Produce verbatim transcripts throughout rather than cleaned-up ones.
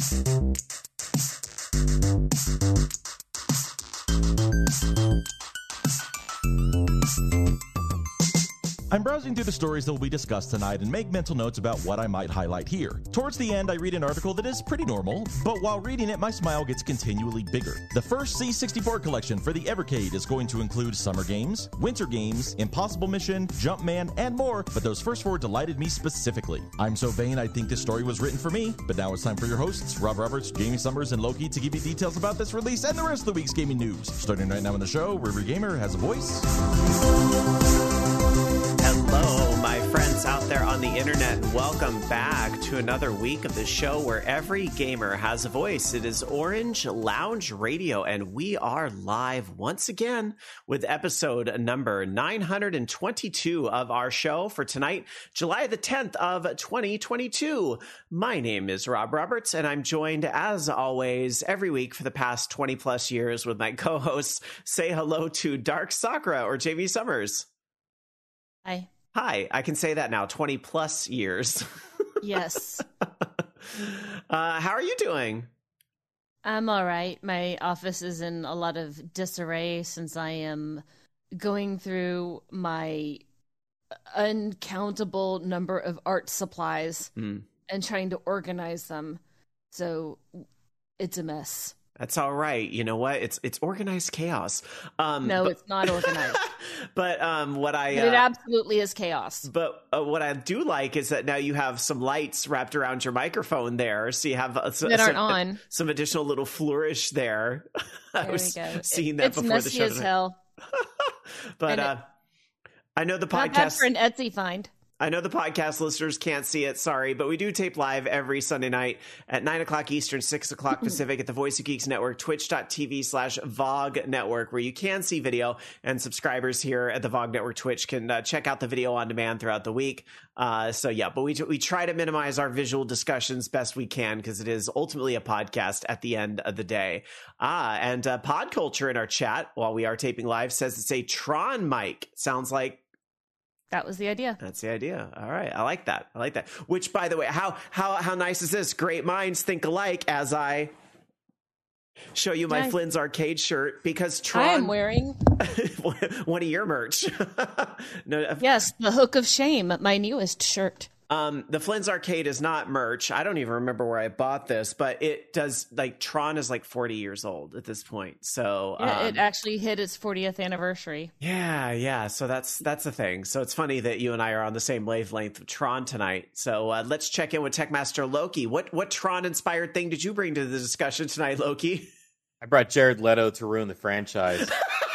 I'm browsing through the stories that will be discussed tonight and make mental notes about what I might highlight here. Towards the end, I read an article that is pretty normal, but while reading it, my smile gets continually bigger. The first C sixty-four collection for the Evercade is going to include Summer Games, Winter Games, Impossible Mission, Jumpman, and more, but those first four delighted me specifically. I'm so vain I think this story was written for me, but now it's time for your hosts, Rob Roberts, Jamie Summers, and Loki to give you details about this release and the rest of the week's gaming news. Starting right now in the show, where every gamer has a voice. Hello, my friends out there on the internet, and welcome back to another week of the show where every gamer has a voice. It is Orange Lounge Radio, and we are live once again with episode number nine hundred twenty-two of our show for tonight, July the tenth of twenty twenty-two. My name is Rob Roberts, and I'm joined, as always, every week for the past twenty plus years with my co-hosts. Say hello to Dark Sakura or Jamie Summers. Hi. Hi, I can say that now, twenty plus years. Yes. uh, how are you doing? I'm all right. My office is in a lot of disarray since I am going through my uncountable number of art supplies mm. and trying to organize them. So it's a mess. That's all right. You know what? It's it's organized chaos. Um, no, but, it's not organized. but um, what I but it uh, absolutely is chaos. But uh, what I do like is that now you have some lights wrapped around your microphone there, so you have uh, that aren't some, on. some additional little flourish there. There I was we go. seeing that it's before messy the show. As hell. but uh, I know the podcast. Not bad for an Etsy find. I know the podcast listeners can't see it, sorry, but we do tape live every Sunday night at nine o'clock Eastern, six o'clock Pacific at the Voice of Geeks Network, twitch.tv slash VOG Network, where you can see video, and subscribers here at the VOG Network Twitch can uh, check out the video on demand throughout the week. Uh, so yeah, but we we try to minimize our visual discussions best we can because it is ultimately a podcast at the end of the day. Ah, and uh, Pod Culture in our chat while we are taping live says it's a Tron mic. Sounds like that was the idea. That's the idea. All right. I like that. I like that. Which, by the way, how how how nice is this? Great minds think alike as I show you my nice. Flynn's Arcade shirt because Tron... I'm wearing... one of your merch. no, yes, the Hook of Shame, my newest shirt. Um, the Flynn's Arcade is not merch. I don't even remember where I bought this, but it does, like, Tron is like forty years old at this point. So yeah, um, it actually hit its fortieth anniversary. Yeah, yeah. So that's that's the thing. So it's funny that you and I are on the same wavelength with Tron tonight. So uh, let's check in with Techmaster Loki. What what Tron inspired thing did you bring to the discussion tonight, Loki? I brought Jared Leto to ruin the franchise.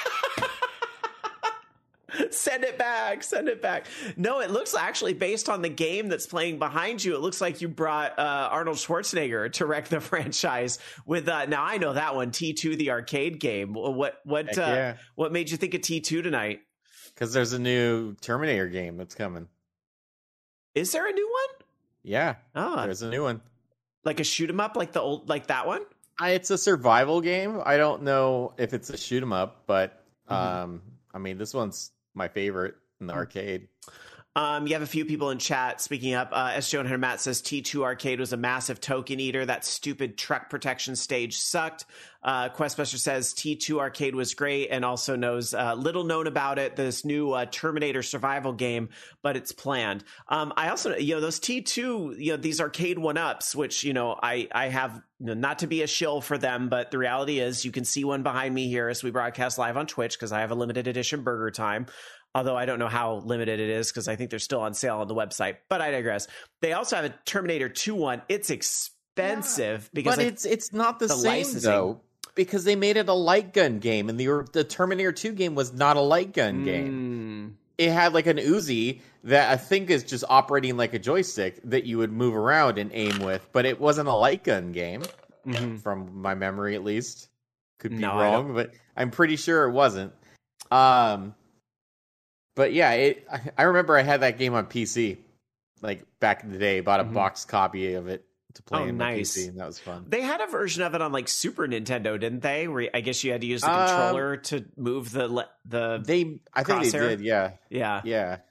Send it back. Send it back. No, it looks actually based on the game that's playing behind you. It looks like you brought uh, Arnold Schwarzenegger to wreck the franchise with. Uh, now I know that one, T two, the arcade game. What what uh, yeah. what made you think of T two tonight? Because there's a new Terminator game that's coming. Is there a new one? Yeah. Oh, there's a new one. Like a shoot 'em up, like the old, like that one. I, it's a survival game. I don't know if it's a shoot 'em up, but mm-hmm. um, I mean, this one's my favorite in the arcade. Um, you have a few people in chat speaking up. Uh, S. Joan Hunter Matt says T two Arcade was a massive token eater. That stupid truck protection stage sucked. Uh, Questbuster says T two Arcade was great and also knows uh, little known about it. This new uh, Terminator survival game, but it's planned. Um, I also, you know, those T two, you know, these arcade one-ups, which, you know, I, I have, you know, not to be a shill for them, but the reality is you can see one behind me here as we broadcast live on Twitch because I have a limited edition Burger Time. Although I don't know how limited it is because I think they're still on sale on the website. But I digress. They also have a Terminator two one. It's expensive yeah, because but I, it's it's not the, the same licensing. Though because they made it a light gun game, and the the Terminator two game was not a light gun mm. game. It had like an Uzi that I think is just operating like a joystick that you would move around and aim with, but it wasn't a light gun game, mm-hmm. from my memory at least. Could be no, wrong, but I'm pretty sure it wasn't. Um. But yeah, it, I remember I had that game on P C, like back in the day. Bought a mm-hmm. boxed copy of it to play oh, in nice. my P C, and that was fun. They had a version of it on like Super Nintendo, didn't they? Where I guess you had to use the controller um, to move the the. They, I think crosshair. they did. Yeah, yeah, yeah.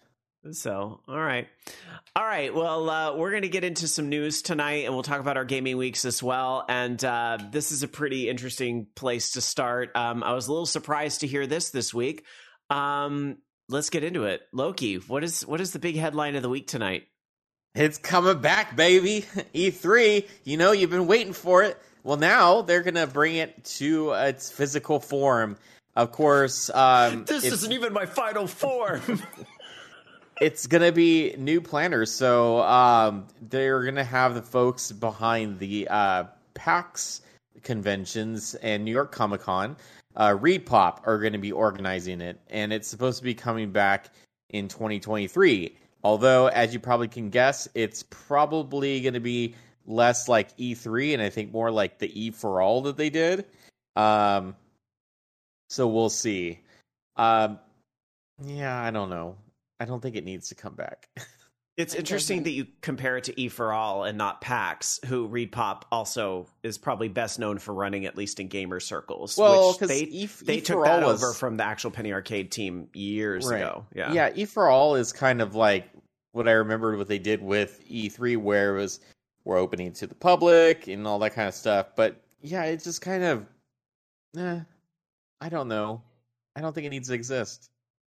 So, all right. All right. Well, uh, we're going to get into some news tonight, and we'll talk about our gaming weeks as well. And uh, this is a pretty interesting place to start. Um, I was a little surprised to hear this this week. Um, let's get into it. Loki, what is what is the big headline of the week tonight? It's coming back, baby. E three, you know, you've been waiting for it. Well, now they're going to bring it to its physical form. Of course. Um, this isn't even my final form. It's going to be new planners. So um, they're going to have the folks behind the uh, PAX conventions and New York Comic Con, uh, ReedPop, are going to be organizing it. And it's supposed to be coming back in twenty twenty-three. Although, as you probably can guess, it's probably going to be less like E three and I think more like the E for All that they did. Um, so we'll see. Um, yeah, I don't know. I don't think it needs to come back. It's interesting that you compare it to E for All and not PAX, who ReedPop also is probably best known for running, at least in gamer circles. Well, because they, e, they e took that was, over from the actual Penny Arcade team years right. ago. Yeah, yeah. E for All is kind of like what I remembered what they did with E three, where it was we're opening to the public and all that kind of stuff. But yeah, it's just kind of, eh, I don't know. I don't think it needs to exist.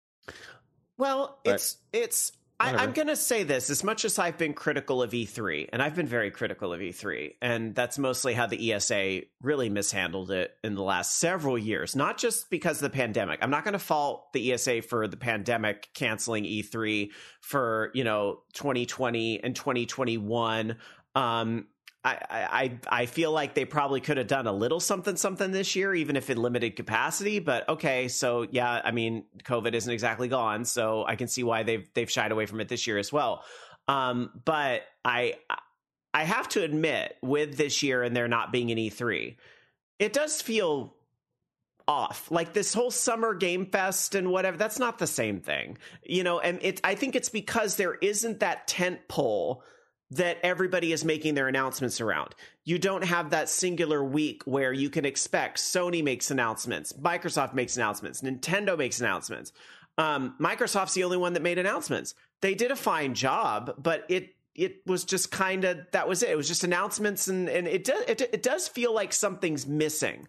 Well, But it's it's. I, I'm going to say this, as much as I've been critical of E three, and I've been very critical of E three, and that's mostly how the E S A really mishandled it in the last several years, not just because of the pandemic. I'm not going to fault the E S A for the pandemic canceling E three for, you know, twenty twenty and twenty twenty-one. Um, I, I I feel like they probably could have done a little something something this year, even if in limited capacity. But okay, so yeah, I mean, COVID isn't exactly gone, so I can see why they've they've shied away from it this year as well. Um, but I I have to admit, with this year and there not being an E three, it does feel off. Like this whole summer game fest and whatever, that's not the same thing, you know. And it I think it's because there isn't that tent pole that everybody is making their announcements around. You don't have that singular week where you can expect Sony makes announcements, Microsoft makes announcements, Nintendo makes announcements. Um, Microsoft's the only one that made announcements. They did a fine job, but it it was just kind of, that was it. It was just announcements, and, and it, does, it, it does feel like something's missing.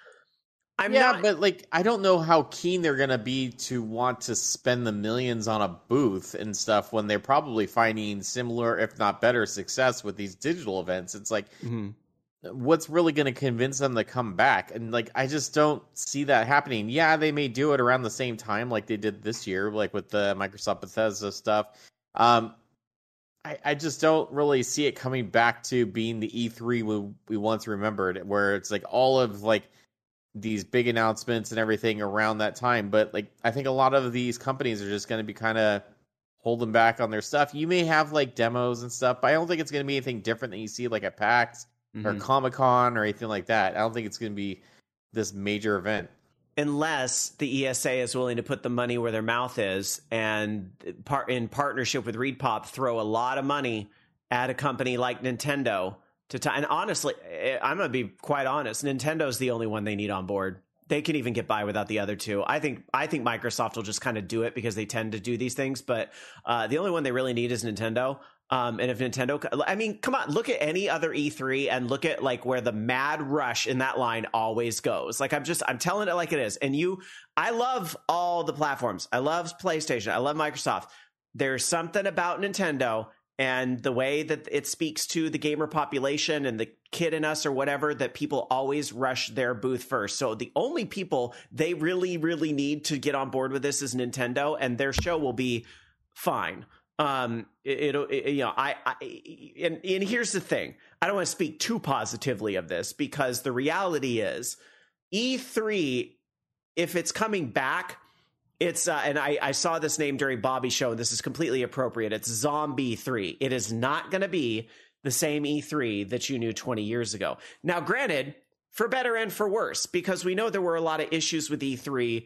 I'm yeah, not... but like, I don't know how keen they're going to be to want to spend the millions on a booth and stuff when they're probably finding similar, if not better, success with these digital events. It's like, mm-hmm. what's really going to convince them to come back? And like, I just don't see that happening. Yeah, they may do it around the same time like they did this year, like with the Microsoft Bethesda stuff. Um, I, I just don't really see it coming back to being the E three we, we once remembered, where it's like all of like these big announcements and everything around that time. But like, I think a lot of these companies are just going to be kind of holding back on their stuff. You may have like demos and stuff, but I don't think it's going to be anything different than you see like at PAX mm-hmm. or Comic-Con or anything like that. I don't think it's going to be this major event. Unless the E S A is willing to put the money where their mouth is and part in partnership with ReedPop, throw a lot of money at a company like Nintendo. To t- and honestly, I'm going to be quite honest. Nintendo's the only one they need on board. They can even get by without the other two. I think I think Microsoft will just kind of do it because they tend to do these things. But uh, the only one they really need is Nintendo. Um, and if Nintendo, I mean, come on, look at any other E three and look at like where the mad rush in that line always goes. Like I'm just, I'm telling it like it is. And you, I love all the platforms. I love PlayStation. I love Microsoft. There's something about Nintendo and the way that it speaks to the gamer population and the kid in us or whatever, that people always rush their booth first. So the only people they really, really need to get on board with this is Nintendo, and their show will be fine. Um, it, it, it you know, I, I and, and here's the thing. I don't want to speak too positively of this because the reality is E three, if it's coming back, It's uh, and I, I saw this name during Bobby's show, and this is completely appropriate. It's Zombie three. It is not going to be the same E three that you knew twenty years ago. Now, granted, for better and for worse, because we know there were a lot of issues with E three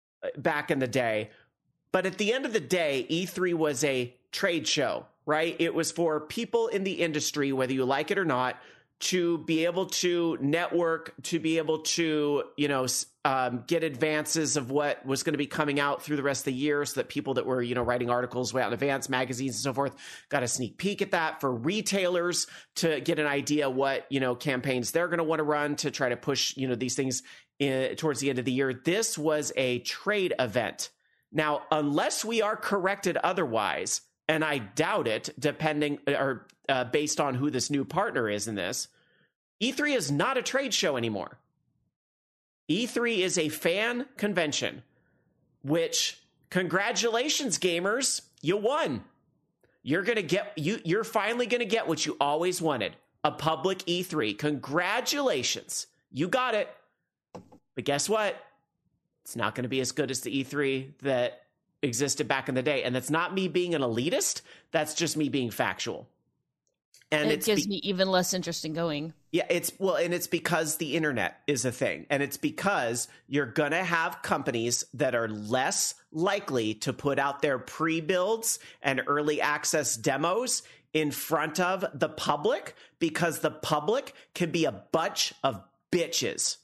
back in the day. But at the end of the day, E three was a trade show, right? It was for people in the industry, whether you like it or not, to be able to network, to be able to, you know, um, get advances of what was going to be coming out through the rest of the year, so that people that were, you know, writing articles way out in advance, magazines and so forth, got a sneak peek at that. For retailers to get an idea what, you know, campaigns they're going to want to run to try to push, you know, these things in, towards the end of the year. This was a trade event. Now, unless we are corrected otherwise, and I doubt it, depending or uh, based on who this new partner is in this, E three is not a trade show anymore. E three is a fan convention, which, congratulations, gamers, you won. You're gonna get you. You're finally gonna get what you always wanted: a public E three. Congratulations, you got it. But guess what? It's not going to be as good as the E three that existed back in the day. And that's not me being an elitist. That's just me being factual. And it it's gives be- me even less interest in going. Yeah, it's well, and it's because the internet is a thing. And it's because you're going to have companies that are less likely to put out their pre-builds and early access demos in front of the public, because the public can be a bunch of bitches.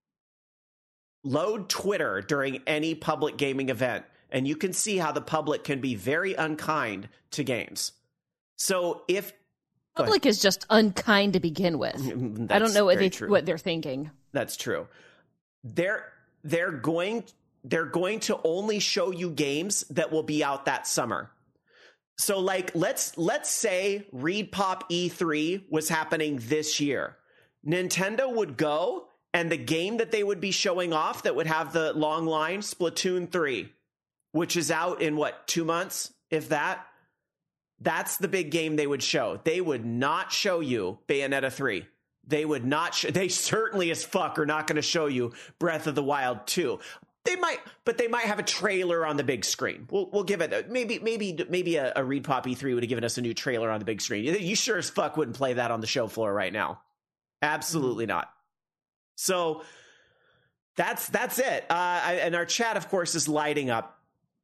Load Twitter during any public gaming event, and you can see how the public can be very unkind to games. So if public is just unkind to begin with, I don't know what they true. what they're thinking. That's true. They're they're going they're going to only show you games that will be out that summer. So like let's let's say ReedPop E three was happening this year. Nintendo would go, and the game that they would be showing off that would have the long line, Splatoon three, which is out in what, two months, if that? That's the big game they would show. They would not show you Bayonetta three. They would not. Sh- they certainly as fuck are not going to show you Breath of the Wild two. They might, but they might have a trailer on the big screen. We'll we'll give it a, maybe maybe maybe a, a ReedPop E three would have given us a new trailer on the big screen. You, you sure as fuck wouldn't play that on the show floor right now. Absolutely not. So that's that's it. Uh, I, and our chat, of course, is lighting up.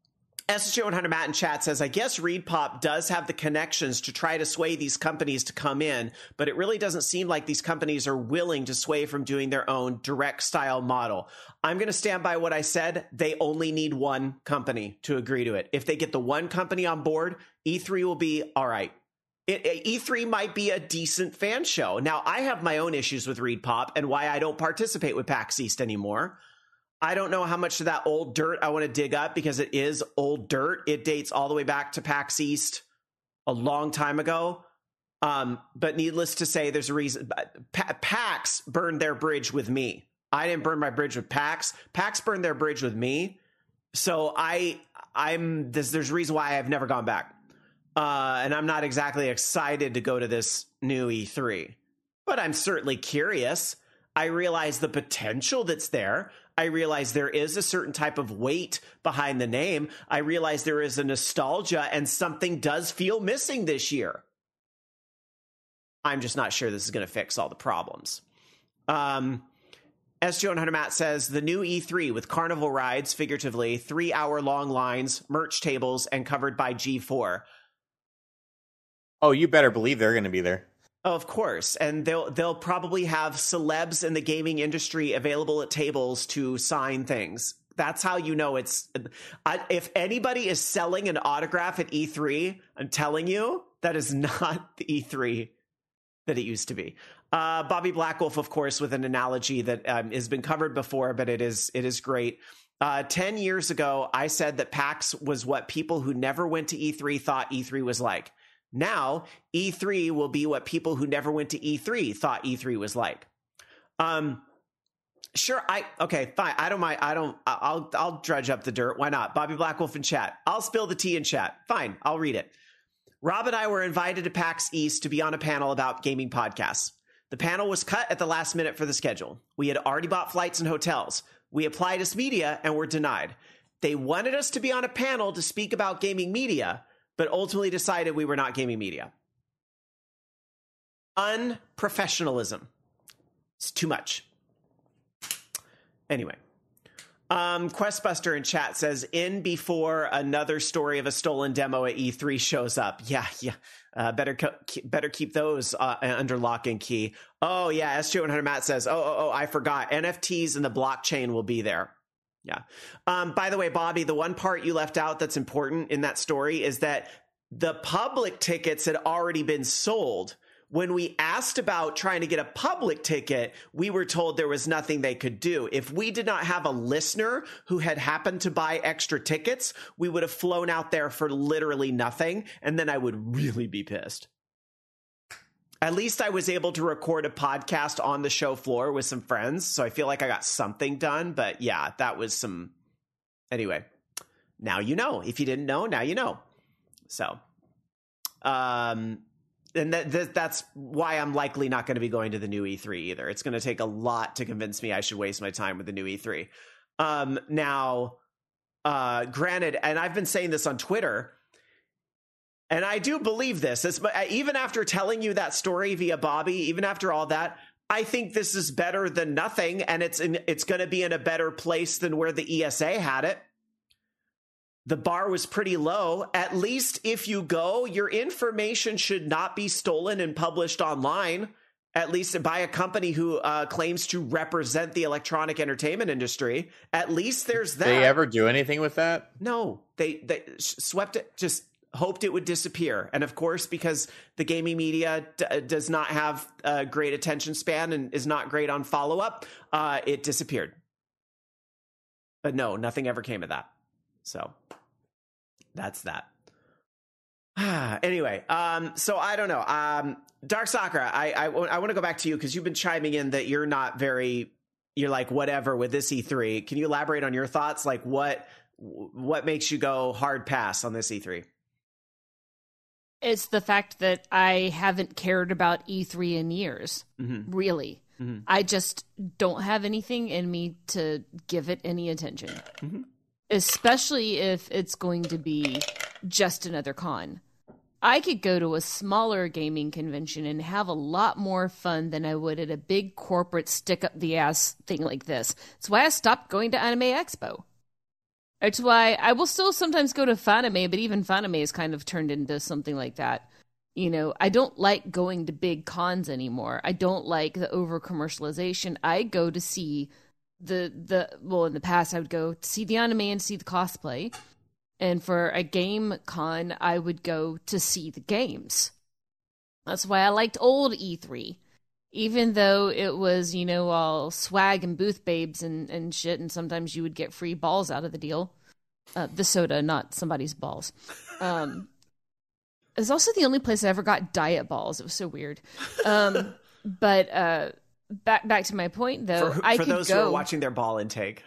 S S J one hundred Matt in chat says, I guess ReedPop does have the connections to try to sway these companies to come in, but it really doesn't seem like these companies are willing to sway from doing their own direct style model. I'm going to stand by what I said. They only need one company to agree to it. If they get the one company on board, E three will be all right. It, E three might be a decent fan show. Now, I have my own issues with ReedPop and why I don't participate with PAX East anymore. I don't know how much of that old dirt I want to dig up, because it is old dirt. It dates all the way back to PAX East a long time ago. Um, but needless to say, there's a reason. Pa- PAX burned their bridge with me. I didn't burn my bridge with PAX. PAX burned their bridge with me. So I, I'm there's, there's a reason why I've never gone back. Uh, and I'm not exactly excited to go to this new E three, but I'm certainly curious. I realize the potential that's there. I realize there is a certain type of weight behind the name. I realize there is a nostalgia, and something does feel missing this year. I'm just not sure this is going to fix all the problems. Um, S J one hundred Matt says, the new E three with carnival rides, figuratively, three-hour-long lines, merch tables, and covered by G four. Oh, you better believe they're going to be there. Oh, of course. And they'll they'll probably have celebs in the gaming industry available at tables to sign things. That's how you know it's... I, if anybody is selling an autograph at E three, I'm telling you, that is not the E three that it used to be. Uh, Bobby Blackwolf, of course, with an analogy that um, has been covered before, but it is it is great. Uh, ten years ago, I said that PAX was what people who never went to E three thought E three was like. Now, E three will be what people who never went to E three thought E three was like. Um, sure, I okay, fine. I don't mind. I don't. I'll I'll dredge up the dirt. Why not? Bobby Blackwolf in chat. I'll spill the tea in chat. Fine, I'll read it. Rob and I were invited to PAX East to be on a panel about gaming podcasts. The panel was cut at the last minute for the schedule. We had already bought flights and hotels. We applied as media and were denied. They wanted us to be on a panel to speak about gaming media, but ultimately decided we were not gaming media. Unprofessionalism. It's too much. Anyway. Um, Questbuster in chat says, in before another story of a stolen demo at E three shows up. Yeah, yeah. Uh, better co- better keep those uh, under lock and key. Oh yeah, S J one hundred Matt says, oh, oh, oh, I forgot. N F Ts and the blockchain will be there. Yeah. Um, by the way, Bobby, the one part you left out that's important in that story is that the public tickets had already been sold. When we asked about trying to get a public ticket, we were told there was nothing they could do. If we did not have a listener who had happened to buy extra tickets, we would have flown out there for literally nothing, and then I would really be pissed. At least I was able to record a podcast on the show floor with some friends, so I feel like I got something done. But yeah, that was some... Anyway, now you know. If you didn't know, now you know. So... um. And that, that that's why I'm likely not going to be going to the new E three either. It's going to take a lot to convince me I should waste my time with the new E three. Um, now, uh, granted, and I've been saying this on Twitter, and I do believe this, it's, even after telling you that story via Bobby, even after all that, I think this is better than nothing, and it's in, it's going to be in a better place than where the E S A had it. The bar was pretty low. At least if you go, your information should not be stolen and published online, at least by a company who uh, claims to represent the electronic entertainment industry. At least there's that. Did they ever do anything with that? No, they, they swept it, just hoped it would disappear. And of course, because the gaming media d- does not have a great attention span and is not great on follow-up, uh, it disappeared. But no, nothing ever came of that. So that's that. Anyway, um, so I don't know. Um, Dark Sakura, I, I, I want to go back to you because you've been chiming in that you're not very, you're like, whatever with this E three. Can you elaborate on your thoughts? Like what, what makes you go hard pass on this E three? It's the fact that I haven't cared about E three in years, mm-hmm. really. Mm-hmm. I just don't have anything in me to give it any attention. Mm-hmm. Especially if it's going to be just another con. I could go to a smaller gaming convention and have a lot more fun than I would at a big corporate stick-up-the-ass thing like this. That's why I stopped going to Anime Expo. That's why I will still sometimes go to Fanime, but even Fanime is kind of turned into something like that. You know, I don't like going to big cons anymore. I don't like the over-commercialization. I go to see... The, the well, in the past, I would go to see the anime and see the cosplay. And for a game con, I would go to see the games. That's why I liked old E three. Even though it was, you know, all swag and booth babes and, and shit, and sometimes you would get free balls out of the deal. Uh, the soda, not somebody's balls. Um, it was also the only place I ever got diet balls. It was so weird. Um, but... Uh, Back back to my point, though. For, I for could those go, who are watching their ball intake.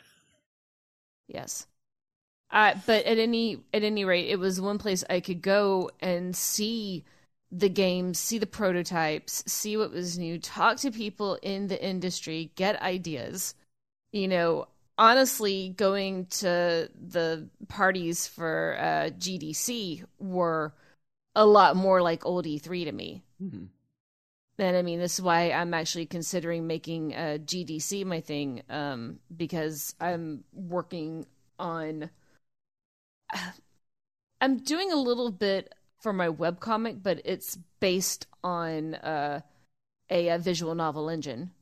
Yes. Uh, but at any at any rate, it was one place I could go and see the games, see the prototypes, see what was new, talk to people in the industry, get ideas. You know, honestly, going to the parties for uh, G D C were a lot more like old E three to me. Mm-hmm. And I mean, this is why I'm actually considering making a G D C my thing, um, because I'm working on... I'm doing a little bit for my webcomic, but it's based on uh, a, a visual novel engine.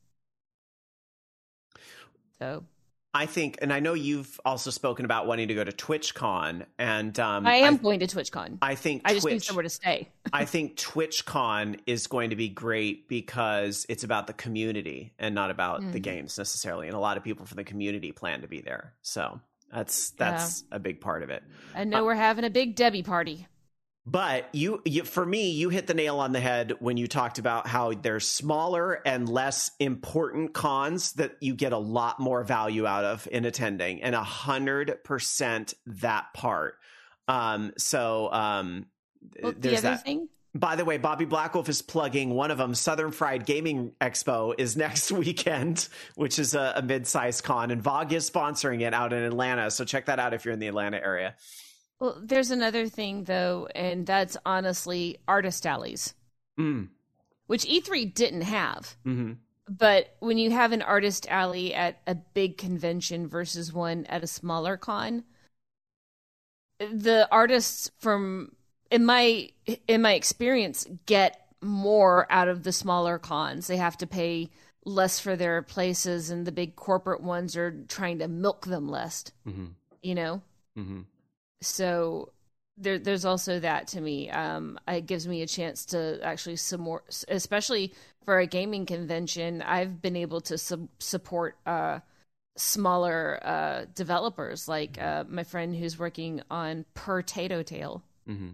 So... I think, and I know you've also spoken about wanting to go to TwitchCon, and um, I am I, going to TwitchCon. I think I just Twitch, need somewhere to stay. I think TwitchCon is going to be great because it's about the community and not about mm. the games necessarily. And a lot of people from the community plan to be there, so that's that's yeah. a big part of it. I know uh, we're having a big Debbie party. But you, you, for me, you hit the nail on the head when you talked about how there's smaller and less important cons that you get a lot more value out of in attending, and a hundred percent that part. Um, so um, well, there's the other that. Thing? By the way, Bobby Blackwolf is plugging one of them. Southern Fried Gaming Expo is next weekend, which is a, a mid-sized con, and Vogue is sponsoring it out in Atlanta. So check that out if you're in the Atlanta area. Well, there's another thing, though, and that's honestly artist alleys, mm. which E three didn't have. Mm-hmm. But when you have an artist alley at a big convention versus one at a smaller con, the artists from in my in my experience, get more out of the smaller cons. They have to pay less for their places, and the big corporate ones are trying to milk them less. Mm-hmm. You know, mm-hmm. so there, there's also that to me. Um, it gives me a chance to actually some more, especially for a gaming convention. I've been able to sub- support uh, smaller uh, developers, like uh, my friend who's working on Potato Tail. Mm-hmm.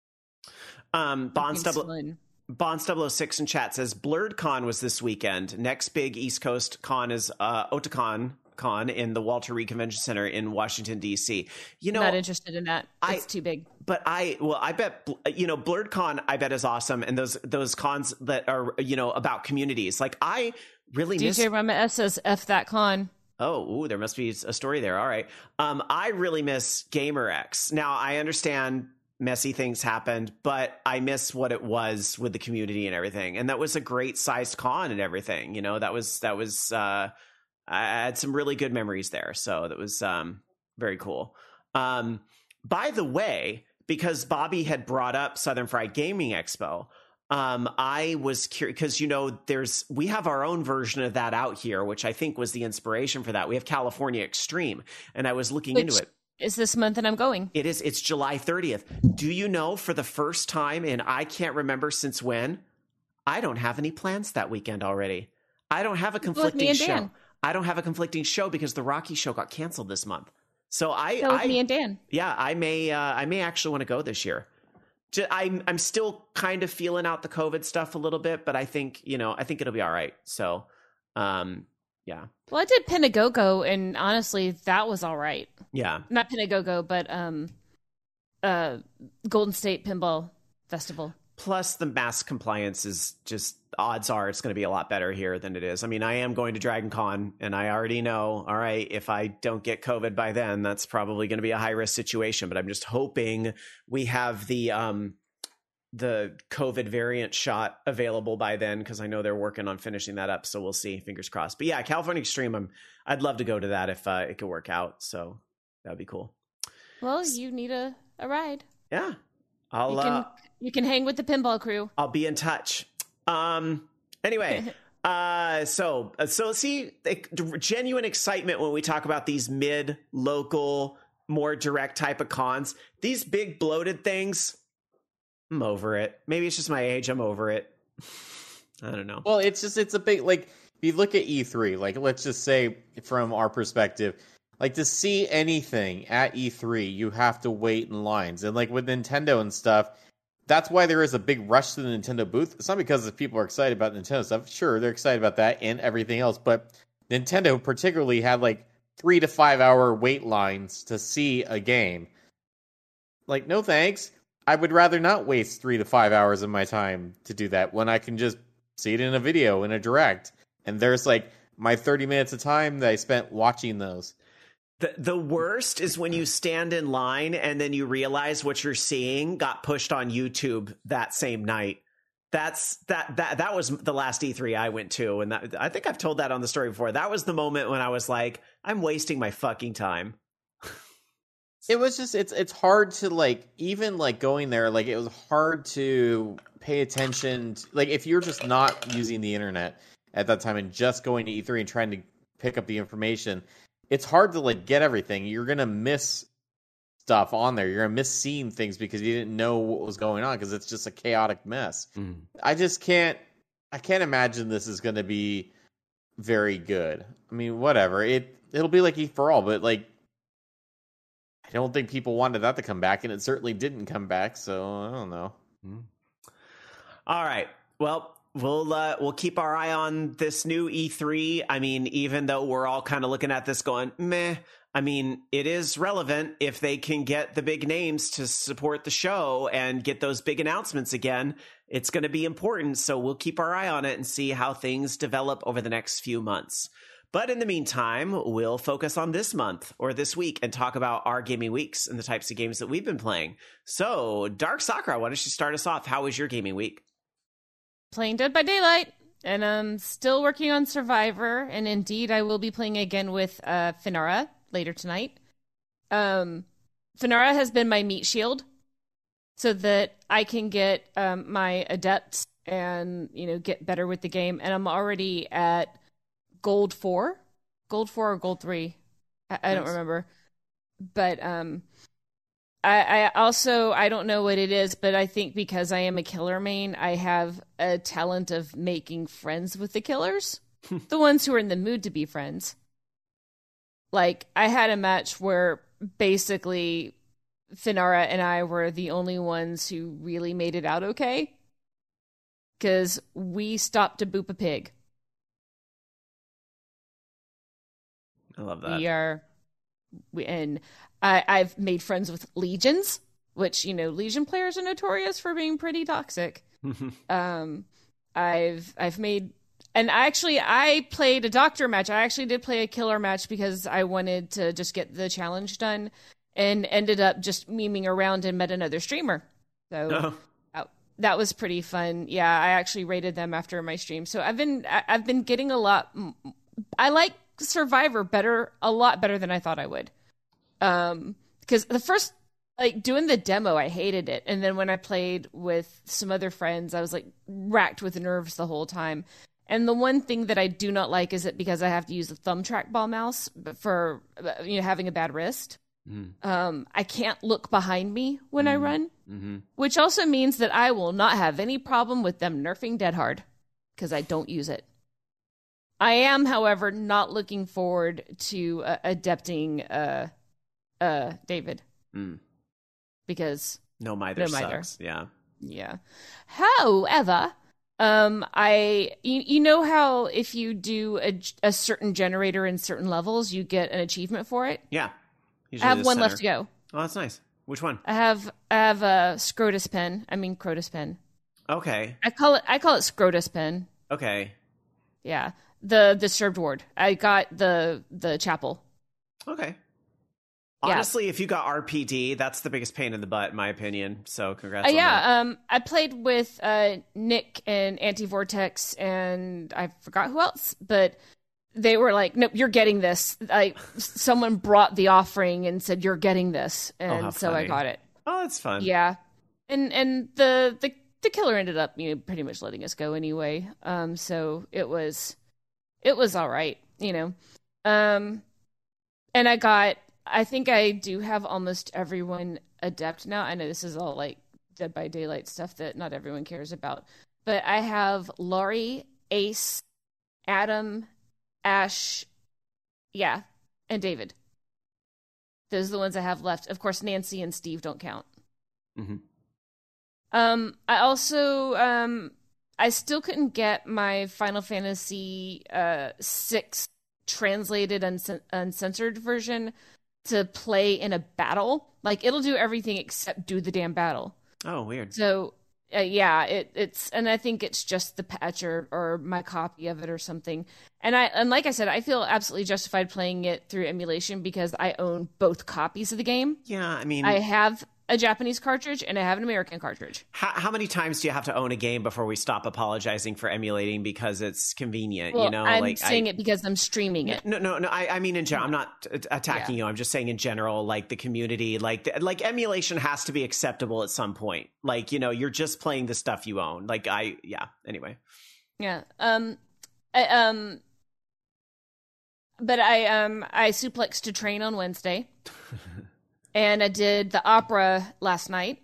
Um, Bonds double. Bonds double oh six in chat says Blurred Con was this weekend. Next big East Coast con is uh, Otakon Con in the Walter Reed Convention Center in Washington, D C. You know, not interested in that. It's I, too big. But I, well, I bet, you know, Blurred Con, I bet is awesome. And those those cons that are, you know, about communities. Like, I really D J miss... D J Rama S says F that con. Oh, ooh, there must be a story there. All right. Um, I really miss GamerX. Now, I understand messy things happened, but I miss what it was with the community and everything. And that was a great sized con and everything. You know, that was, that was, uh, I had some really good memories there. So that was um, very cool. Um, by the way, because Bobby had brought up Southern Fried Gaming Expo, um, I was curious because, you know, there's, we have our own version of that out here, which I think was the inspiration for that. We have California Extreme, and I was looking which- into it. Is this month and I'm going. It is. It's July thirtieth. Do you know, for the first time, and I can't remember since when, I don't have any plans that weekend already. I don't have a conflicting show. Dan. I don't have a conflicting show because the Rocky show got canceled this month. So I, so I me and Dan. Yeah, I may, uh, I may actually want to go this year. Just, I'm, I'm still kind of feeling out the COVID stuff a little bit, but I think, you know, I think it'll be all right. So, um, yeah. Well, I did Pinagogo, and honestly, that was all right. Yeah. Not Pinagogo, but um, uh, Golden State Pinball Festival. Plus, the mask compliance is just, odds are it's going to be a lot better here than it is. I mean, I am going to Dragon Con, and I already know, all right, if I don't get COVID by then, that's probably going to be a high-risk situation. But I'm just hoping we have the... Um, the COVID variant shot available by then, because I know they're working on finishing that up. So we'll see. Fingers crossed. But yeah, California Extreme, I'm, I'd love to go to that if uh, it could work out. So that'd be cool. Well, you need a, a ride. Yeah. I'll, you can, uh, you can hang with the pinball crew. I'll be in touch. Um, anyway, uh, so, so see, genuine excitement when we talk about these mid, local, more direct type of cons. These big bloated things, I'm over it. Maybe it's just my age. I'm over it. I don't know. Well, it's just, it's a big, like, if you look at E three, like, let's just say from our perspective, like, to see anything at E three, you have to wait in lines. And, like, with Nintendo and stuff, that's why there is a big rush to the Nintendo booth. It's not because people are excited about Nintendo stuff. Sure, they're excited about that and everything else. But Nintendo particularly had, like, three to five hour wait lines to see a game. Like, no thanks. I would rather not waste three to five hours of my time to do that when I can just see it in a video, in a direct. And there's like my thirty minutes of time that I spent watching those. The the worst is when you stand in line and then you realize what you're seeing got pushed on YouTube that same night. That's that that that was the last E three I went to, and that, I think I've told that on the story before. That was the moment when I was like, I'm wasting my fucking time. It was just, it's it's hard to, like, even, like, going there, like, it was hard to pay attention. To, like, if you're just not using the internet at that time and just going to E three and trying to pick up the information, it's hard to, like, get everything. You're going to miss stuff on there. You're going to miss seeing things because you didn't know what was going on because it's just a chaotic mess. Mm. I just can't, I can't imagine this is going to be very good. I mean, whatever. It, it'll be like E for All, but, like, I don't think people wanted that to come back, and it certainly didn't come back, so I don't know. Mm. All right. Well, we'll uh, we'll keep our eye on this new E three. I mean, even though we're all kind of looking at this going, meh, I mean, it is relevant if they can get the big names to support the show and get those big announcements again. It's going to be important, so we'll keep our eye on it and see how things develop over the next few months. But in the meantime, we'll focus on this month or this week and talk about our gaming weeks and the types of games that we've been playing. So, Dark Sakura, why don't you start us off? How was your gaming week? Playing Dead by Daylight, and I'm still working on Survivor, and indeed I will be playing again with uh, Finara later tonight. Um, Finara has been my meat shield so that I can get um, my adepts and, you know, get better with the game. And I'm already at gold four, gold four or gold three. I, I don't remember. But um, I, I also, I don't know what it is, but I think because I am a killer main, I have a talent of making friends with the killers, the ones who are in the mood to be friends. Like, I had a match where basically Finara and I were the only ones who really made it out okay. Because we stopped to boop a pig. I love that. We are, we, and I, I've made friends with legions, which, you know, legion players are notorious for being pretty toxic. um, I've I've made, and actually I played a doctor match. I actually did play a killer match because I wanted to just get the challenge done, and ended up just memeing around and met another streamer. So oh. that, that was pretty fun. Yeah, I actually rated them after my stream. So I've been I, I've been getting a lot. I like Survivor better, a lot better than I thought I would. Um, because the first, like, doing the demo, I hated it. And then when I played with some other friends, I was, like, racked with nerves the whole time. And the one thing that I do not like is that because I have to use a thumb trackball mouse for, you know, having a bad wrist, mm. um, I can't look behind me when mm. I run, mm-hmm. which also means that I will not have any problem with them nerfing Dead Hard because I don't use it. I am, however, not looking forward to uh, adepting uh, uh, David. Mm. Because no mither no sucks. Mither. Yeah. Yeah. However, um, I you, you know how if you do a, a certain generator in certain levels, you get an achievement for it? Yeah. Usually I have one center. left to go. Oh, that's nice. Which one? I have I have a Scrotus pen. I mean Crotus pen. Okay. I call it I call it Scrotus pen. Okay. Yeah. The Disturbed Ward. I got the the chapel. Okay. Honestly, yeah. If you got R P D, that's the biggest pain in the butt, in my opinion. So congrats. Uh, on yeah, that. um, I played with uh, Nick and Anti-Vortex, and I forgot who else, but they were like, "Nope, you're getting this." Like, someone brought the offering and said, "You're getting this," and oh, so funny. I got it. Oh, that's fun. Yeah, and and the the the killer ended up, you know, pretty much letting us go anyway. Um, so it was it was all right, you know. Um, and I got. I think I do have almost everyone adept now. I know this is all like Dead by Daylight stuff that not everyone cares about. But I have Laurie, Ace, Adam, Ash, yeah, and David. Those are the ones I have left. Of course, Nancy and Steve don't count. Mm-hmm. Um, I also, um, I still couldn't get my Final Fantasy uh, six translated uncen- uncensored version to play in a battle. Like, it'll do everything except do the damn battle. Oh, weird. So, uh, yeah, it, it's, and I think it's just the patch or, or my copy of it or something. And I, and like I said, I feel absolutely justified playing it through emulation because I own both copies of the game. Yeah, I mean, I have a Japanese cartridge and I have an American cartridge. How, how many times do you have to own a game before we stop apologizing for emulating because it's convenient? Well, you know, I'm like saying I, it because I'm streaming it. No, no, no. I, I mean, in general, I'm not attacking yeah. you. I'm just saying in general, like the community, like the, like emulation has to be acceptable at some point. Like, you know, you're just playing the stuff you own. Like I, yeah. Anyway. Yeah. Um. I, um. But I um I suplexed to train on Wednesday. And I did the opera last night.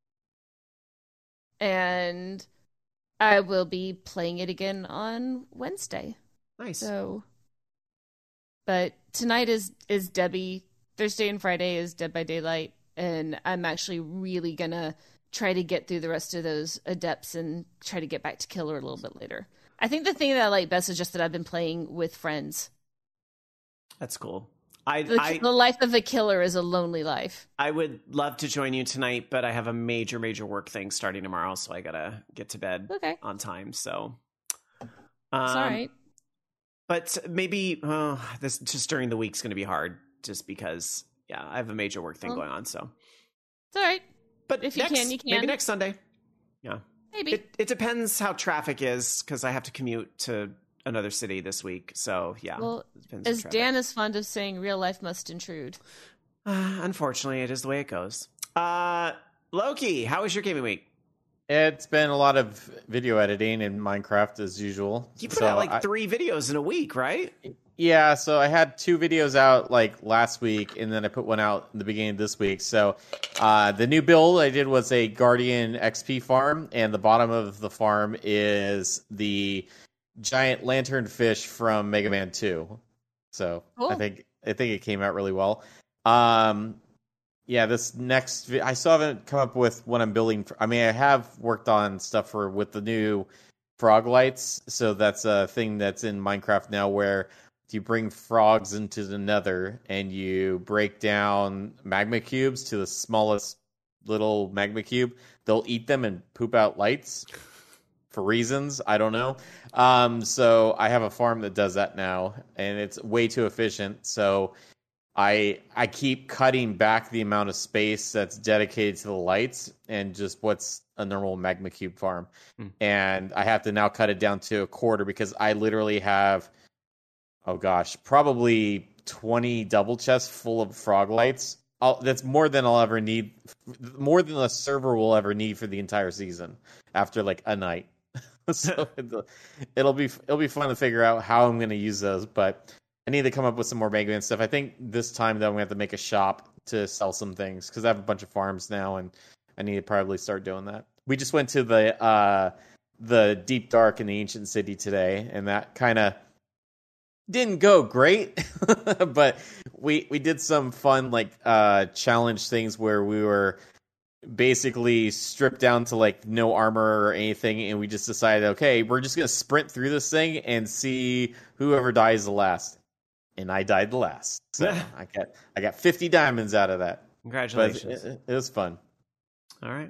And I will be playing it again on Wednesday. Nice. So, but tonight is, is Debbie. Thursday and Friday is Dead by Daylight. And I'm actually really going to try to get through the rest of those adepts and try to get back to Killer a little bit later. I think the thing that I like best is just that I've been playing with friends. That's cool. I, the, I, the life of a killer is a lonely life. I would love to join you tonight, but I have a major, major work thing starting tomorrow, so I gotta get to bed okay. on time. So, um, it's all right. But maybe uh, this just during the week's going to be hard, just because, yeah, I have a major work thing well, going on. So it's all right. But if next, you can, you can. Maybe next Sunday. Yeah, maybe it, it depends how traffic is because I have to commute to another city this week, so yeah. Well, as Dan is fond of saying, real life must intrude. Uh, unfortunately, it is the way it goes. Uh, Loki, how was your gaming week? It's been a lot of video editing in Minecraft as usual. You put so out like I, three videos in a week, right? Yeah, so I had two videos out like last week, and then I put one out in the beginning of this week. So uh, the new build I did was a Guardian X P farm, and the bottom of the farm is the giant lantern fish from Mega Man two. So Cool. I think I think it came out really well. Um, yeah, this next vi- I still haven't come up with what I'm building. For, I mean, I have worked on stuff for with the new frog lights. So that's a thing that's in Minecraft now, where you bring frogs into the Nether and you break down magma cubes to the smallest little magma cube. They'll eat them and poop out lights for reasons I don't know. Um, so I have a farm that does that now, and it's way too efficient. So I I keep cutting back the amount of space that's dedicated to the lights and just what's a normal magma cube farm. Hmm. And I have to now cut it down to a quarter because I literally have, oh gosh, probably twenty double chests full of frog lights. I'll, that's more than I'll ever need, more than the server will ever need for the entire season after like a night. So it'll, it'll be it'll be fun to figure out how I'm going to use those, but I need to come up with some more Mega Man stuff. I think this time, though, I'm going to have to make a shop to sell some things because I have a bunch of farms now, and I need to probably start doing that. We just went to the uh, the Deep Dark in the Ancient City today, and that kind of didn't go great, but we we did some fun like uh, challenge things where we were basically stripped down to like no armor or anything, and we just decided, okay, we're just going to sprint through this thing and see whoever dies the last. And I died the last. So I got I got fifty diamonds out of that. Congratulations. It, it, it was fun. All right.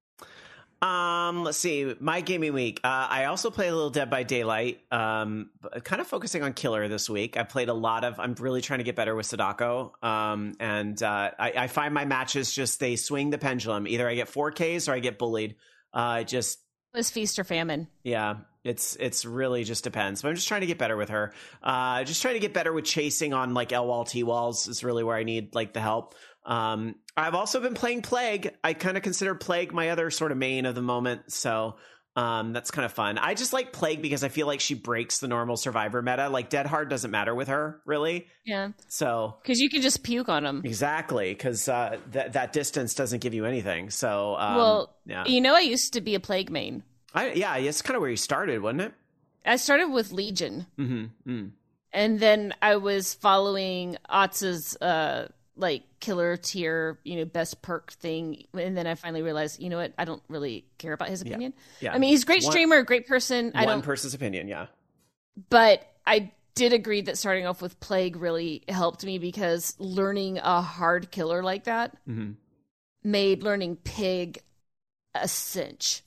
Um, let's see. My gaming week. Uh, I also played a little Dead by Daylight. Um, kind of focusing on killer this week. I played a lot of. I'm really trying to get better with Sadako. Um, and uh, I, I find my matches just they swing the pendulum. Either I get four Ks or I get bullied. Uh, just it was feast or famine. Yeah. It's it's really just depends. But I'm just trying to get better with her. Uh, just trying to get better with chasing on like L wall, T walls is really where I need like the help. Um, I've also been playing Plague. I kind of consider Plague my other sort of main of the moment. So um, that's kind of fun. I just like Plague because I feel like she breaks the normal survivor meta. Like Dead Hard doesn't matter with her really. Yeah. So because you can just puke on them. Exactly. Because uh, that that distance doesn't give you anything. So um, well, yeah. You know, I used to be a Plague main. I, yeah, it's kind of where you started, wasn't it? I started with Legion. Mm-hmm. Mm. And then I was following Otz's uh, like killer tier, you know, best perk thing. And then I finally realized, you know what? I don't really care about his opinion. Yeah. yeah. I mean, he's a great streamer, one, great person. I one don't, person's opinion, yeah. But I did agree that starting off with Plague really helped me because learning a hard killer like that mm-hmm. made learning Pig a cinch.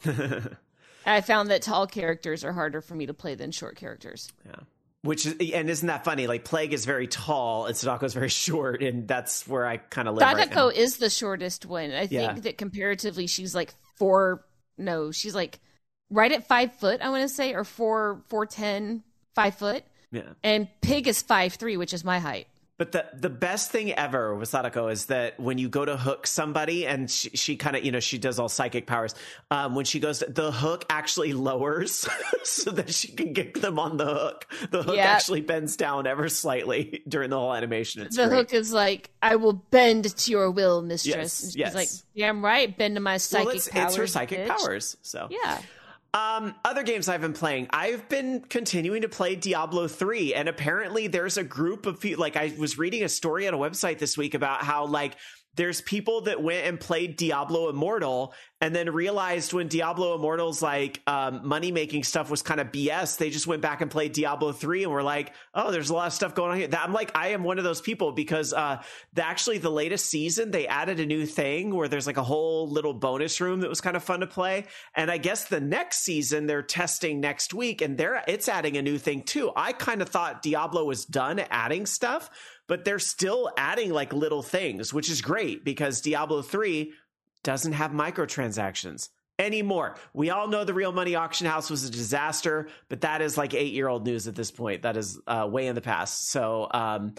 I found that tall characters are harder for me to play than short characters. Yeah. Which is, and isn't that funny? Like Plague is very tall and Sadako is very short, and that's where I kind of live Sadako right now. is the shortest one. I think yeah. that comparatively she's like four, no, she's like right at five foot, I want to say, or four, four, ten, five foot. Yeah. And Pig is five, three, which is my height. But the the best thing ever with Sadako is that when you go to hook somebody and she, she kind of, you know, she does all psychic powers. Um, when she goes, to, the hook actually lowers so that she can get them on the hook. The hook yeah. actually bends down ever slightly during the whole animation. It's the great. hook is like, I will bend to your will, mistress. Yes, and she's yes. like, yeah, I'm right. Bend to my psychic well, it's, powers. It's her psychic bitch. powers. So yeah. Um, other games I've been playing, I've been continuing to play Diablo three, and apparently there's a group of people, like I was reading a story on a website this week about how like there's people that went and played Diablo Immortal and then realized when Diablo Immortal's like um, money making stuff was kind of B S, they just went back and played Diablo three and were like, oh, there's a lot of stuff going on here. That, I'm like, I am one of those people because uh, the, actually the latest season, they added a new thing where there's like a whole little bonus room that was kind of fun to play. And I guess the next season they're testing next week and they're it's adding a new thing too. I kind of thought Diablo was done adding stuff, but they're still adding like little things, which is great because Diablo three doesn't have microtransactions anymore. We all know the Real Money Auction House was a disaster, but that is like eight-year-old news at this point. That is uh, way in the past. So um,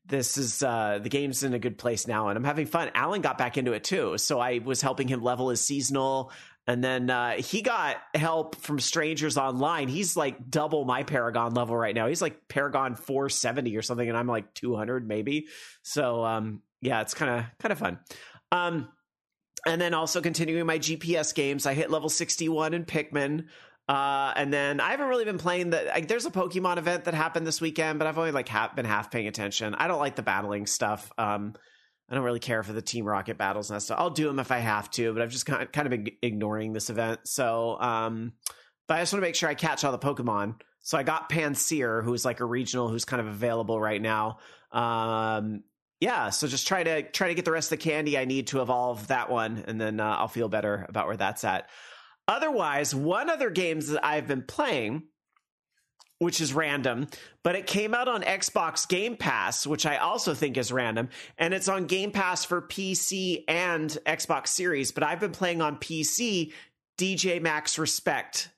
this is uh, the game's in a good place now, and I'm having fun. Alan got back into it too, so I was helping him level his seasonal, and then uh, he got help from strangers online. He's like double my Paragon level right now. He's like Paragon four seventy or something, and I'm like two hundred maybe. So um, yeah, it's kind of kind of fun. Um, and then also continuing my G P S games, I hit level sixty-one in Pikmin. Uh, and then I haven't really been playing the, like, there's a Pokemon event that happened this weekend, but I've only like half, been half paying attention. I don't like the battling stuff. Um, I don't really care for the Team Rocket battles and that stuff. I'll do them if I have to, but I've just kind of, kind of been ignoring this event. So, um, but I just want to make sure I catch all the Pokemon. So I got Panseer, who's like a regional, who's kind of available right now. Um, yeah. So just try to try to get the rest of the candy I need to evolve that one. And then, uh, I'll feel better about where that's at. Otherwise, one other game that I've been playing, which is random, but it came out on Xbox Game Pass, which I also think is random, and it's on Game Pass for P C and Xbox Series, but I've been playing on P C D J Max Respect.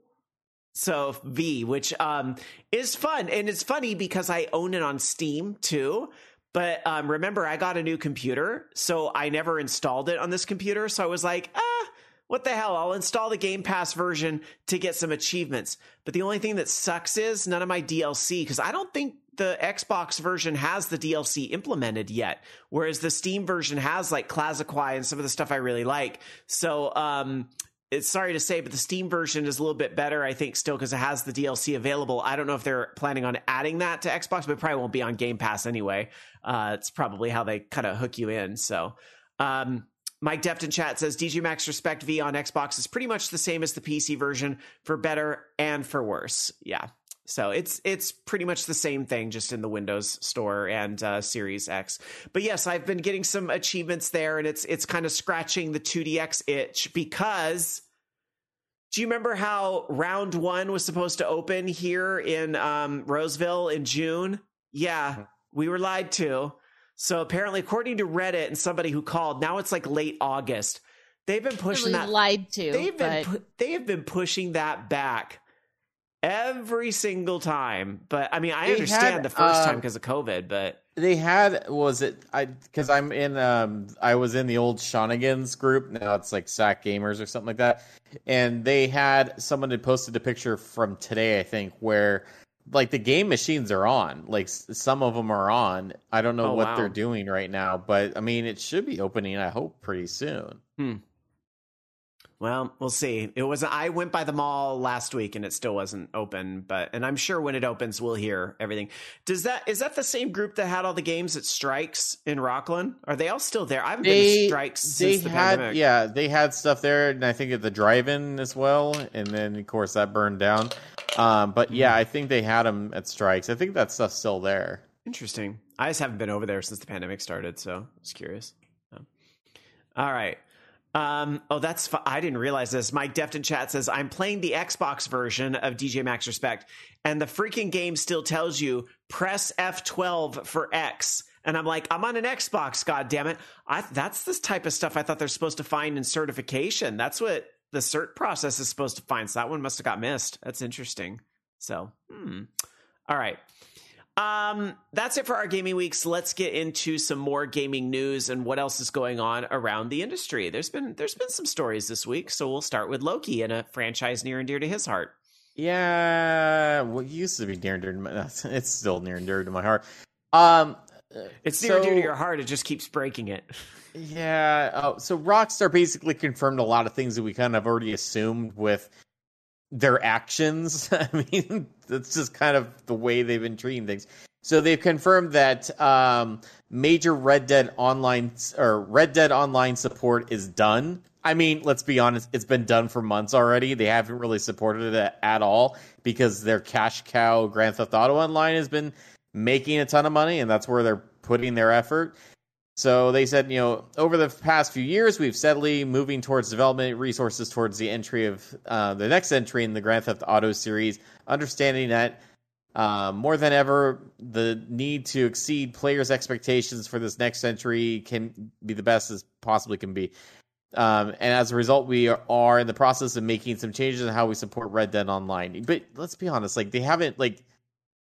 So V, which um, is fun, and it's funny because I own it on Steam too. But um, remember, I got a new computer, so I never installed it on this computer, so I was like, ah, what the hell? I'll install the Game Pass version to get some achievements. But the only thing that sucks is none of my D L C, because I don't think the Xbox version has the D L C implemented yet, whereas the Steam version has like Classiquai and some of the stuff I really like. So um, it's sorry to say, but the Steam version is a little bit better, I think, still, because it has the D L C available. I don't know if they're planning on adding that to Xbox, but it probably won't be on Game Pass anyway. Uh, it's probably how they kind of hook you in. So um Mike Deft in chat says D J Max Respect V on Xbox is pretty much the same as the P C version, for better and for worse. Yeah. So it's it's pretty much the same thing, just in the Windows Store and uh, Series X. But yes, I've been getting some achievements there, and it's it's kind of scratching the two D X itch, because do you remember how round one was supposed to open here in um, Roseville in June? Yeah, we were lied to. So apparently, according to Reddit and somebody who called, now it's like late August. They've been pushing really that. Lied to. They've been but... pu- they have been pushing that back every single time. But I mean, I They understand had, the first uh, time because of COVID, but They had was it I because I'm in um I was in the old Shonigans group, now it's like Sack Gamers or something like that, and they had someone had posted a picture from today, I think, where like the game machines are on, like s- some of them are on. I don't know Oh, what wow. they're doing right now, but I mean it should be opening, I hope, pretty soon. Hmm. Well, we'll see. It was I went by the mall last week and it still wasn't open, but and I'm sure when it opens we'll hear everything. Does that is that the same group that had all the games at Strikes in Rockland? Are they all still there? I haven't been to They Strikes they since the had pandemic. yeah they had stuff there, and I think at the drive-in as well, and then of course that burned down. Um, but yeah, I think they had them at Strikes. I think that stuff's still there. Interesting. I just haven't been over there since the pandemic started, so I was curious. Oh. All right. Um, oh, that's fu- I didn't realize this. Mike Deft in chat says, I'm playing the Xbox version of D J Max Respect, and the freaking game still tells you press F twelve for X. And I'm like, I'm on an Xbox, God damn it. I, that's this type of stuff I thought they're supposed to find in certification. That's what the cert process is supposed to find. So that one must have got missed. That's interesting. So, hmm. All right. Um, that's it for our gaming weeks. Let's get into some more gaming news and what else is going on around the industry. There's been there's been some stories this week, so we'll start with Loki, and a franchise near and dear to his heart. Yeah, well, it used to be near and dear to my, it's still near and dear to my heart. Um, It's near so, and dear to your heart. It just keeps breaking it. Yeah. Oh, so Rockstar basically confirmed a lot of things that we kind of already assumed with their actions. I mean, that's just kind of the way they've been treating things. So they've confirmed that um, major Red Dead Online or Red Dead Online support is done. I mean, let's be honest, it's been done for months already. They haven't really supported it at all because their cash cow Grand Theft Auto Online has been making a ton of money, and that's where they're putting their effort. So they said, you know, over the past few years, we've steadily moving towards development resources towards the entry of uh, the next entry in the Grand Theft Auto series, understanding that uh, more than ever, the need to exceed players' expectations for this next entry can be the best as possibly can be. Um, and as a result, we are in the process of making some changes in how we support Red Dead Online. But let's be honest, like they haven't like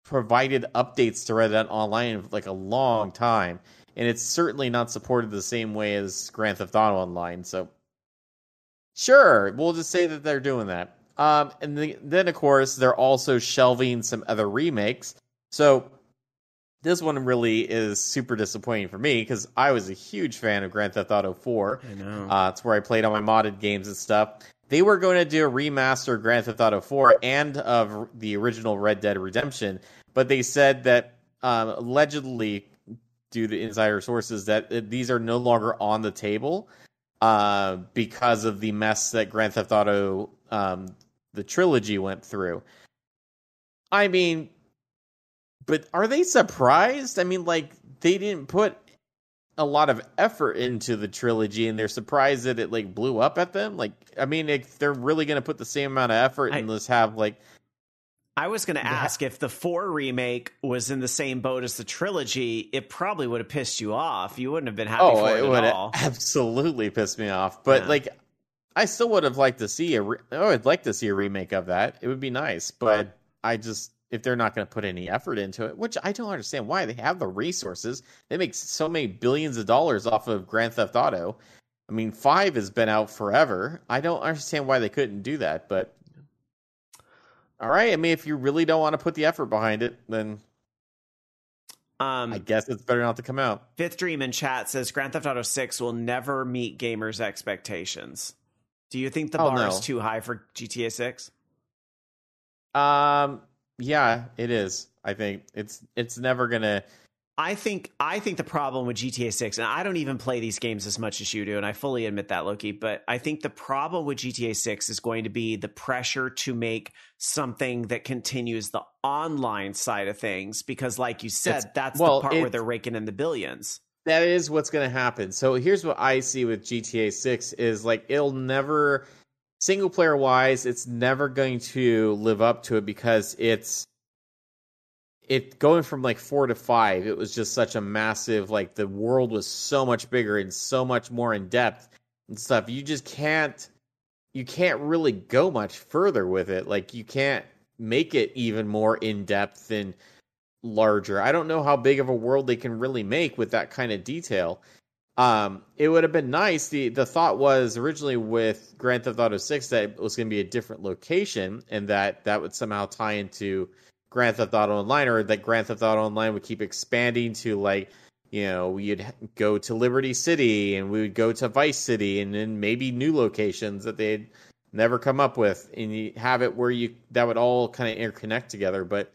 provided updates to Red Dead Online in like a long time, and it's certainly not supported the same way as Grand Theft Auto Online. So, sure, we'll just say that they're doing that. Um, and the, then, of course, they're also shelving some other remakes. So, this one really is super disappointing for me because I was a huge fan of Grand Theft Auto four. I know. Uh, it's where I played all my modded games and stuff. They were going to do a remaster of Grand Theft Auto four and of the original Red Dead Redemption, but they said that um, allegedly, due to insider sources, that these are no longer on the table uh, because of the mess that Grand Theft Auto, um, the trilogy, went through. I mean, but are they surprised? I mean, like, they didn't put a lot of effort into the trilogy, and they're surprised that it, like, blew up at them? Like, I mean, if they're really going to put the same amount of effort I, and just have, like... I was going to ask, if the four remake was in the same boat as the trilogy, it probably would have pissed you off. You wouldn't have been happy oh, for it, it at would all. absolutely pissed me off. But, yeah. like, I still would have liked to see a... Re- oh, I'd like to see a remake of that. It would be nice, but I just... If they're not going to put any effort into it, which I don't understand why. They have the resources. They make so many billions of dollars off of Grand Theft Auto. I mean, five has been out forever. I don't understand why they couldn't do that, but all right. I mean, if you really don't want to put the effort behind it, then um, I guess it's better not to come out. Fifth Dream in chat says Grand Theft Auto six will never meet gamers' expectations. Do you think the oh, bar no. is too high for G T A six? Um... Yeah, it is. I think it's it's never gonna. I think I think the problem with G T A six, and I don't even play these games as much as you do, and I fully admit that, Loki, but I think the problem with G T A six is going to be the pressure to make something that continues the online side of things, because like you said, it's, that's well, the part where they're raking in the billions. That is what's going to happen. So here's what I see with G T A six is like it'll never... Single player wise, it's never going to live up to it because it's it going from like four to five. It was just such a massive, like the world was so much bigger and so much more in depth and stuff. You just can't you can't really go much further with it. Like you can't make it even more in depth and larger. I don't know how big of a world they can really make with that kind of detail. Um, it would have been nice. The the thought was originally with Grand Theft Auto six that it was going to be a different location and that that would somehow tie into Grand Theft Auto Online, or that Grand Theft Auto Online would keep expanding to, like, you know, we'd go to Liberty City and we would go to Vice City and then maybe new locations that they'd never come up with, and you have it where you that would all kind of interconnect together. But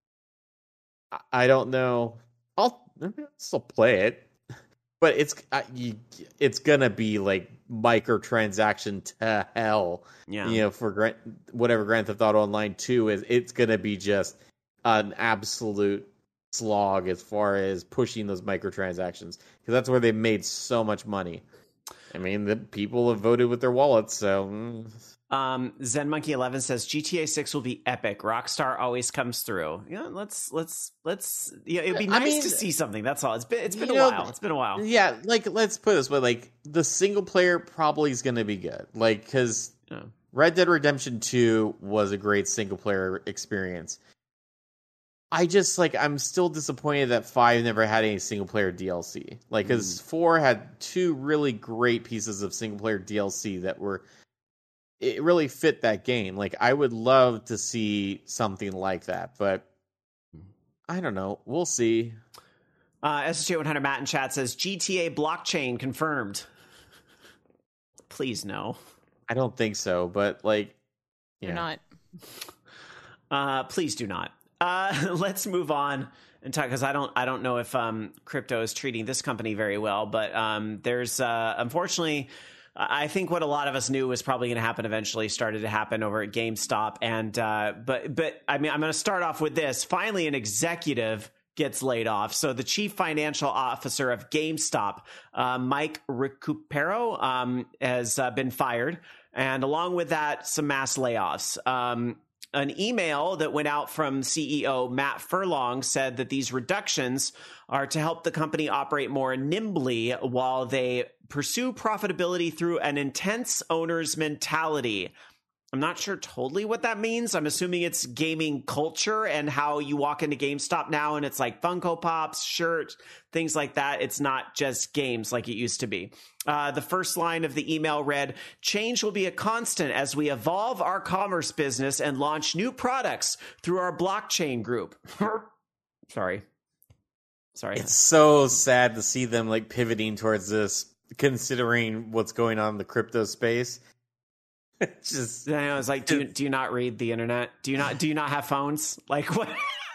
I don't know. I'll, I'll still play it. But it's uh, you, it's gonna be like microtransaction to hell, yeah. You know, for Grand, whatever Grand Theft Auto Online two is, it's gonna be just an absolute slog as far as pushing those microtransactions, because that's where they made so much money. I mean, the people have voted with their wallets, so. Mm. Um, Zen Monkey eleven says G T A six will be epic. Rockstar always comes through. Yeah, let's let's let's. Yeah, it'd be nice I mean, to see something. That's all. It's been it's been a know, while. It's been a while. Yeah, like let's put it this way: like the single player probably is going to be good. Like because yeah. Red Dead Redemption two was a great single player experience. I just like I'm still disappointed that five never had any single player D L C. Like because mm. four had two really great pieces of single player D L C that were. It really fit that game. Like, I would love to see something like that, but I don't know. We'll see. Uh, S S J one hundred Matt in chat says G T A blockchain confirmed. Please no. I don't think so, but like, yeah. You're not. Uh, please do not. Uh, let's move on and talk, because I don't, I don't know if um, crypto is treating this company very well, but um, there's uh, unfortunately. I think what a lot of us knew was probably going to happen eventually started to happen over at GameStop. And, uh, but, but I mean, I'm going to start off with this. Finally, an executive gets laid off. So the chief financial officer of GameStop, uh, Mike Recupero, um, has uh, been fired. And along with that, some mass layoffs. Um, An email that went out from C E O Matt Furlong said that these reductions are to help the company operate more nimbly while they pursue profitability through an intense owner's mentality. I'm not sure totally what that means. I'm assuming it's gaming culture and how you walk into GameStop now and it's like Funko Pops, shirts, things like that. It's not just games like it used to be. Uh, the first line of the email read, change will be a constant as we evolve our commerce business and launch new products through our blockchain group. Sorry. Sorry. It's so sad to see them like pivoting towards this, considering what's going on in the crypto space. It's just, I know, it's like, do you, do you not read the internet? Do you not do you not have phones? Like what?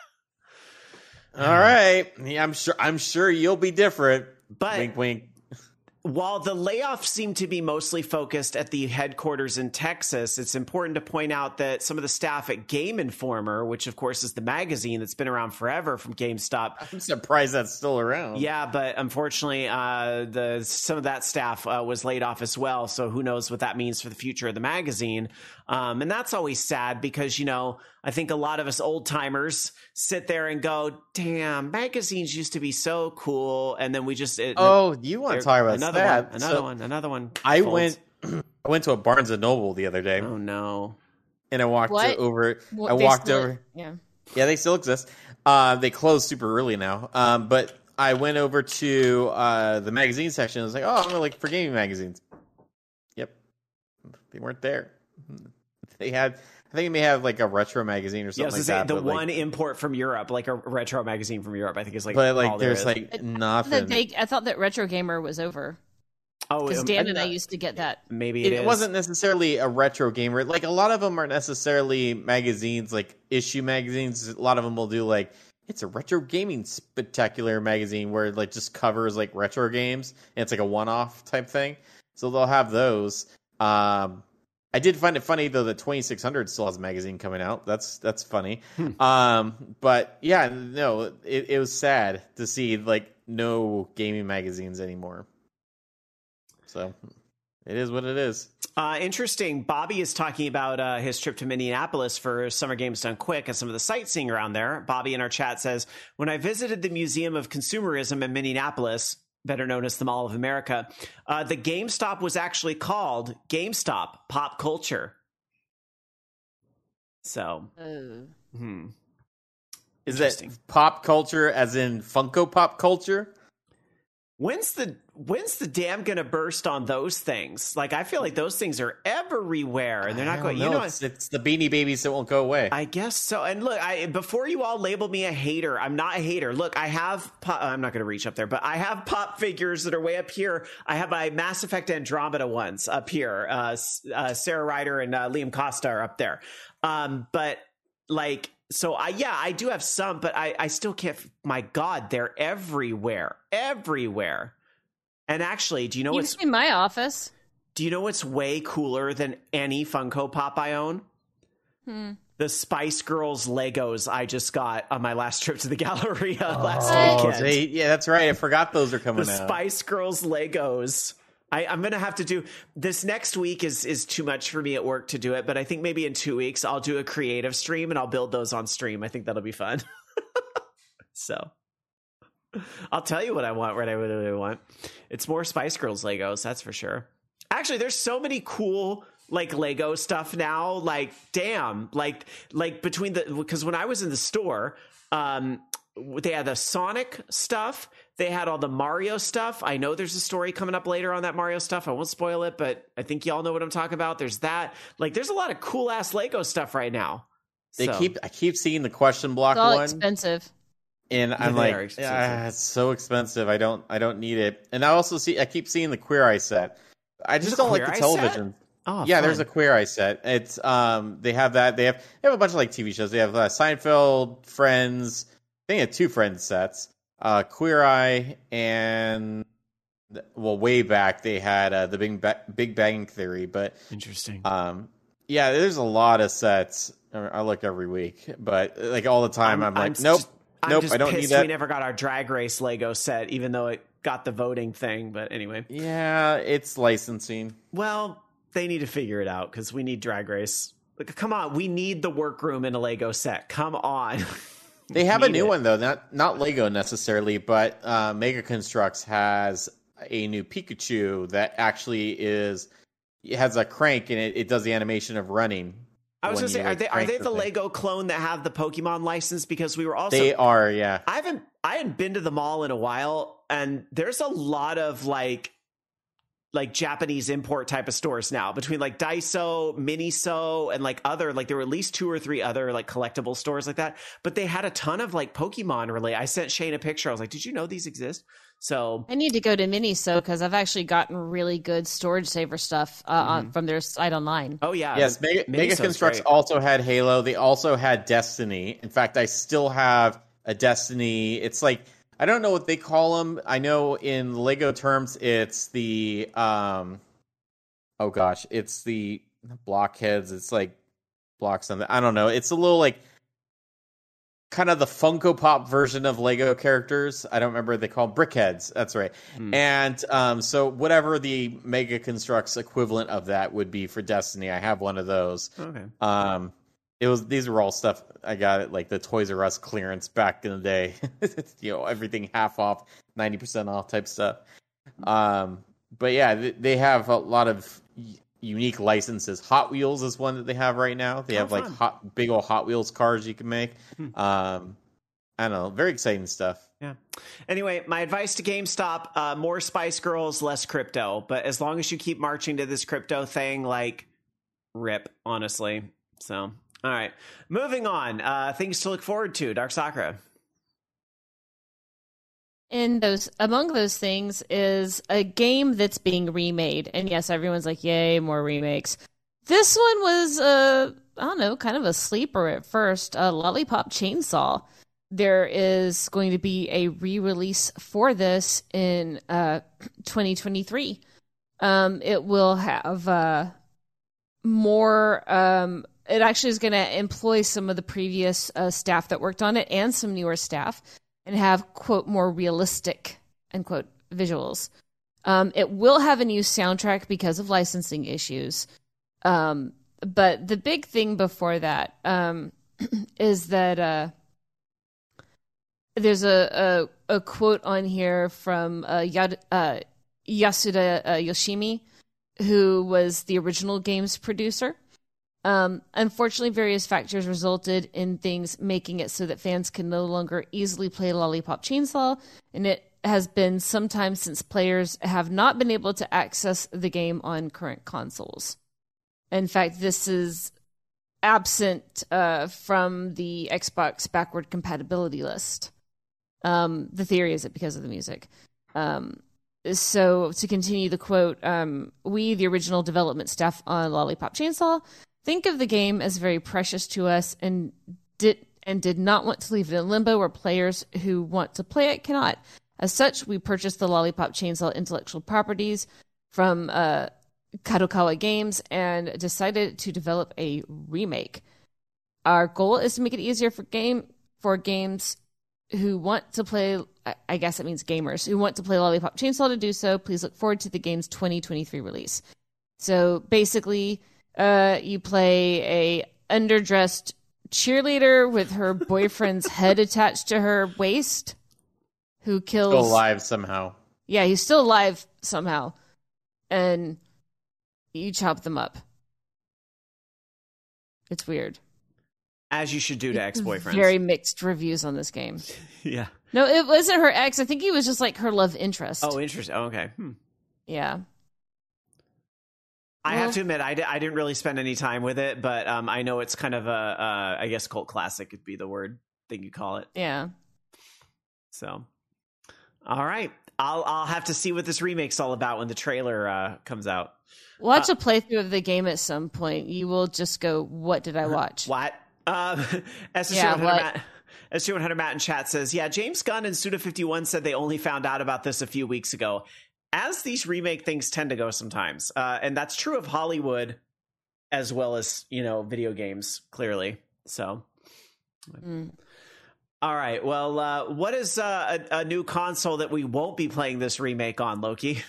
All right, yeah, I'm sure. I'm sure you'll be different. But wink, wink. While the layoffs seem to be mostly focused at the headquarters in Texas, it's important to point out that some of the staff at Game Informer, which of course is the magazine that's been around forever from GameStop. I'm surprised that's still around. Yeah, but unfortunately, uh, the some of that staff uh, was laid off as well. So who knows what that means for the future of the magazine. Um, and that's always sad because, you know, I think a lot of us old timers sit there and go, damn, magazines used to be so cool. And then we just. It, oh, you want to talk about another that? One, another so one, another one. I folds. went I went to a Barnes and Noble the other day. Oh, no. And I walked What? over. What, I they walked still- over. Yeah. Yeah, they still exist. Uh, they closed super early now. Um, but I went over to uh, the magazine section. I was like, oh, I'm like for gaming magazines. Yep. They weren't there. They had, I think they may have like a retro magazine or Yeah, something I was like gonna that. say, the but, one like, import from Europe, like a retro magazine from Europe, I think is like, but like all there there's is. like That nothing. they, I thought that Retro Gamer was over oh, because um, Dan and uh, I used to get that. maybe it, it, is. wasn't necessarily a retro gamer. Like a lot of them aren't necessarily magazines, like issue magazines. A lot of them will do like it's a retro gaming spectacular magazine where it like just covers like retro games and it's like a one-off type thing. So they'll have those. Um, I did find it funny though that twenty-six hundred still has a magazine coming out. That's that's funny. um, but yeah, no, it, it was sad to see like no gaming magazines anymore. So it is what it is. Uh, interesting. Bobby is talking about uh, his trip to Minneapolis for Summer Games Done Quick and some of the sightseeing around there. Bobby in our chat says, when I visited the Museum of Consumerism in Minneapolis, better known as the Mall of America, uh, the GameStop was actually called GameStop Pop Culture. So, Oh. hmm. Is that Interesting. pop culture as in Funko Pop culture? When's the when's the dam gonna burst on those things? Like, I feel like those things are everywhere, and they're not I going. don't You know, it's, it's the Beanie Babies that won't go away. I guess so. And look, I before you all label me a hater, I'm not a hater. Look, I have. Pop, I'm not going to reach up there, but I have pop figures that are way up here. I have my Mass Effect Andromeda ones up here. Uh, uh, Sarah Ryder and uh, Liam Costa are up there. Um, but like, so I yeah, I do have some, but I I still can't. My God, they're everywhere, everywhere. And actually, do you know You've what's seen my office. do you know what's way cooler than any Funko Pop I own? Hmm. The Spice Girls Legos I just got on my last trip to the Galleria last Oh, weekend. they- yeah, that's right. I forgot those are coming The out. Spice Girls Legos. I, I'm gonna have to do this next week. is is too much for me at work to do it, but I think maybe in two weeks I'll do a creative stream and I'll build those on stream. I think that'll be fun. So I'll tell you what I want. What I really want. It's more Spice Girls Legos, that's for sure. Actually, there's so many cool like Lego stuff now. Like, damn, like like between the because when I was in the store, um, they had the Sonic stuff. They had all the Mario stuff. I know there's a story coming up later on that Mario stuff. I won't spoil it, but I think y'all know what I'm talking about. There's that. Like, there's a lot of cool ass Lego stuff right now. They So- keep I keep seeing the question block It's all one, expensive. and I'm they are like, expensive. ah, it's so expensive. I don't I don't need it. And I also see I keep seeing the Queer Eye set. I There's just a don't like Queer the Eye television. Oh, yeah, fun. there's a Queer Eye set. It's um they have that. They have they have a bunch of like T V shows. They have uh, Seinfeld, Friends. I think they have two Friends sets. Uh, Queer Eye and well, way back they had uh, the Big ba- Big Bang Theory, but Interesting. um, yeah, there's a lot of sets. I look every week, but like all the time, I'm, I'm like, nope, just, I'm nope, just I don't pissed need that. we never got our Drag Race Lego set, even though it got the voting thing. But anyway, Yeah, it's licensing. well, they need to figure it out because we need Drag Race. Like, come on, we need the workroom in a Lego set. Come on. They have a Need new it. one though, not not Lego necessarily, but uh, Mega Constructs has a new Pikachu that actually is it has a crank and it, it does the animation of running. I was going to say, like, are they are they the, the Lego clone that have the Pokemon license? Because we were also they are, yeah. I haven't I hadn't been to the mall in a while, and there's a lot of like like Japanese import type of stores now between like Daiso, Miniso, and like other like there were at least two or three other like collectible stores like that. But they had a ton of like Pokemon related. I sent Shane a picture. I was like, did you know these exist? So I need to go to Miniso because I've actually gotten really good storage saver stuff uh, mm-hmm. on, from their site online. Oh yeah, yes. Mega, Mega Constructs great. Also had Halo. They also had Destiny. In fact, I still have a Destiny. It's like I don't know what they call them. I know in Lego terms, it's the um, oh gosh, it's the blockheads. It's like block something. I don't know. It's a little like. Kind of the Funko Pop version of Lego characters. I don't remember what they call them. Brickheads. That's right. Mm. And um, so whatever the Mega Constructs equivalent of that would be for Destiny, I have one of those. Okay. Um, it was these were all stuff I got at like the Toys R Us clearance back in the day. You know, everything half off, ninety percent off type stuff. Um, but yeah, they, they have a lot of unique licenses. Hot Wheels is one that they have right now. They oh, have fun. like hot, big old Hot Wheels cars you can make. Hmm. Um, I don't know, very exciting stuff. Yeah. Anyway, my advice to GameStop: uh, more Spice Girls, less crypto. But as long as you keep marching to this crypto thing, like, rip, honestly. So, all right, moving on. Uh, things to look forward to. Dark Sakura. And those among those things is a game that's being remade. And yes, everyone's like, yay, more remakes. This one was, uh, I don't know, kind of a sleeper at first. Uh, Lollipop Chainsaw. There is going to be a re-release for this in uh, twenty twenty-three. Um, it will have uh, more... Um, it actually is going to employ some of the previous uh, staff that worked on it and some newer staff. And have, quote, more realistic, unquote, visuals. Um, it will have a new soundtrack because of licensing issues. Um, but the big thing before that um, is that uh, there's a, a, a quote on here from uh, Yad, uh, Yasuda uh, Yoshimi, who was the original game's producer. Um, unfortunately, various factors resulted in things making it so that fans can no longer easily play Lollipop Chainsaw, and it has been some time since players have not been able to access the game on current consoles. In fact, this is absent uh, from the Xbox backward compatibility list. Um, the theory is it because of the music. Um, so, to continue the quote, um, we, the original development staff on Lollipop Chainsaw, think of the game as very precious to us and did and did not want to leave it in limbo where players who want to play it cannot. As such, we purchased the Lollipop Chainsaw intellectual properties from uh, Kadokawa Games and decided to develop a remake. Our goal is to make it easier for game for games who want to play, I guess it means gamers, who want to play Lollipop Chainsaw to do so. Please look forward to the game's twenty twenty-three release. So basically... Uh, you play a underdressed cheerleader with her boyfriend's head attached to her waist, who kills. Still alive somehow. Yeah, he's still alive somehow, and you chop them up. It's weird. As you should do to ex-boyfriends. Very mixed reviews on this game. Yeah. No, it wasn't her ex. I think he was just like her love interest. Oh, interesting. Oh, okay. Hmm. Yeah. I have to admit, I, di- I didn't really spend any time with it, but um, I know it's kind of a, uh, I guess, cult classic would be the word thing you call it. Yeah. So, all right, I'll I'll have to see what this remake's all about when the trailer uh, comes out. Watch uh, a playthrough of the game at some point. You will just go, "What did I watch?" What? Um, S S two one hundred Matt in chat says, "Yeah, James Gunn and Suda fifty-one said they only found out about this a few weeks ago." As these remake things tend to go sometimes. Uh, and that's true of Hollywood as well as, you know, video games, clearly. So, mm. All right. Well, uh, what is uh, a, a new console that we won't be playing this remake on, Loki?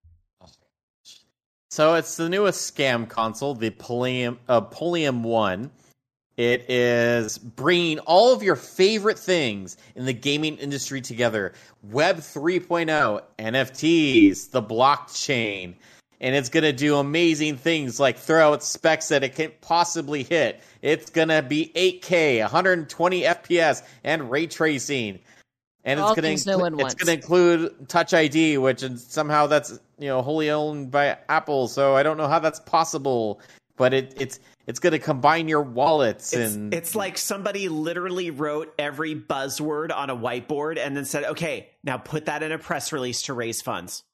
So it's the newest scam console, the Pulliam, uh, Pulliam one. It is bringing all of your favorite things in the gaming industry together. Web three point oh, N F Ts, the blockchain, and it's going to do amazing things like throw out specs that it can't possibly hit. It's going to be eight K, one hundred twenty F P S, and ray tracing. And it's going to no it's going to include Touch I D, which is somehow that's, you know, wholly owned by Apple. So I don't know how that's possible, but it, it's it's going to combine your wallets. It's, and it's like somebody literally wrote every buzzword on a whiteboard and then said, "Okay, now put that in a press release to raise funds."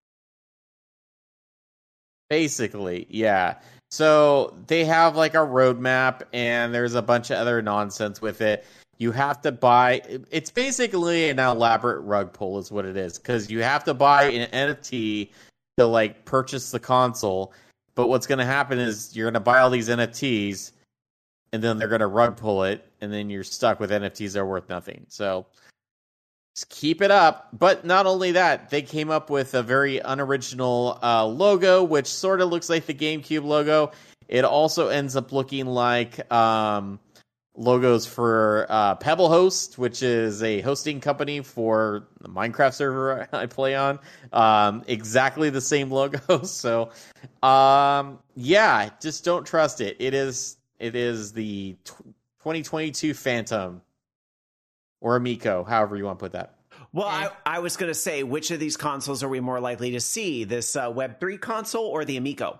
Basically, yeah. So they have like a roadmap, and there's a bunch of other nonsense with it. You have to buy, it's basically an elaborate rug pull is what it is, because you have to buy an N F T to like purchase the console, but what's going to happen is you're going to buy all these N F Ts, and then they're going to rug pull it, and then you're stuck with N F Ts that are worth nothing. So just keep it up. But not only that, they came up with a very unoriginal uh, logo, which sort of looks like the GameCube logo. It also ends up looking like Um, logos for uh, Pebblehost, which is a hosting company for the Minecraft server I play on. Um, exactly the same logo. So, um, yeah, just don't trust it. It is it is the twenty twenty-two Phantom or Amico, however you want to put that. Well, I, I was going to say, which of these consoles are we more likely to see? This uh, Web three console or the Amico?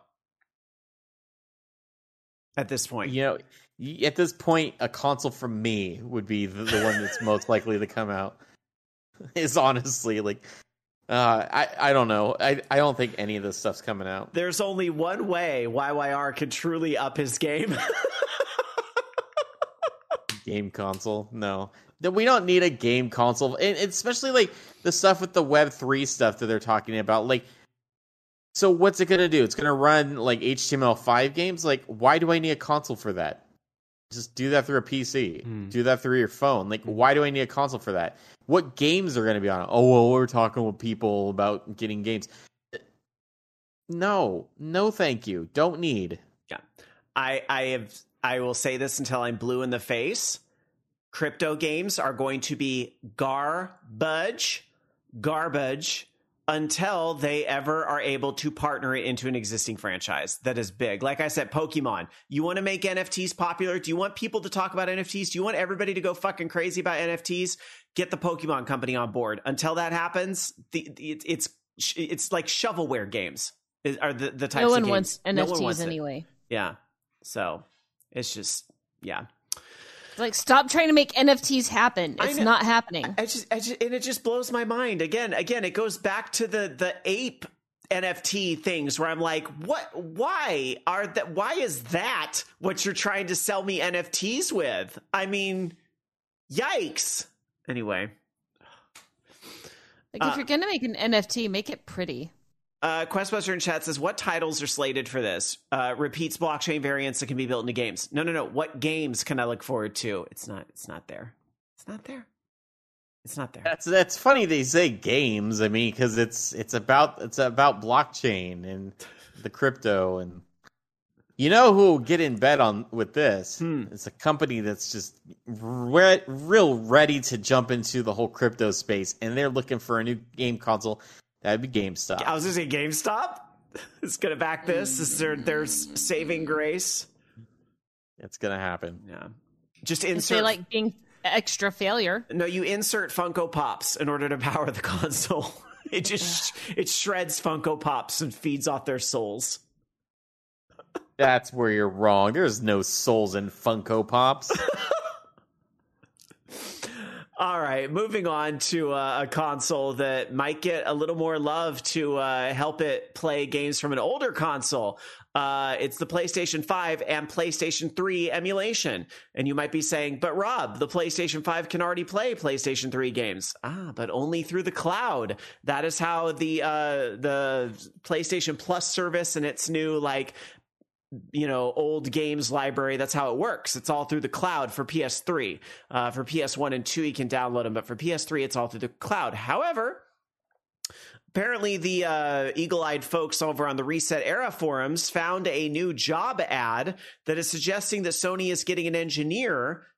At this point, you know. At this point, a console from me would be the, the one that's most likely to come out. Is honestly like, uh, I I don't know. I I don't think any of this stuff's coming out. There's only one way Y Y R can truly up his game. Game console? No, we don't need a game console, and especially like the stuff with the Web three stuff that they're talking about, like. So what's it going to do? It's going to run like H T M L five games? Like, why do I need a console for that? Just do that through a P C. Mm. Do that through your phone. Like, why do I need a console for that? What games are going to be on it? Oh, well, we're talking with people about getting games. No. No, thank you. Don't need. Yeah. I, I have. I will say this until I'm blue in the face. Crypto games are going to be garbage. Garbage. Until they ever are able to partner it into an existing franchise that is big. Like I said, Pokemon. You want to make N F Ts popular? Do you want people to talk about N F Ts? Do you want everybody to go fucking crazy about N F Ts? Get the Pokemon company on board. Until that happens, the, the, it's it's like shovelware games are the, the types no one of games. Wants N F Ts no one wants anyway. It. Yeah. So it's just, yeah. Like, stop trying to make N F Ts happen. It's not happening. I just, I just, and it just blows my mind. Again, again, it goes back to the the ape N F T things where I'm like, what? Why are that? Why is that what you're trying to sell me N F Ts with? I mean, yikes. Anyway, like if uh, you're gonna make an N F T, make it pretty. Uh, Questbuster in chat says, what titles are slated for this? Uh, repeats blockchain variants that can be built into games. No, no, no. What games can I look forward to? It's not, it's not there. It's not there. It's not there. That's, that's funny they say games. I mean, cause it's, it's about, it's about blockchain and the crypto, and you know who will get in bed on with this? Hmm. It's a company that's just re- real ready to jump into the whole crypto space, and they're looking for a new game console. That'd be GameStop. I was going to say GameStop. It's going to back this. Is there, there's saving grace. It's going to happen. Yeah. Just insert. They like being extra failure. No, you insert Funko Pops in order to power the console. It just it shreds Funko Pops and feeds off their souls. That's where you're wrong. There's no souls in Funko Pops. All right, moving on to uh, a console that might get a little more love to uh, help it play games from an older console. Uh, it's the PlayStation five and PlayStation three emulation. And you might be saying, but Rob, the PlayStation five can already play PlayStation three games. Ah, but only through the cloud. That is how the uh, the PlayStation Plus service and its new, like, you know, old games library, that's how it works. It's all through the cloud for P S three. Uh, for P S one and two, you can download them, but for P S three, it's all through the cloud. However, apparently the uh, eagle-eyed folks over on the Reset Era forums found a new job ad that is suggesting that Sony is getting an engineer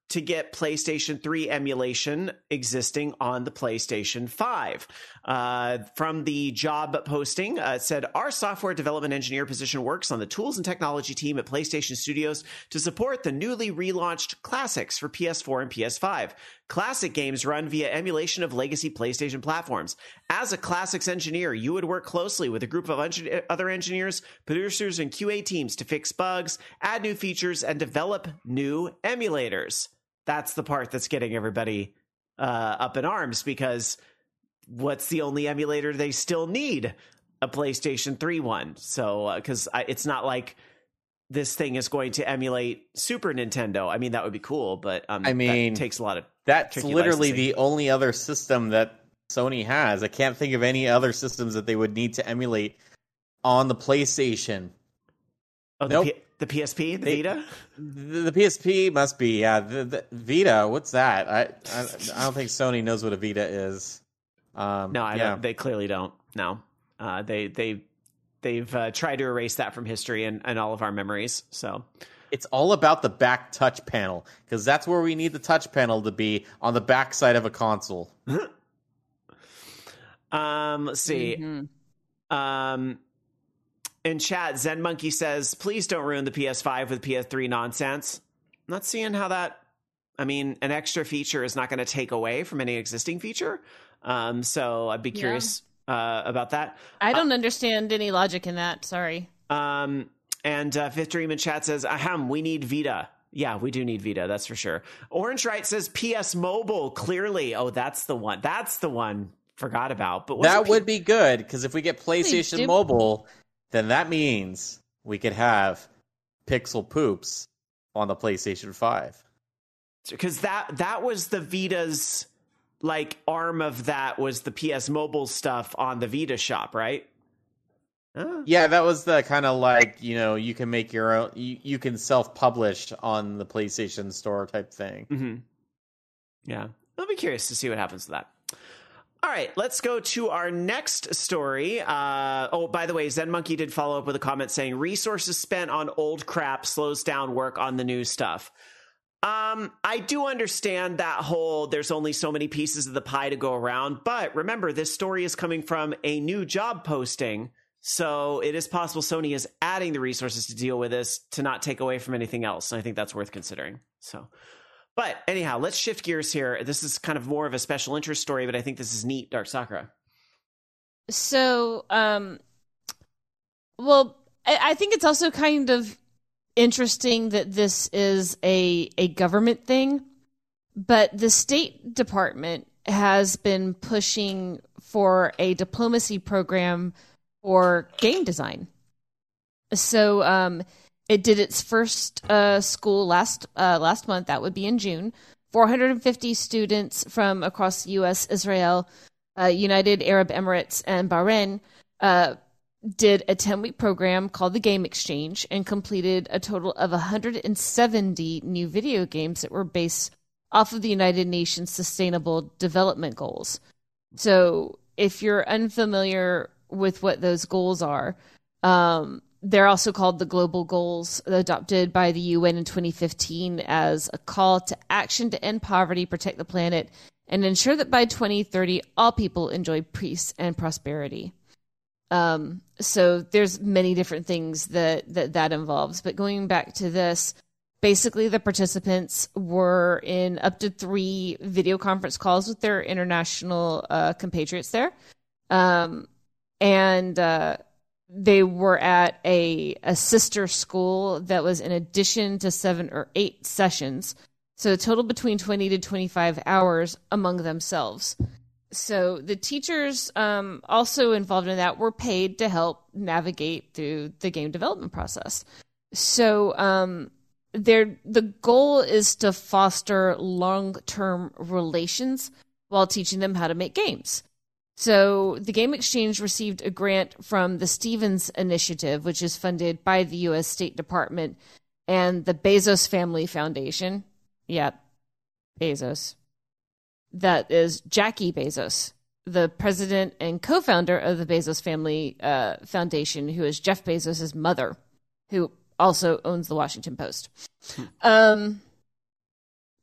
to get PlayStation three emulation existing on the PlayStation five. Uh, from the job posting, uh, it said, our software development engineer position works on the tools and technology team at PlayStation Studios to support the newly relaunched classics for P S four and P S five. Classic games run via emulation of legacy PlayStation platforms. As a classics engineer, you would work closely with a group of un- other engineers, producers, and Q A teams to fix bugs, add new features, and develop new emulators. That's the part that's getting everybody uh, up in arms, because what's the only emulator they still need? A PlayStation three one. So, because uh, it's not like this thing is going to emulate Super Nintendo. I mean, that would be cool, but um, I mean, that takes a lot of that's literally licensing. The only other system that Sony has. I can't think of any other systems that they would need to emulate on the PlayStation. Oh, the, nope. P- the P S P, the they, Vita. The, the P S P must be, yeah. The, the Vita, what's that? I, I I don't think Sony knows what a Vita is. Um, no, I yeah. don't. They clearly don't. No, uh, they they they've uh, tried to erase that from history and, and all of our memories. So it's all about the back touch panel, because that's where we need the touch panel to be, on the back side of a console. um, let's see. Mm-hmm. Um. In chat, Zen Monkey says, please don't ruin the P S five with P S three nonsense. I'm not seeing how that, I mean, an extra feature is not going to take away from any existing feature. Um, so I'd be curious yeah. uh, about that. I don't uh, understand any logic in that. Sorry. Um, and uh, Fifth Dream in chat says, ahem, we need Vita. Yeah, we do need Vita. That's for sure. Orange Right says P S Mobile. Clearly. Oh, that's the one. That's the one. Forgot about. But that P- would be good, because if we get PlayStation Mobile, then that means we could have Pixel Poops on the PlayStation five. Because that that was the Vita's, like, arm of that was the P S Mobile stuff on the Vita shop, right? Huh? Yeah, that was the kind of like, you know, you can make your own, you, you can self-publish on the PlayStation Store type thing. Mm-hmm. Yeah. I'll be curious to see what happens to that. All right, let's go to our next story. Uh, oh, by the way, Zen Monkey did follow up with a comment saying resources spent on old crap slows down work on the new stuff. Um, I do understand that whole there's only so many pieces of the pie to go around. But remember, this story is coming from a new job posting. So it is possible Sony is adding the resources to deal with this to not take away from anything else. And I think that's worth considering. So. But anyhow, let's shift gears here. This is kind of more of a special interest story, but I think this is neat, Dark Sakura. So, um, well, I, I think it's also kind of interesting that this is a a government thing, but the State Department has been pushing for a diplomacy program for game design. So, um, it did its first uh, school last uh, last month. That would be in June. four hundred fifty students from across the U S, Israel, uh, United Arab Emirates, and Bahrain uh, did a ten-week program called the Game Exchange and completed a total of one hundred seventy new video games that were based off of the United Nations Sustainable Development Goals. So if you're unfamiliar with what those goals are, um, they're also called the Global Goals, adopted by the U N in twenty fifteen as a call to action to end poverty, protect the planet, and ensure that by twenty thirty, all people enjoy peace and prosperity. Um, so there's many different things that, that that involves. But going back to this, basically the participants were in up to three video conference calls with their international uh, compatriots there. Um, and... Uh, They were at a, a sister school that was in addition to seven or eight sessions. So a total between twenty to twenty-five hours among themselves. So the teachers um, also involved in that were paid to help navigate through the game development process. So um, the goal is to foster long-term relations while teaching them how to make games. So the Game Exchange received a grant from the Stevens Initiative, which is funded by the U S State Department and the Bezos Family Foundation. Yeah, Bezos. That is Jackie Bezos, the president and co-founder of the Bezos Family uh, Foundation, who is Jeff Bezos' mother, who also owns the Washington Post. um,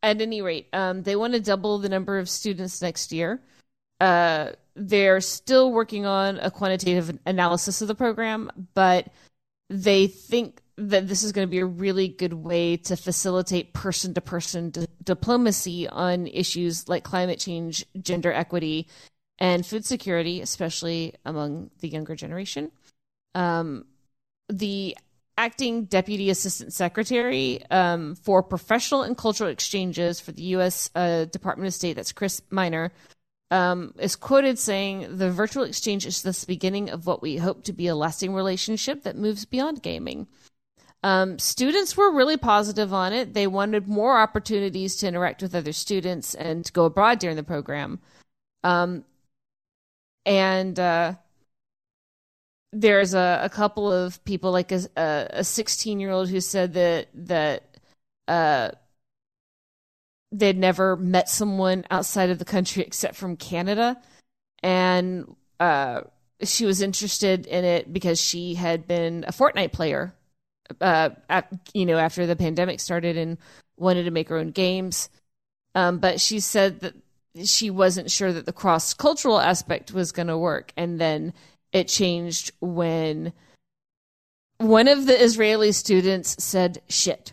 at any rate, um, they want to double the number of students next year. Uh, they're still working on a quantitative analysis of the program, but they think that this is going to be a really good way to facilitate person-to-person di- diplomacy on issues like climate change, gender equity, and food security, especially among the younger generation. Um, the acting deputy assistant secretary um, for professional and cultural exchanges for the U S uh, Department of State, that's Chris Miner, um, is quoted saying, "The virtual exchange is the beginning of what we hope to be a lasting relationship that moves beyond gaming." Um, students were really positive on it. They wanted more opportunities to interact with other students and to go abroad during the program. Um, and uh, there's a, a couple of people, like a, a sixteen-year-old who said that that uh, they'd never met someone outside of the country except from Canada, and uh, she was interested in it because she had been a Fortnite player, uh, at, you know, after the pandemic started, and wanted to make her own games. Um, but she said that she wasn't sure that the cross-cultural aspect was going to work, and then it changed when one of the Israeli students said shit.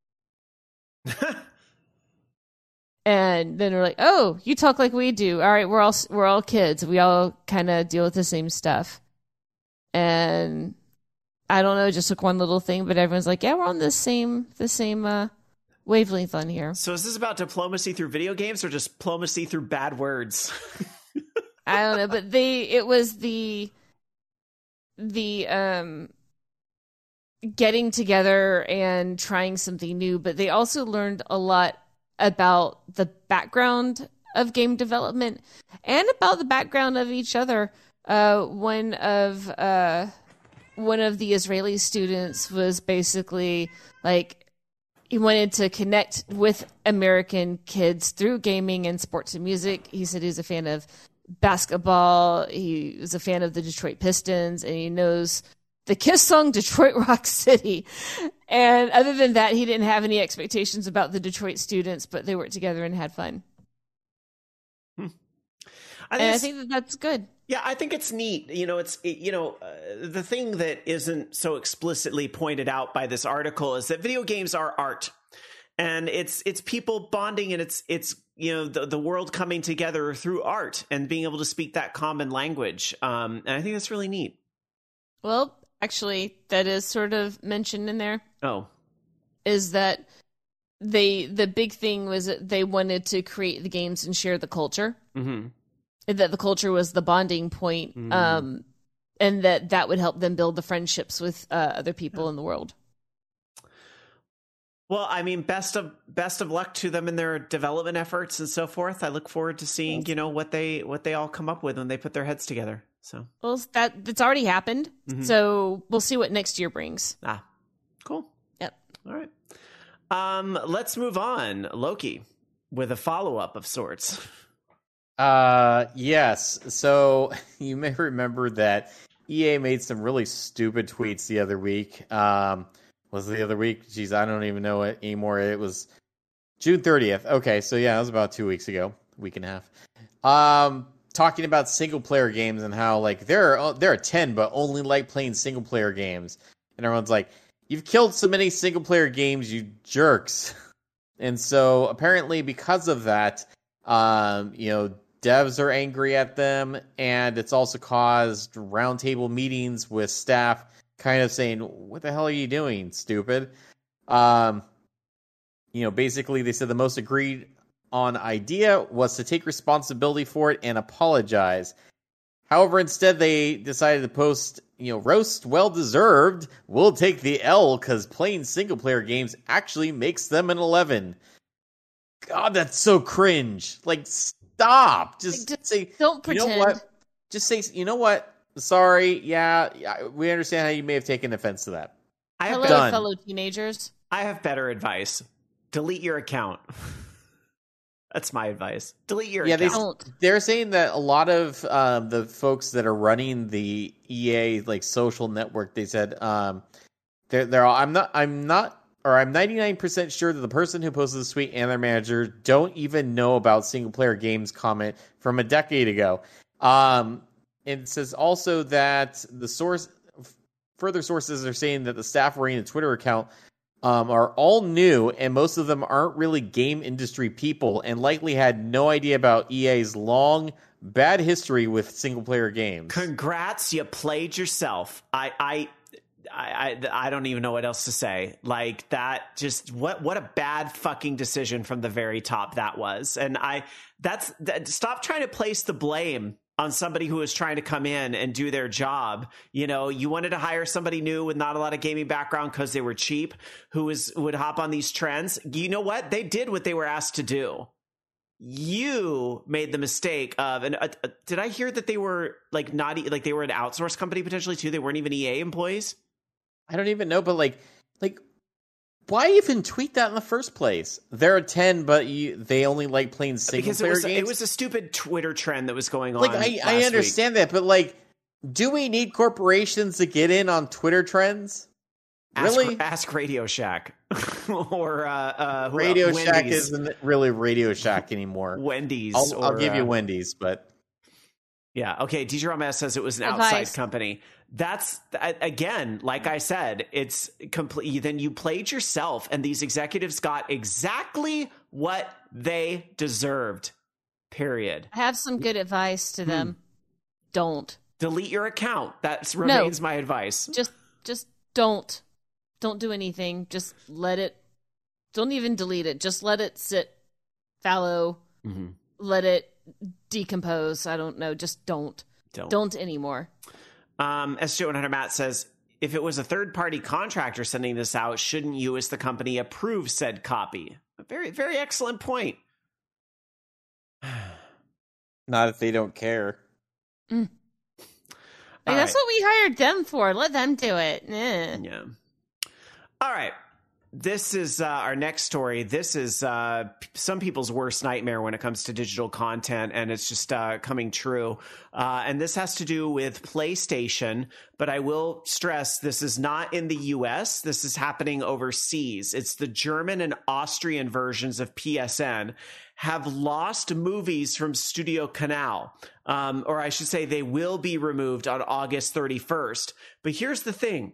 And then we're like, "Oh, you talk like we do. All right, we're all we're all kids. We all kind of deal with the same stuff." And I don't know, just took one little thing, but everyone's like, "Yeah, we're on the same the same uh, wavelength on here." So is this about diplomacy through video games or just diplomacy through bad words? I don't know, but they it was the the um getting together and trying something new, but they also learned a lot about the background of game development and about the background of each other. Uh, one of uh, one of the Israeli students was basically like, he wanted to connect with American kids through gaming and sports and music. He said he was a fan of basketball. He was a fan of the Detroit Pistons, and he knows the Kiss song Detroit Rock City. And other than that, he didn't have any expectations about the Detroit students, but they worked together and had fun. Hmm. I and I think that that's good. Yeah, I think it's neat. You know, it's, it, you know, uh, the thing that isn't so explicitly pointed out by this article is that video games are art. And it's it's people bonding, and it's it's you know the the world coming together through art and being able to speak that common language. Um, and I think that's really neat. Well, actually, that is sort of mentioned in there. Oh, is that they the big thing was that they wanted to create the games and share the culture. Mm-hmm. That the culture was the bonding point, mm. um, and that that would help them build the friendships with uh, other people yeah. in the world. Well, I mean, best of best of luck to them in their development efforts and so forth. I look forward to seeing, you know, what they what they all come up with when they put their heads together. So, well, that that's already happened. Mm-hmm. So we'll see what next year brings. Ah, cool. Yep. All right. Um, let's move on. Loki, with a follow up of sorts. Uh, yes. So you may remember that E A made some really stupid tweets the other week. Um. Was it the other week? Jeez, I don't even know it anymore. It was June thirtieth. Okay, so yeah, it was about two weeks ago, week and a half. Um, talking about single player games and how like there are there are ten, but only like playing single player games. And everyone's like, "You've killed so many single player games, you jerks." And so apparently, because of that, um, you know, devs are angry at them, and it's also caused roundtable meetings with staff kind of saying, "What the hell are you doing, stupid?" Um, you know, basically they said the most agreed on idea was to take responsibility for it and apologize. However, instead they decided to post, you know, "Roast well deserved. We'll take the L because playing single player games actually makes them an eleven. God, that's so cringe. Like, stop. Just, just say, don't pretend. You know what? Just say, you know what? Sorry, yeah, yeah, we understand how you may have taken offense to that. I have Hello, done. fellow teenagers. I have better advice. Delete your account. That's my advice. Delete your yeah, account. They, they're saying that a lot of um, the folks that are running the E A like social network, they said um, they're they're all, I'm not I'm not or I'm ninety-nine percent sure that the person who posted this tweet and their manager don't even know about single player games comment from a decade ago. Um, it says also that the source, further sources are saying that the staff running the Twitter account um, are all new, and most of them aren't really game industry people, and likely had no idea about E A's long bad history with single player games. Congrats, you played yourself. I, I, I, I, I don't even know what else to say. Like that, just what, what a bad fucking decision from the very top that was. And I, that's that, stop trying to place the blame on somebody who is trying to come in and do their job. You know, you wanted to hire somebody new with not a lot of gaming background because they were cheap, who was would hop on these trends. You know what? They did what they were asked to do. You made the mistake of, and uh, uh, did I hear that they were like not like they were an outsourced company potentially too? They weren't even E A employees. I don't even know, but like, like, why even tweet that in the first place? They're a ten, but you, they only like playing single because player it was, games. It was a stupid Twitter trend that was going on. Like, I, I understand week. that, but like, do we need corporations to get in on Twitter trends? Ask, Really? Ask Radio Shack or uh, uh, who Radio else? Shack Wendy's. isn't really Radio Shack anymore. Wendy's. I'll, or, I'll give you uh, Wendy's, but yeah. Okay. D J Ramirez says it was an Advice. outside company. That's again, like I said, it's complete. Then you played yourself, and these executives got exactly what they deserved. Period. I have some good advice to them. Hmm. Don't delete your account. That remains no. my advice. Just, just don't, don't do anything. Just let it. Don't even delete it. Just let it sit fallow. Mm-hmm. Let it decompose. I don't know. Just don't. Don't, don't anymore. Um, S J one hundred Matt says, if it was a third-party contractor sending this out, shouldn't you as the company approve said copy? A very, very excellent point. Not if they don't care. Mm. Like, that's right. What we hired them for. Let them do it. Eh. Yeah. All right. This is uh, our next story. This is uh, some people's worst nightmare when it comes to digital content, and it's just uh, coming true. Uh, and this has to do with PlayStation, but I will stress this is not in the U S. This is happening overseas. It's the German and Austrian versions of P S N have lost movies from Studio Canal, um, or I should say they will be removed on August thirty-first. But here's the thing.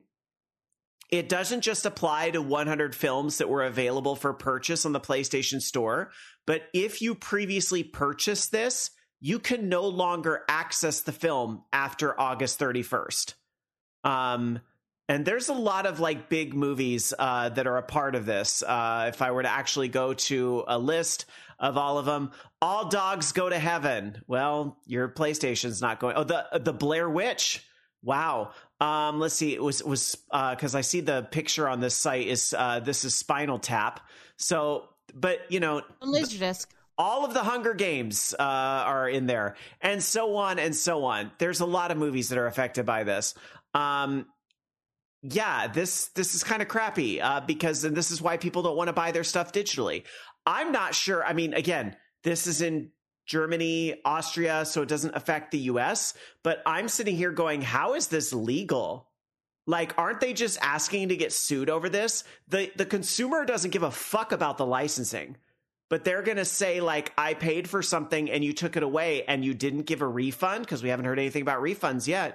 It doesn't just apply to one hundred films that were available for purchase on the PlayStation Store, but if you previously purchased this, you can no longer access the film after August thirty-first. Um, and there's a lot of like big movies uh, that are a part of this. Uh, if I were to actually go to a list of all of them, All Dogs Go to Heaven. Well, your PlayStation's not going. Oh, the the Blair Witch. Wow. Um, let's see. It was was because uh, I see the picture on this site is uh, this is Spinal Tap. So, but you know, Laserdisc. All of the Hunger Games uh, are in there, and so on and so on. There's a lot of movies that are affected by this. Um, yeah, this this is kind of crappy uh, because, and this is why people don't want to buy their stuff digitally. I'm not sure. I mean, again, this is in Germany, Austria, so it doesn't affect the U S, but I'm sitting here going, how is this legal? Like, aren't they just asking to get sued over this? The the consumer doesn't give a fuck about the licensing, but they're going to say, like, I paid for something and you took it away and you didn't give a refund because we haven't heard anything about refunds yet.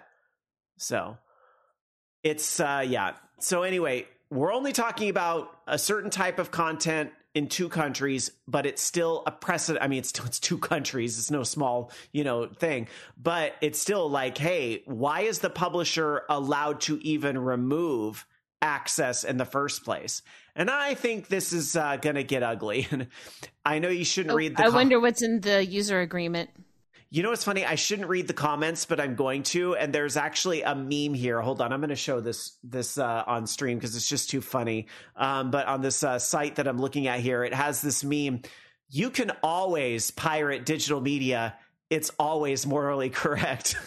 So it's, uh, yeah. So anyway, we're only talking about a certain type of content in two countries, but it's still a precedent. I mean, it's still, it's two countries. It's no small, you know, thing, but it's still like, hey, why is the publisher allowed to even remove access in the first place? And I think this is uh, going to get ugly. And I know you shouldn't oh, read the I com- wonder what's in the user agreement. You know what's funny? I shouldn't read the comments, but I'm going to. And there's actually a meme here. Hold on. I'm going to show this this uh, on stream because it's just too funny. Um, but on this uh, site that I'm looking at here, it has this meme. You can always pirate digital media. It's always morally correct.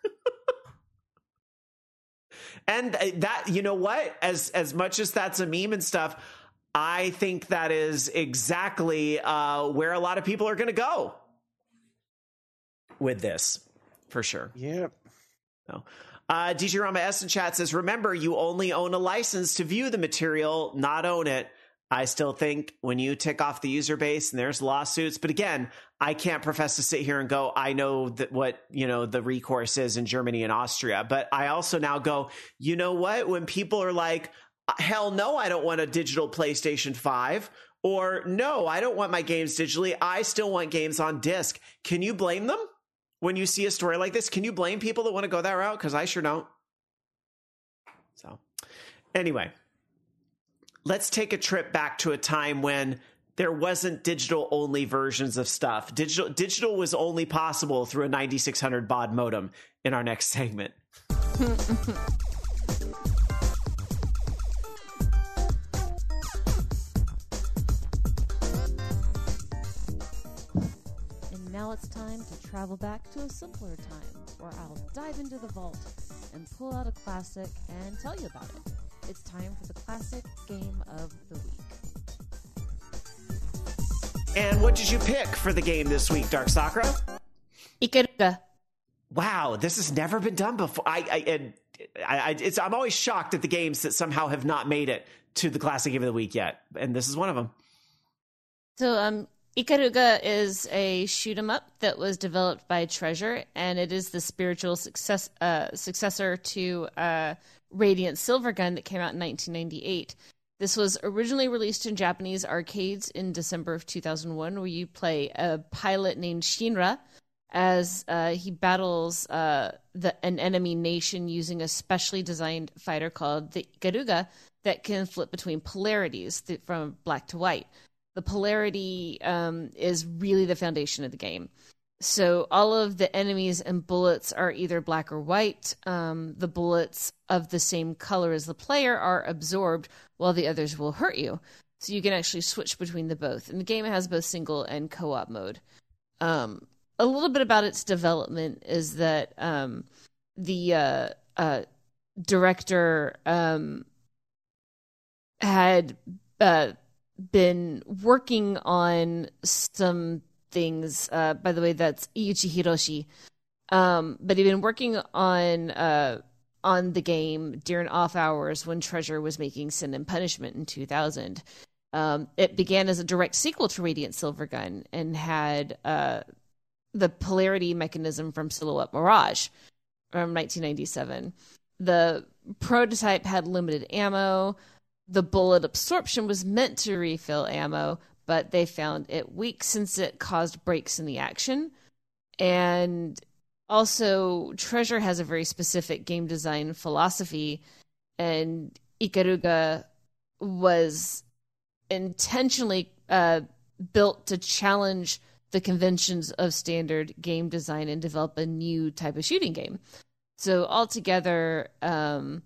And that, you know what? As as much as that's a meme and stuff, I think that is exactly uh, where a lot of people are going to go with this, for sure. Yep. So, uh, D J Rama S in chat says, remember, you only own a license to view the material, not own it. I still think when you tick off the user base and there's lawsuits, but again, I can't profess to sit here and go, I know that what, you know, the recourse is in Germany and Austria, but I also now go, you know what, when people are like, hell no, I don't want a digital PlayStation five, or no, I don't want my games digitally, I still want games on disc. Can you blame them when you see a story like this? Can you blame people that want to go that route? Because I sure don't. So anyway, let's take a trip back to a time when there wasn't digital only versions of stuff. Digital digital was only possible through a ninety-six hundred baud modem in our next segment. And now it's time to travel back to a simpler time where I'll dive into the vault and pull out a classic and tell you about it. It's time for the classic game of the week. And what did you pick for the game this week, Dark Sakura? Ikaruga. Wow, this has never been done before. I, I, and I, I it's, I'm always shocked at the games that somehow have not made it to the classic game of the week yet, and this is one of them. So, um, Ikaruga is a shoot 'em up that was developed by Treasure, and it is the spiritual success uh, successor to uh, Radiant Silvergun that came out in nineteen ninety-eight. This was originally released in Japanese arcades in December of two thousand one, where you play a pilot named Shinra as uh, he battles uh, the, an enemy nation using a specially designed fighter called the Ikaruga that can flip between polarities th- from black to white. The polarity um, is really the foundation of the game. So all of the enemies and bullets are either black or white. Um, the bullets of the same color as the player are absorbed, while the others will hurt you. So you can actually switch between the both. And the game has both single and co-op mode. Um, a little bit about its development is that um, the uh, uh, director um, had uh, been working on some things. Uh, by the way, that's Iuchi Hiroshi. Um, but he'd been working on uh, on the game during off hours when Treasure was making Sin and Punishment in two thousand. Um, it began as a direct sequel to Radiant Silvergun and had uh, the polarity mechanism from Silhouette Mirage from nineteen ninety-seven. The prototype had limited ammo. The bullet absorption was meant to refill ammo, but they found it weak since it caused breaks in the action. And also, Treasure has a very specific game design philosophy, and Ikaruga was intentionally uh, built to challenge the conventions of standard game design and develop a new type of shooting game. So altogether, um,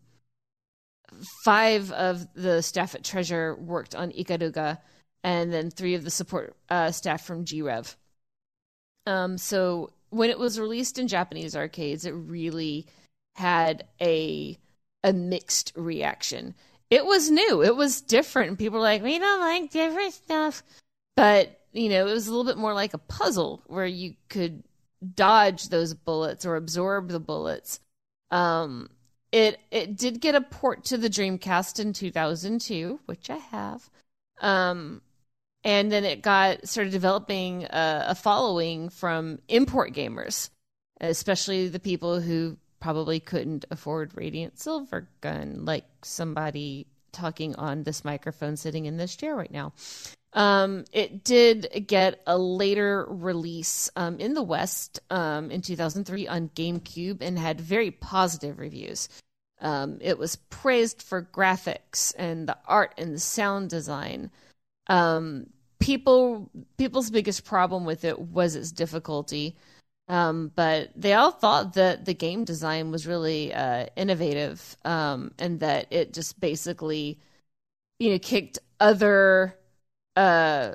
five of the staff at Treasure worked on Ikaruga, and then three of the support uh, staff from G Rev. Um, so when it was released in Japanese arcades, it really had a a mixed reaction. It was new. It was different. And people were like, we don't like different stuff. But, you know, it was a little bit more like a puzzle where you could dodge those bullets or absorb the bullets. Um, it it did get a port to the Dreamcast in two thousand two, which I have. Um, and then it got started developing a, a following from import gamers, especially the people who probably couldn't afford Radiant Silvergun, like somebody talking on this microphone sitting in this chair right now. Um, it did get a later release um, in the West um, in two thousand three on GameCube and had very positive reviews. Um, it was praised for graphics and the art and the sound design. Um, people, people's biggest problem with it was its difficulty. Um, but they all thought that the game design was really uh, innovative, um, and that it just basically, you know, kicked other uh,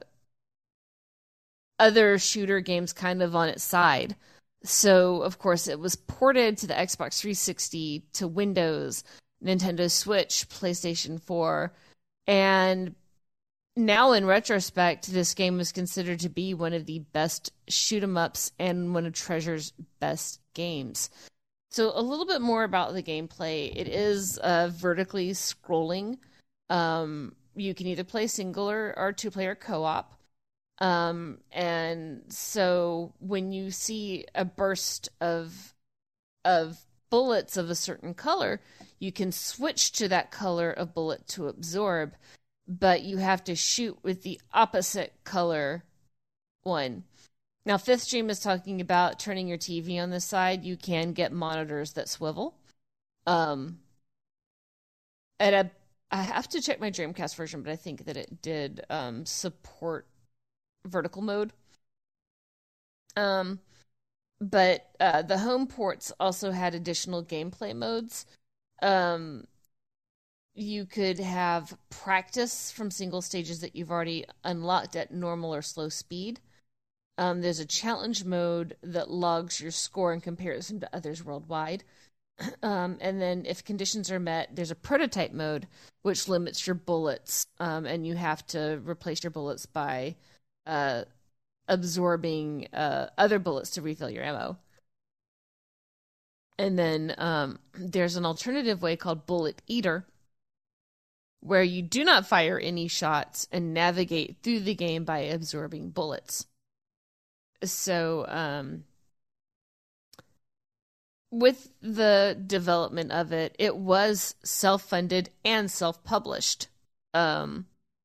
other shooter games kind of on its side. So, of course, it was ported to the Xbox three sixty, to Windows, Nintendo Switch, PlayStation four, and now, in retrospect, this game is considered to be one of the best shoot-'em-ups and one of Treasure's best games. So a little bit more about the gameplay. It is uh, vertically scrolling. Um, you can either play single or, or two-player co-op. Um, and so when you see a burst of of bullets of a certain color, you can switch to that color of bullet to absorb, but you have to shoot with the opposite color one. Now, Fifth Stream is talking about turning your T V on the side. You can get monitors that swivel. Um, at a, I have to check my Dreamcast version, but I think that it did um, support vertical mode. Um, but uh, the home ports also had additional gameplay modes. Um, you could have practice from single stages that you've already unlocked at normal or slow speed. Um, there's a challenge mode that logs your score in comparison to others worldwide. Um, and then if conditions are met, there's a prototype mode, which limits your bullets. Um, and you have to replace your bullets by uh, absorbing uh, other bullets to refill your ammo. And then um, there's an alternative way called Bullet Eater, where you do not fire any shots and navigate through the game by absorbing bullets. So, um, with the development of it, it was self-funded and self-published. Um,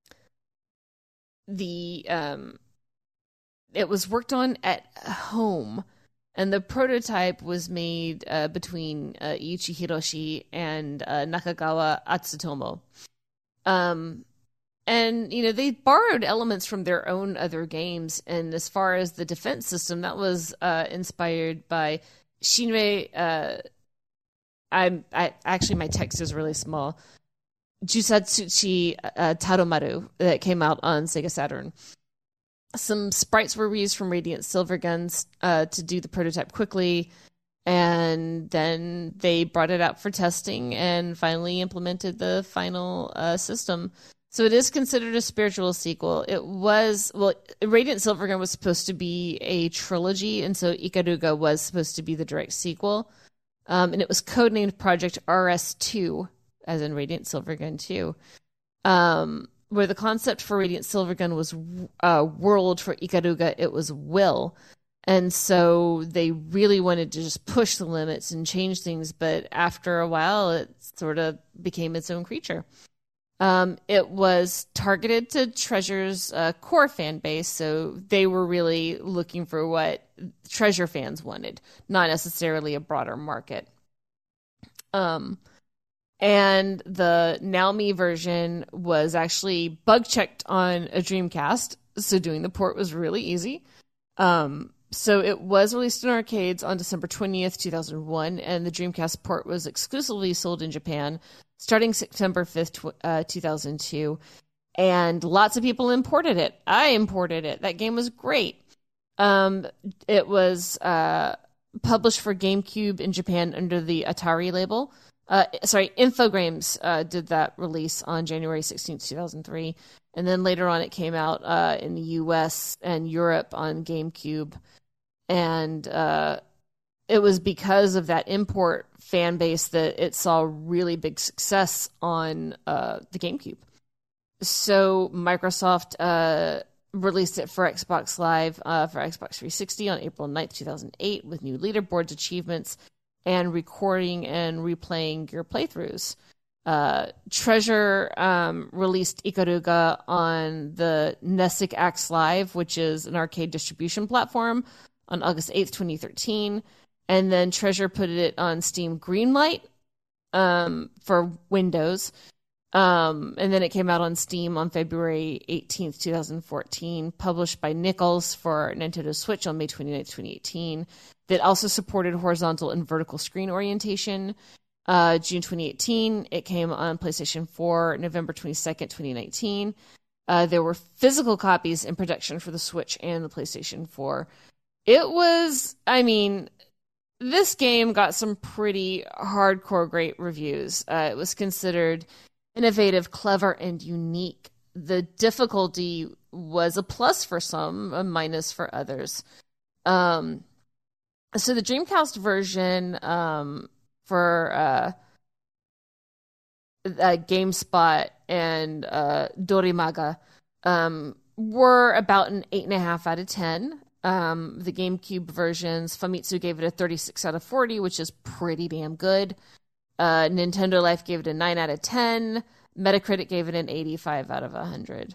the um, it was worked on at home, and the prototype was made uh, between uh, Iichi Hiroshi and uh, Nakagawa Atsutomo. Um. And, you know, they borrowed elements from their own other games. And as far as the defense system, that was uh, inspired by Shinrei. Uh, I'm, I actually, my text is really small. Jusatsuchi uh, Taromaru that came out on Sega Saturn. Some sprites were reused from Radiant Silverguns uh, to do the prototype quickly. And then they brought it out for testing and finally implemented the final uh, system. So it is considered a spiritual sequel. It was, well, Radiant Silvergun was supposed to be a trilogy, and so Ikaruga was supposed to be the direct sequel. Um, and it was codenamed Project R S two, as in Radiant Silvergun two, um, where the concept for Radiant Silvergun was uh, world, for Ikaruga it was will. And so they really wanted to just push the limits and change things, but after a while it sort of became its own creature. Um, it was targeted to Treasure's uh, core fan base, so they were really looking for what Treasure fans wanted, not necessarily a broader market. Um, and the Naomi version was actually bug checked on a Dreamcast, so doing the port was really easy. Um, so it was released in arcades on December twentieth, two thousand one, and the Dreamcast port was exclusively sold in Japan starting September fifth, uh, two thousand two, and lots of people imported it. I imported it. That game was great. Um, it was uh, published for GameCube in Japan under the Atari label. Uh, sorry, Infogrames uh, did that release on January sixteenth, two thousand three, and then later on it came out uh, in the U S and Europe on GameCube, and uh, it was because of that import fan base that it saw really big success on uh, the GameCube. So Microsoft uh, released it for Xbox Live uh, for Xbox three sixty on April ninth, two thousand eight, with new leaderboards, achievements, and recording and replaying your playthroughs. Uh, Treasure um, released Ikaruga on the Nessic Axe Live, which is an arcade distribution platform, on August eighth, twenty thirteen. And then Treasure put it on Steam Greenlight um, for Windows. Um, and then it came out on Steam on February eighteenth, twenty fourteen, published by Nichols for Nintendo Switch on May twenty-ninth, twenty eighteen. That also supported horizontal and vertical screen orientation. Uh, June twenty eighteen, it came on PlayStation four, November twenty-second, twenty nineteen. Uh, there were physical copies in production for the Switch and the PlayStation four. It was, I mean, this game got some pretty hardcore great reviews. Uh, it was considered innovative, clever, and unique. The difficulty was a plus for some, a minus for others. Um, So the Dreamcast version um, for uh, uh, GameSpot and uh, Dorimaga um, were about an eight and a half out of ten. Um, the GameCube versions, Famitsu gave it a thirty-six out of forty, which is pretty damn good. Uh, Nintendo Life gave it a nine out of ten. Metacritic gave it an eighty-five out of one hundred.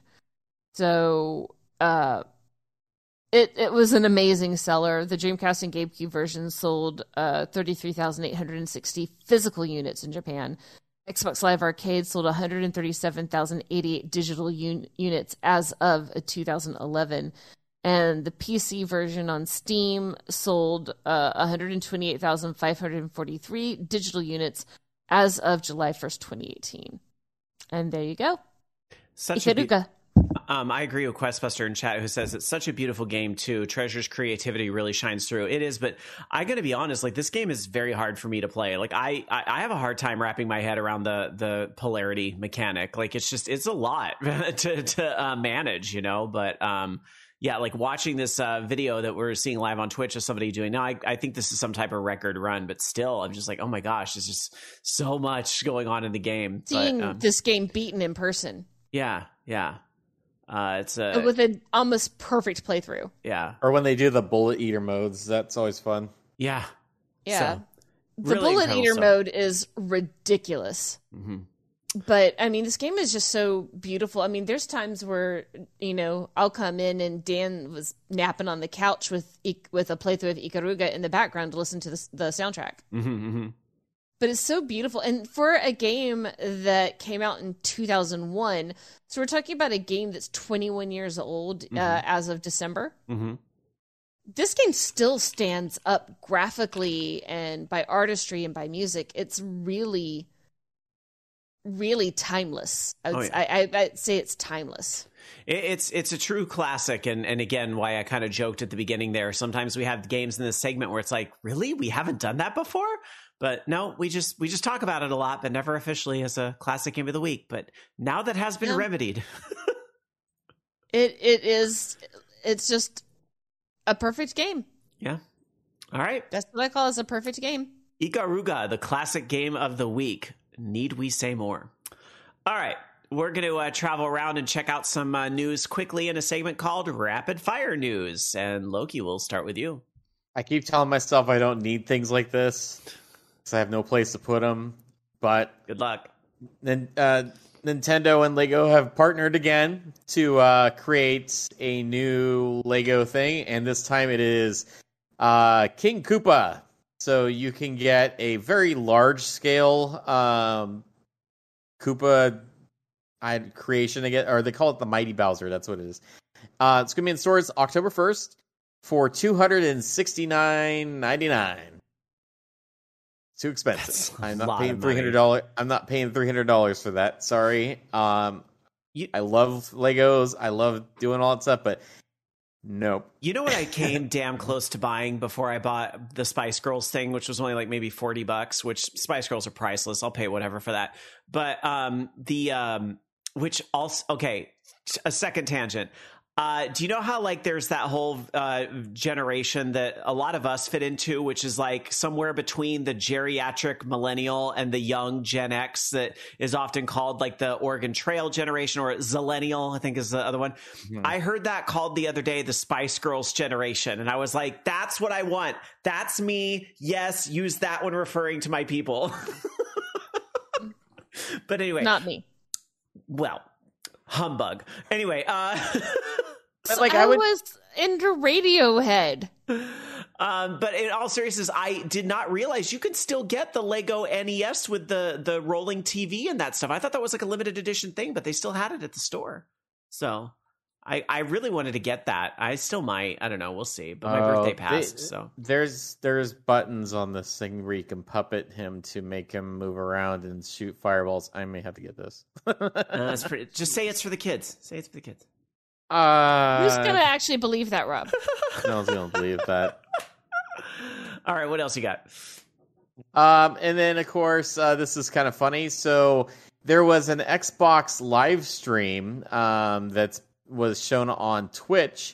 So uh, it it was an amazing seller. The Dreamcast and GameCube versions sold uh, thirty-three thousand eight hundred sixty physical units in Japan. Xbox Live Arcade sold one hundred thirty-seven thousand eighty-eight digital un- units as of two thousand eleven. And the P C version on Steam sold uh, one hundred twenty-eight thousand five hundred forty-three digital units as of July first, twenty eighteen. And there you go. Such Ikaruga. a be- um, I agree with Questbuster in chat, who says it's such a beautiful game too. Treasure's creativity really shines through. It is, but I got to be honest. Like, this game is very hard for me to play. Like, I, I I have a hard time wrapping my head around the the polarity mechanic. Like, it's just it's a lot to to uh, manage, you know. But um. Yeah, like watching this uh, video that we're seeing live on Twitch of somebody doing, no, I, I think this is some type of record run, but still, I'm just like, oh my gosh, there's just so much going on in the game. Seeing but, um, this game beaten in person. Yeah, yeah. Uh, it's a, With an almost perfect playthrough. Yeah. Or when they do the bullet eater modes, that's always fun. Yeah. Yeah. So, the really bullet incredible eater stuff. mode is ridiculous. Mm-hmm. But, I mean, this game is just so beautiful. I mean, there's times where, you know, I'll come in and Dan was napping on the couch with with a playthrough of Ikaruga in the background to listen to the, the soundtrack. Mm-hmm, mm-hmm. But it's so beautiful. And for a game that came out in two thousand one, so we're talking about a game that's twenty-one years old Mm-hmm. uh, as of December. Mm-hmm. This game still stands up graphically and by artistry and by music. It's really... really timeless. I would, Oh, yeah. I, I, I'd say it's timeless. It, it's it's a true classic, and and again, why I kind of joked at the beginning there. Sometimes we have games in this segment where it's like, really, we haven't done that before. But no, we just we just talk about it a lot, but never officially as a classic game of the week. But now that has been Yeah. remedied. It it is. It's just a perfect game. Yeah. All right. That's what I call it, a perfect game. Ikaruga, the classic game of the week. Need we say more? All right. We're going to uh, travel around and check out some uh, news quickly in a segment called Rapid Fire News. And Loki, we'll start with you. I keep telling myself I don't need things like this because I have no place to put them. But Good luck. then uh, Nintendo and Lego have partnered again to uh, create a new Lego thing, and this time it is uh, King Koopa. So you can get a very large scale um, Koopa I, creation again, or they call it the Mighty Bowser. That's what it is. Uh, it's going to be in stores October first for two hundred sixty-nine ninety-nine. Too expensive. That's a I'm lot not of paying money. three hundred dollars. I'm not paying three hundred dollars for that. Sorry. Um, You- I love Legos. I love doing all that stuff, but nope. You know what I came damn close to buying before I bought the Spice Girls thing, which was only like maybe forty bucks, which Spice Girls are priceless. I'll pay whatever for that. But um, the, um, which also, okay, a second tangent. Uh, do you know how like there's that whole uh, generation that a lot of us fit into, which is like somewhere between the geriatric millennial and the young Gen X that is often called like the Oregon Trail generation, or Zillennial, I think is the other one. Mm-hmm. I heard that called the other day the Spice Girls generation. And I was like, that's what I want. That's me. Yes, use that when referring to my people. But anyway. Not me. Well, humbug. Anyway, uh... But, like, I, I would- was into Radiohead. Um, but in all seriousness, I did not realize you could still get the Lego N E S with the the rolling T V and that stuff. I thought that was like a limited edition thing, but they still had it at the store. So I, I really wanted to get that. I still might. I don't know. We'll see. But my Oh, birthday they- passed, so There's there's buttons on this thing where you can puppet him to make him move around and shoot fireballs. I may have to get this. uh, that's pretty. Just say it's for the kids. Say it's for the kids. Uh, Who's gonna actually believe that, Rob? No one's gonna believe that. All right. What else you got? Um, and then of course, uh, this is kind of funny. So there was an Xbox live stream um, that was shown on Twitch,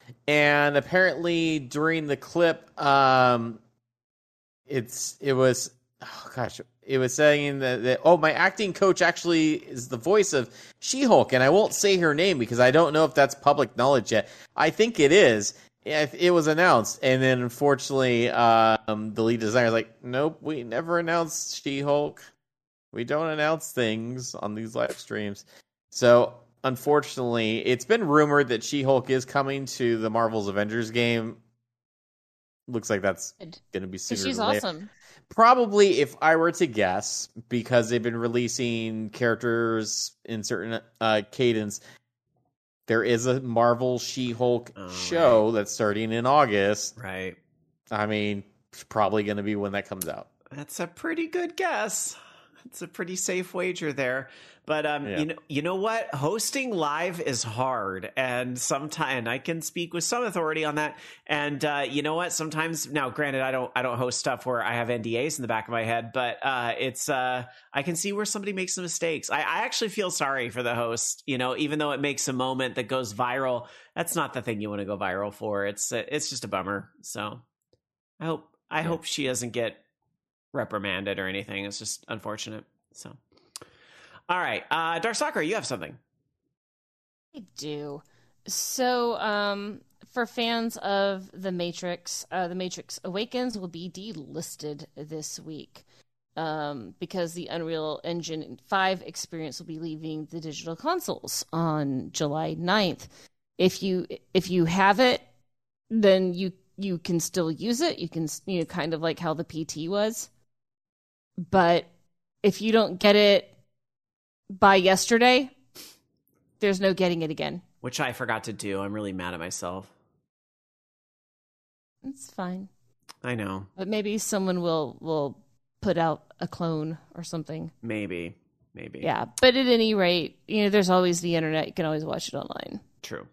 And apparently during the clip, um, it's it was oh gosh, it was saying that, that oh, my acting coach actually is the voice of She-Hulk, and I won't say her name because I don't know if that's public knowledge yet. I think it is. It was announced, and then unfortunately, um, the lead designer was like, "Nope, we never announced She-Hulk. We don't announce things on these live streams." So, unfortunately, it's been rumored that She-Hulk is coming to the Marvel's Avengers game. Looks like that's going to be sooner She's than later. awesome. Probably, if I were to guess, because they've been releasing characters in certain uh, cadence. There is a Marvel She-Hulk oh, show right. that's starting in August. Right. I mean, it's probably going to be when that comes out. That's a pretty good guess. It's a pretty safe wager there. But um, yeah. you know, you know what? Hosting live is hard, and sometimes I can speak with some authority on that. And uh, you know what? Sometimes, now, granted, I don't, I don't host stuff where I have N D As in the back of my head, but uh, it's, uh, I can see where somebody makes some mistakes. I, I actually feel sorry for the host. You know, even though it makes a moment that goes viral, that's not the thing you want to go viral for. It's, it's just a bummer. So, I hope, I yeah. hope she doesn't get reprimanded or anything. It's just unfortunate. So. All right. Uh, Dark Sakura, you have something. I do. So, um, for fans of The Matrix, uh, The Matrix Awakens will be delisted this week um, because the Unreal Engine five experience will be leaving the digital consoles on July ninth. If you if you have it, then you you can still use it. You can, you know, kind of like how the P T was. But if you don't get it by yesterday, there's no getting it again. Which I forgot to do. I'm really mad at myself. It's fine. I know. But maybe someone will, will put out a clone or something. Maybe. Maybe. Yeah. But at any rate, you know, there's always the internet. You can always watch it online. True.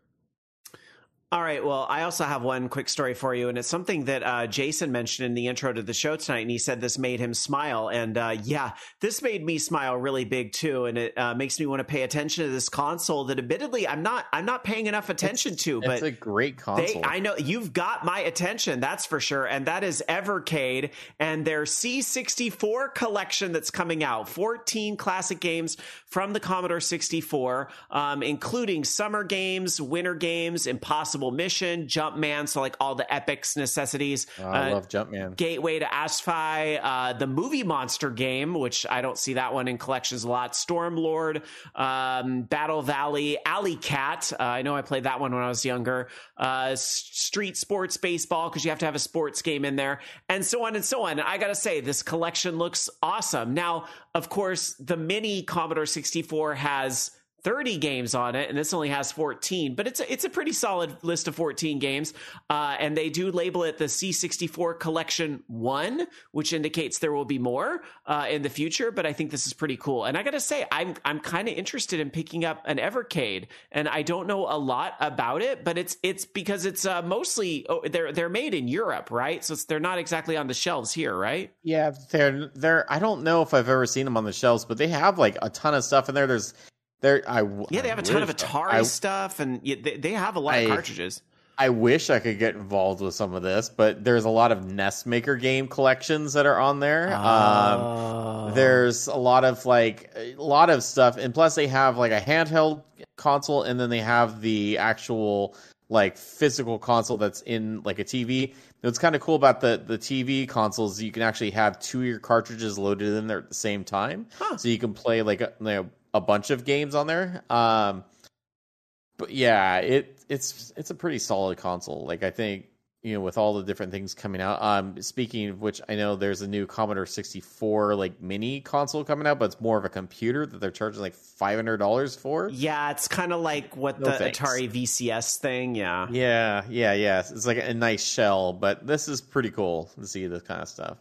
All right. Well, I also have one quick story for you, and it's something that uh, Jason mentioned in the intro to the show tonight, and he said this made him smile. And uh, yeah, this made me smile really big too, and it uh, makes me want to pay attention to this console that, admittedly, I'm not I'm not paying enough attention it's, to. But it's a great console. They, I know you've got my attention, that's for sure, and that is Evercade and their C sixty-four collection that's coming out. fourteen classic games from the Commodore sixty-four, um, including summer games, winter games, Impossible Mission, Jumpman, so like all the epics necessities. Oh, I uh, love Jumpman. Gateway to Asphi, uh, the Movie Monster game, which I don't see that one in collections a lot. Stormlord, um, Battle Valley, Alley Cat. Uh, I know I played that one when I was younger. Uh, Street Sports Baseball, because you have to have a sports game in there, and so on and so on. And I gotta say, this collection looks awesome. Now, of course, the mini Commodore sixty-four has thirty games on it, and this only has fourteen, but it's a, it's a pretty solid list of fourteen games. Uh, and they do label it the C sixty-four Collection one, which indicates there will be more uh, in the future, but I think this is pretty cool. And I gotta say, I'm I'm kind of interested in picking up an Evercade, and I don't know a lot about it, but it's it's because it's uh, mostly, oh, they're they're made in Europe, right? So it's, they're not exactly on the shelves here, right? Yeah, they're, they're, I don't know if I've ever seen them on the shelves, but they have like a ton of stuff in there. There's There, I, yeah, they have I a ton wish, of Atari I, stuff, and they, they have a lot I, of cartridges. I wish I could get involved with some of this, but there's a lot of Nest Maker game collections that are on there. Oh. Um, there's a lot of like a lot of stuff, and plus they have like a handheld console, and then they have the actual like physical console that's in like a T V. What's kind of cool about the, the T V consoles, you can actually have two of your cartridges loaded in there at the same time, huh. so you can play like a, you know, a bunch of games on there. Um, but yeah, it it's it's a pretty solid console. Like I think, you know, with all the different things coming out. Um, speaking of which, I know there's a new Commodore sixty-four like mini console coming out, but it's more of a computer that they're charging like five hundred dollars for. Yeah, it's kind of like what no the thanks. Atari V C S thing. Yeah, yeah, yeah, yeah. It's like a nice shell, but this is pretty cool to see this kind of stuff.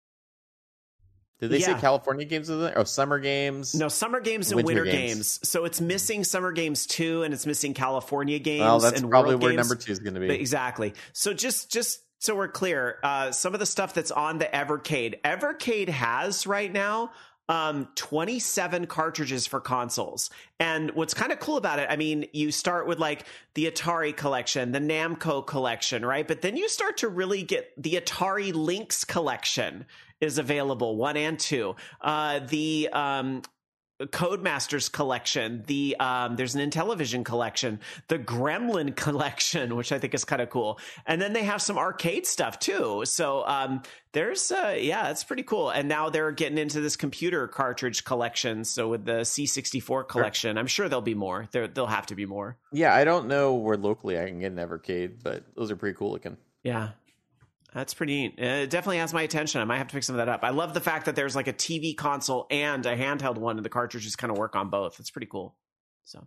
Did they yeah. say California games? Oh, summer games? No, summer games and winter, winter games. games. So it's missing summer games two, and it's missing California games. Well, that's and probably World where games. number two is going to be. But exactly. So just just so we're clear, uh, some of the stuff that's on the Evercade, Evercade has right now um, twenty-seven cartridges for consoles. And what's kind of cool about it, I mean, you start with like the Atari collection, the Namco collection, right? But then you start to really get the Atari Lynx collection is available, one and two. Uh, the um, Codemasters collection, the um, there's an Intellivision collection, the Gremlin collection, which I think is kind of cool, and then they have some arcade stuff too. So um, there's uh, yeah, it's pretty cool. And now they're getting into this computer cartridge collection. So with the C sixty-four collection, I'm sure there'll be more. There there'll have to be more. Yeah, I don't know where locally I can get an Evercade, but those are pretty cool looking. Yeah. That's pretty neat. It definitely has my attention. I might have to pick some of that up. I love the fact that there's like a T V console and a handheld one, and the cartridges kind of work on both. It's pretty cool. So,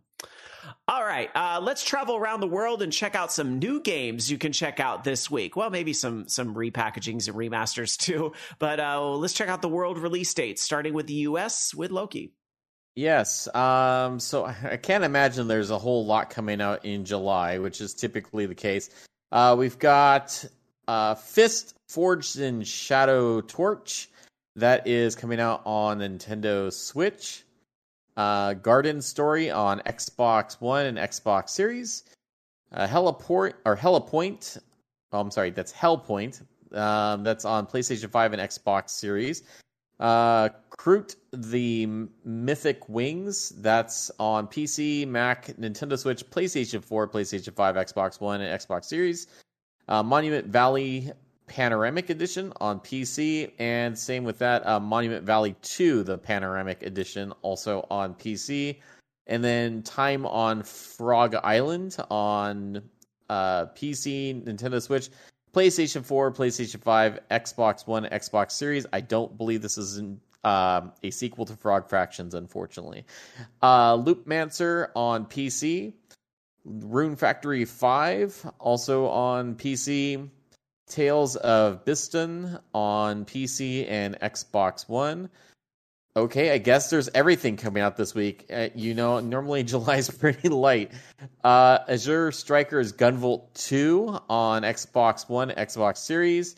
all right, uh, let's travel around the world and check out some new games you can check out this week. Well, maybe some some repackagings and remasters too. But uh, let's check out the world release dates, starting with the U S with Loki. Yes. Um, so I can't imagine there's a whole lot coming out in July, which is typically the case. Uh, we've got Uh, Fist Forged in Shadow Torch, that is coming out on Nintendo Switch. Uh, Garden Story on Xbox One and Xbox Series. Uh, Hellaport or Hellapoint. Oh, I'm sorry, that's Hellpoint. Um, that's on PlayStation five and Xbox Series. Uh, Kroot the Mythic Wings. That's on P C, Mac, Nintendo Switch, PlayStation four, PlayStation five, Xbox One, and Xbox Series. Uh, Monument Valley Panoramic Edition on P C, and same with that, uh, Monument Valley two, the Panoramic Edition, also on P C. And then Time on Frog Island on uh, P C, Nintendo Switch, PlayStation four, PlayStation five, Xbox One, Xbox Series. I don't believe this is in, uh, a sequel to Frog Fractions, unfortunately. Uh, Loopmancer on P C. Rune Factory five, also on P C. Tales of Biston on P C and Xbox One. Okay, I guess there's everything coming out this week. Uh, you know, normally July is pretty light. Uh, Azure Strikers Gunvolt two on Xbox One, Xbox Series.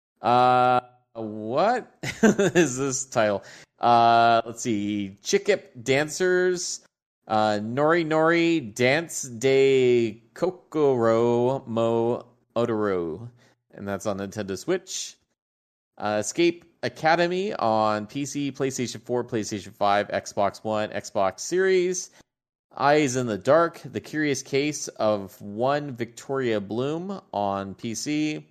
Uh, what is this title? Uh, let's see. Chikip Dancers. Uh, Nori Nori Dance de Kokoro Mo Odoro, and that's on Nintendo Switch. Uh, Escape Academy on P C, PlayStation four, PlayStation five, Xbox One, Xbox Series. Eyes in the Dark, The Curious Case of One Victoria Bloom on P C.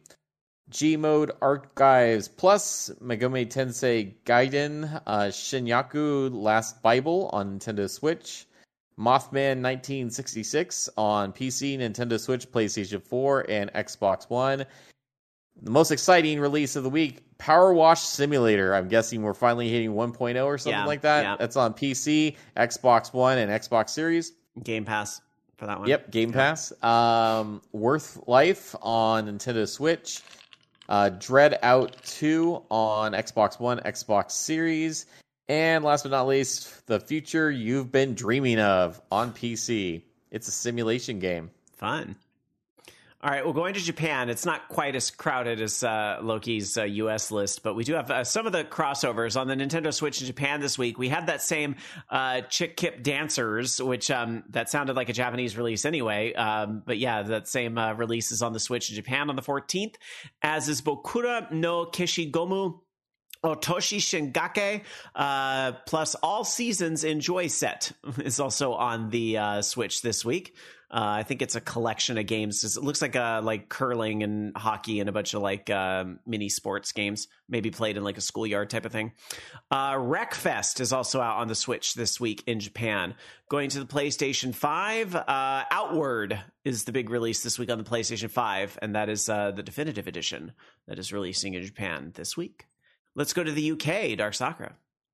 G-Mode Archives Plus, Megami Tensei Gaiden, uh, Shinyaku Last Bible on Nintendo Switch. Mothman nineteen sixty-six on P C, Nintendo Switch, PlayStation four, and Xbox One. The most exciting release of the week, Power Wash Simulator. I'm guessing we're finally hitting one point oh or something yeah, like that. Yeah. That's on P C, Xbox One, and Xbox Series. Game Pass for that one. Yep, Game yeah. Pass. Um, Worth Life on Nintendo Switch. Uh, Dread Out two on Xbox One, Xbox Series. And last but not least, The Future You've Been Dreaming Of on P C. It's a simulation game. Fun. All right, well, going to Japan, it's not quite as crowded as uh, Loki's uh, U S list, but we do have uh, some of the crossovers on the Nintendo Switch in Japan this week. We had that same uh, Chick Kip Dancers, which um, that sounded like a Japanese release anyway. Um, but yeah, that same uh, release is on the Switch in Japan on the fourteenth, as is Bokura no Keshigomu Otoshi Shingake, uh, plus All Seasons Enjoy Set is also on the uh, Switch this week. Uh, I think it's a collection of games. It looks like a, like curling and hockey and a bunch of like uh, mini sports games, maybe played in like a schoolyard type of thing. Uh, Wreckfest is also out on the Switch this week in Japan. Going to the PlayStation five, uh, Outward is the big release this week on the PlayStation five, and that is uh, the definitive edition that is releasing in Japan this week. Let's go to the U K, Dark Sakura.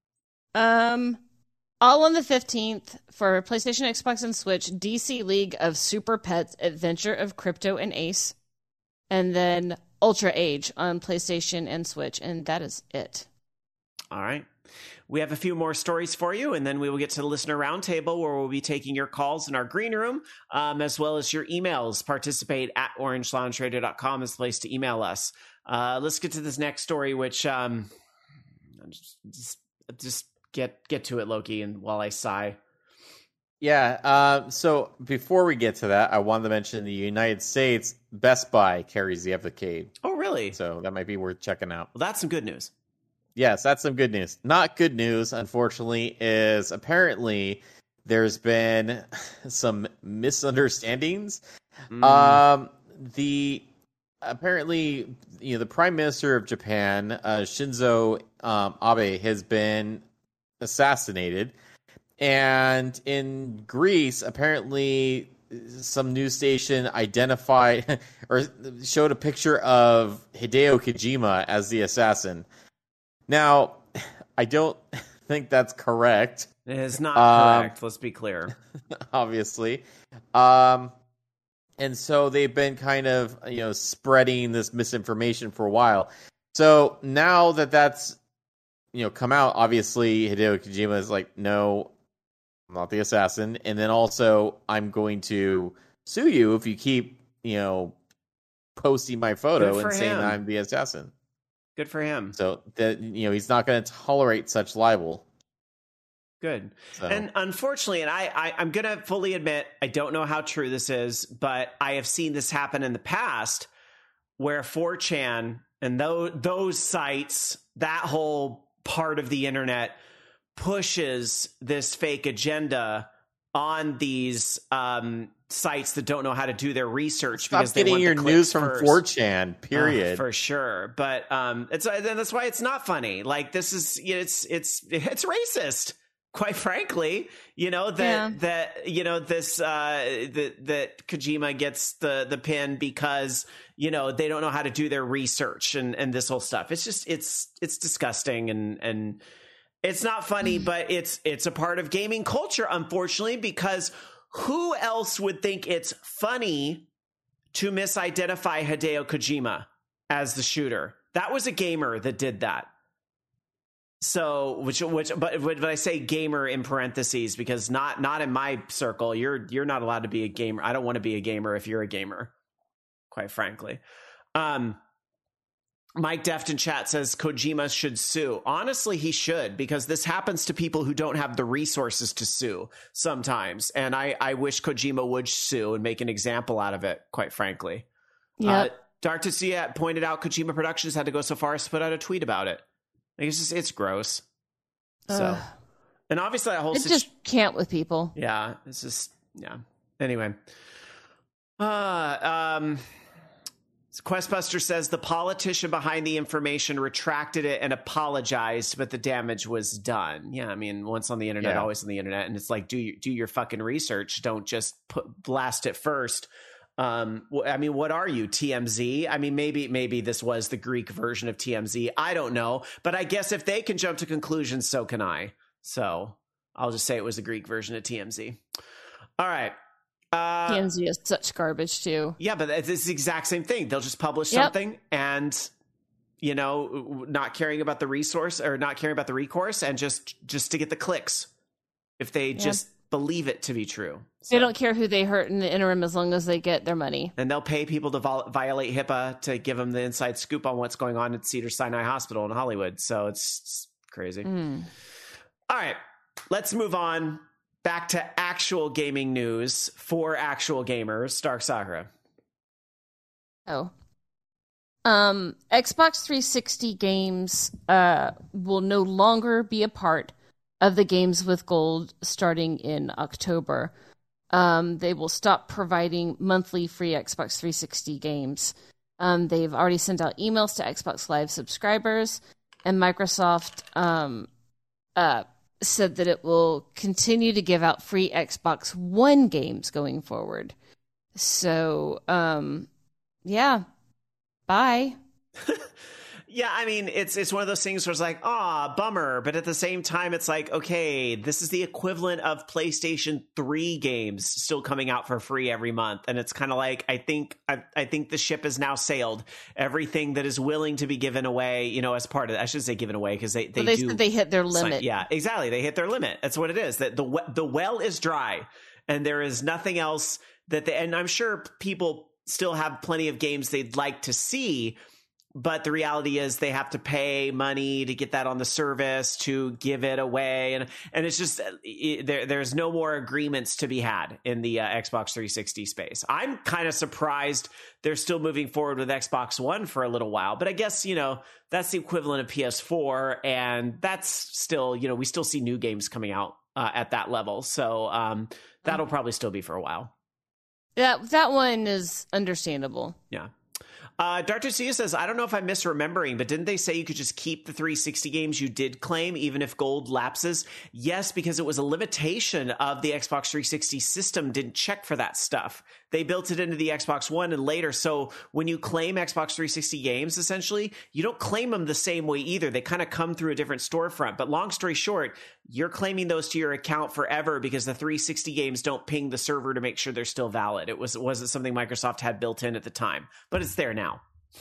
Um, all on the fifteenth for PlayStation, Xbox, and Switch, D C League of Super Pets, Adventure of Crypto and Ace. And then Ultra Age on PlayStation and Switch, and that is it. All right. We have a few more stories for you, and then we will get to the listener roundtable where we'll be taking your calls in our green room, um, as well as your emails. Participate at orange lounge radio dot com is the place to email us. Uh, let's get to this next story, which um, just, just, just get get to it, Loki, and while I sigh. Yeah. Uh, so before we get to that, I wanted to mention the United States, Best Buy carries the Evercade. Oh, really? So that might be worth checking out. Well, that's some good news. Yes, that's some good news. Not good news, unfortunately, is apparently there's been some misunderstandings. Mm. Um, the apparently, you know, the Prime Minister of Japan, uh, Shinzo um, Abe, has been assassinated. And in Greece, apparently some news station identified or showed a picture of Hideo Kojima as the assassin. Now, I don't think that's correct. It is not um, correct, let's be clear. Obviously. Um, and so they've been kind of, you know, spreading this misinformation for a while. So now that that's, you know, come out, obviously Hideo Kojima is like, no, I'm not the assassin. And then also, I'm going to sue you if you keep, you know, posting my photo and saying him. I'm the assassin. Good for him. So that, you know, he's not going to tolerate such libel. Good. So. And unfortunately, and I, I, I'm going to fully admit, I don't know how true this is, but I have seen this happen in the past where four chan and those, those sites, that whole part of the internet pushes this fake agenda on these um, sites that don't know how to do their research. Stop because they getting want your the news from first. four chan, period. Uh, for sure. But um, it's then that's why it's not funny. Like this is it's it's it's racist. Quite frankly, you know that yeah. that you know this uh, that that Kojima gets the the pin because you know they don't know how to do their research and and this whole stuff. It's just it's it's disgusting and and. It's not funny, but it's it's a part of gaming culture, unfortunately, because who else would think it's funny to misidentify Hideo Kojima as the shooter? That was a gamer that did that. So, which which but but I say gamer in parentheses because not not in my circle. You're you're not allowed to be a gamer. I don't want to be a gamer if you're a gamer, quite frankly. Um Mike Deft in chat says Kojima should sue. Honestly, he should, because this happens to people who don't have the resources to sue sometimes. And I, I wish Kojima would sue and make an example out of it, quite frankly. Yeah. Uh, Dark to See It pointed out Kojima Productions had to go so far as to put out a tweet about it. Like, it's just, it's gross. So, uh, and obviously that whole it situ- just can't with people. Yeah, it's just, yeah. Anyway. Uh, um... Questbuster says the politician behind the information retracted it and apologized, but the damage was done. Yeah, I mean, once on the internet, yeah. always on the internet, and it's like, do you, do your fucking research. Don't just put blast it first. Um, I mean, what are you, T M Z? I mean, maybe maybe this was the Greek version of T M Z. I don't know, but I guess if they can jump to conclusions, so can I. So I'll just say it was the Greek version of T M Z. All right. Uh, T M Z is such garbage too. Yeah, but it's the exact same thing. They'll just publish Yep. something and, you know, not caring about the resource or not caring about the recourse and just just to get the clicks if they Yeah. just believe it to be true. So, They don't care who they hurt in the interim as long as they get their money. and they'll pay people to vol- violate HIPAA to give them the inside scoop on what's going on at Cedars-Sinai Hospital in Hollywood. So it's, it's crazy. Mm. All right, let's move on. Back to actual gaming news for actual gamers. Dark Sakura. Oh. Um, Xbox three sixty games uh, will no longer be a part of the Games with Gold starting in October. Um, they will stop providing monthly free Xbox three sixty games. Um, they've already sent out emails to Xbox Live subscribers, and Microsoft um, uh, said that it will continue to give out free Xbox One games going forward. So, um, yeah, bye. Yeah, I mean, it's it's one of those things where it's like, ah, bummer. But at the same time, it's like, okay, this is the equivalent of PlayStation three games still coming out for free every month. And it's kind of like, I think I, I think the ship has now sailed. Everything that is willing to be given away, you know, as part of it. I should say given away because they, they, well, they do. said they hit their limit. Sign, yeah, exactly. They hit their limit. That's what it is. That the the well is dry and there is nothing else that they, and I'm sure people still have plenty of games they'd like to see. but the reality is they have to pay money to get that on the service, to give it away. And, and it's just, it, there, there's no more agreements to be had in the uh, Xbox three sixty space. I'm kind of surprised they're still moving forward with Xbox One for a little while, but I guess, you know, that's the equivalent of P S four. And that's still, you know, we still see new games coming out uh, at that level. So um, that'll probably still be for a while. That, that one is understandable. Yeah. Uh, Doctor Cia says, I don't know if I'm misremembering, but didn't they say you could just keep the three sixty games you did claim, even if gold lapses? Yes, because it was a limitation of the Xbox three sixty system didn't check for that stuff. They built it into the Xbox One and later. So when you claim Xbox three sixty games, essentially, you don't claim them the same way either. They kind of come through a different storefront. But long story short, you're claiming those to your account forever because the three sixty games don't ping the server to make sure they're still valid. It was, it wasn't something Microsoft had built in at the time, but it's there now.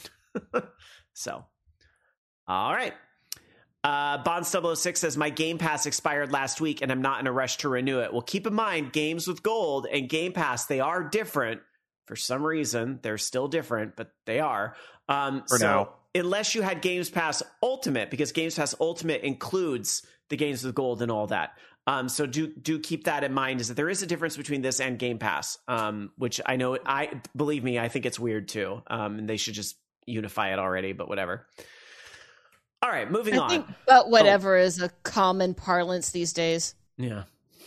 So, all right. Uh, Bonds double oh six says, my Game Pass expired last week and I'm not in a rush to renew it. Well, keep in mind, games with gold and Game Pass, they are different. For some reason, they're still different, but they are. Um, For so now. Unless you had Games Pass Ultimate, because Games Pass Ultimate includes the games with gold and all that. Um, so do do keep that in mind, is that there is a difference between this and Game Pass, um, which I know, I believe me, I think it's weird too. Um, and they should just unify it already, but whatever. All right, moving I on. think but whatever oh. is a common parlance these days. Yeah.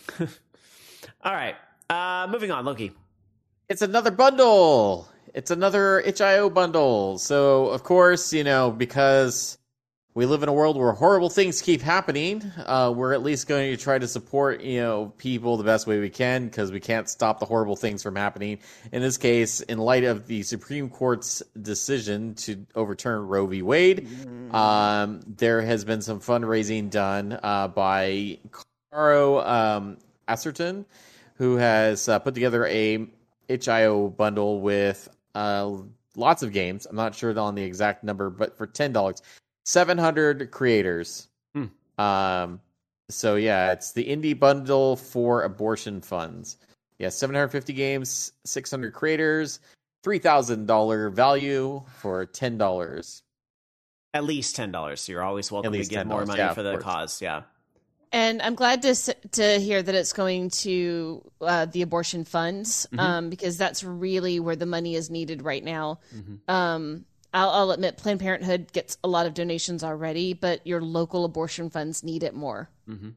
All right, uh, moving on, Loki. It's another bundle. It's another itch dot I O bundle. So, of course, you know, because we live in a world where horrible things keep happening, uh, we're at least going to try to support, you know, people the best way we can, because we can't stop the horrible things from happening. In this case, in light of the Supreme Court's decision to overturn Roe v. Wade, um, there has been some fundraising done uh, by Caro um, Asserton, who has uh, put together a itch dot I O bundle with uh, lots of games. I'm not sure on the exact number, but for ten dollars. seven hundred creators. Hmm. Um, so yeah, it's the indie bundle for abortion funds. Yeah, seven hundred fifty games, six hundred creators, three thousand dollars value for ten dollars. At least ten dollars. So you're always welcome to give more money yeah, for the cause. Yeah. And I'm glad to to hear that it's going to uh, the abortion funds, mm-hmm. um, because that's really where the money is needed right now. Mm-hmm. Um, I'll, I'll admit Planned Parenthood gets a lot of donations already, but your local abortion funds need it more. Mm-hmm.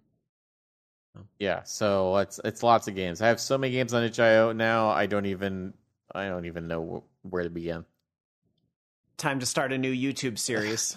Yeah, so it's it's lots of games. I have so many games on itch dot I O now. I don't even I don't even know where to begin. Time to start a new YouTube series.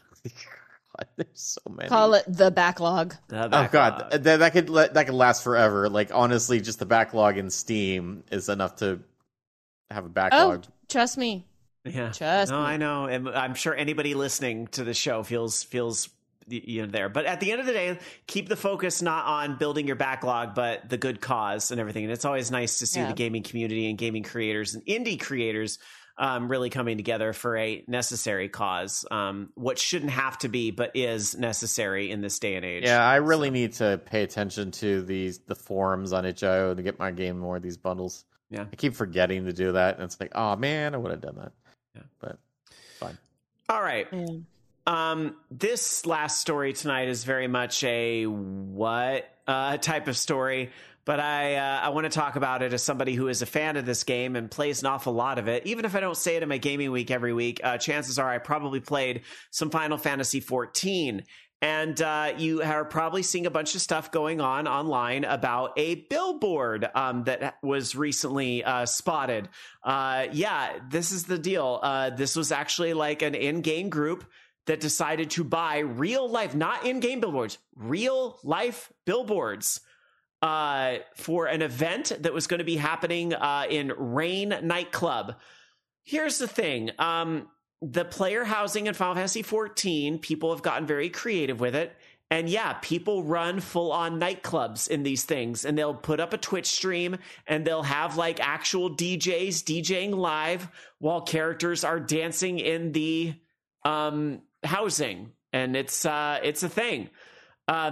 God, there's so many. Call it the backlog. The backlog. Oh god, that, that could that could last forever. Like honestly, just the backlog in Steam is enough to have a backlog. Oh, trust me. Yeah, Trust no, me. I know, and I'm sure anybody listening to the show feels feels you know there. But at the end of the day, keep the focus not on building your backlog, but the good cause and everything. And it's always nice to see yeah. the gaming community and gaming creators and indie creators um, really coming together for a necessary cause. Um, what shouldn't have to be, but is necessary in this day and age. Yeah, I really so. need to pay attention to these the forums on itch dot I O to get my game more of these bundles. Yeah, I keep forgetting to do that, and it's like, oh man, I would have done that. Yeah, but fine. All right. Mm. Um, this last story tonight is very much a what uh, type of story, but I uh, I want to talk about it as somebody who is a fan of this game and plays an awful lot of it. Even if I don't say it in my gaming week every week, uh, chances are I probably played some Final Fantasy fourteen. And uh, you are probably seeing a bunch of stuff going on online about a billboard um, that was recently uh, spotted. Uh, yeah, this is the deal. Uh, this was actually like an in-game group that decided to buy real life, not in-game billboards, real life billboards uh, for an event that was going to be happening uh, in Rain Nightclub. Here's the thing. Um, The player housing in Final Fantasy fourteen, people have gotten very creative with it. And yeah, people run full-on nightclubs in these things. And they'll put up a Twitch stream and they'll have like actual D Js DJing live while characters are dancing in the um, housing. And it's uh, it's a thing. Um,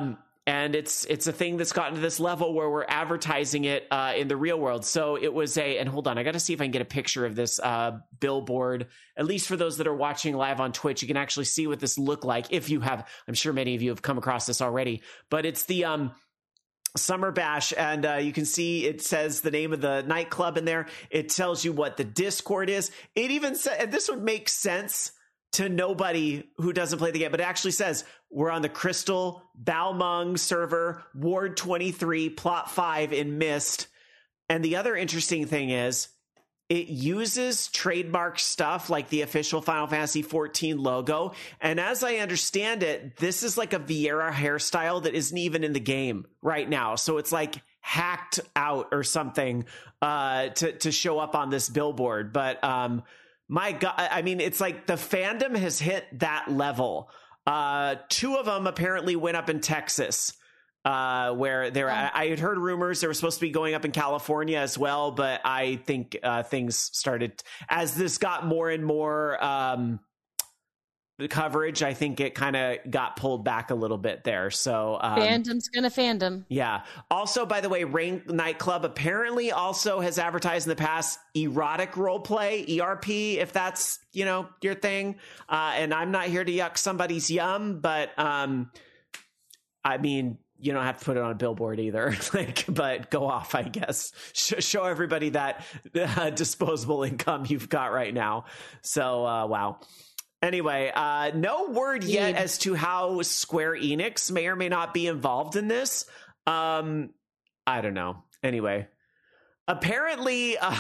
and it's it's a thing that's gotten to this level where we're advertising it uh, in the real world. So it was a, and hold on, I got to see if I can get a picture of this uh, billboard. At least for those that are watching live on Twitch, you can actually see what this looked like. If you have, I'm sure many of you have come across this already, but it's the um, Summer Bash, and uh, you can see it says the name of the nightclub in there. It tells you what the Discord is. It even said, and this would make sense to nobody who doesn't play the game, but it actually says we're on the Crystal Balmung server, Ward twenty-three, Plot five in Mist. And the other interesting thing is it uses trademark stuff like the official Final Fantasy fourteen logo. And as I understand it, this is like a Vieira hairstyle that isn't even in the game right now. So it's like hacked out or something uh, to, to show up on this billboard. But um, my God, I mean, it's like the fandom has hit that level. Uh, two of them apparently went up in Texas. Uh, where there, um, I, I had heard rumors they were supposed to be going up in California as well, but I think uh, things started as this got more and more um, coverage. I think it kind of got pulled back a little bit there. So um, fandom's gonna fandom. Yeah. Also, by the way, Rain Nightclub apparently also has advertised in the past erotic role play, E R P, if that's you know your thing. Uh, and I'm not here to yuck somebody's yum, but um, I mean. You don't have to put it on a billboard either, like, but go off, I guess. Sh- show everybody that uh, disposable income you've got right now. So, uh, wow. Anyway, uh, no word yet as to how Square Enix may or may not be involved in this. Um, I don't know. Anyway, apparently, uh,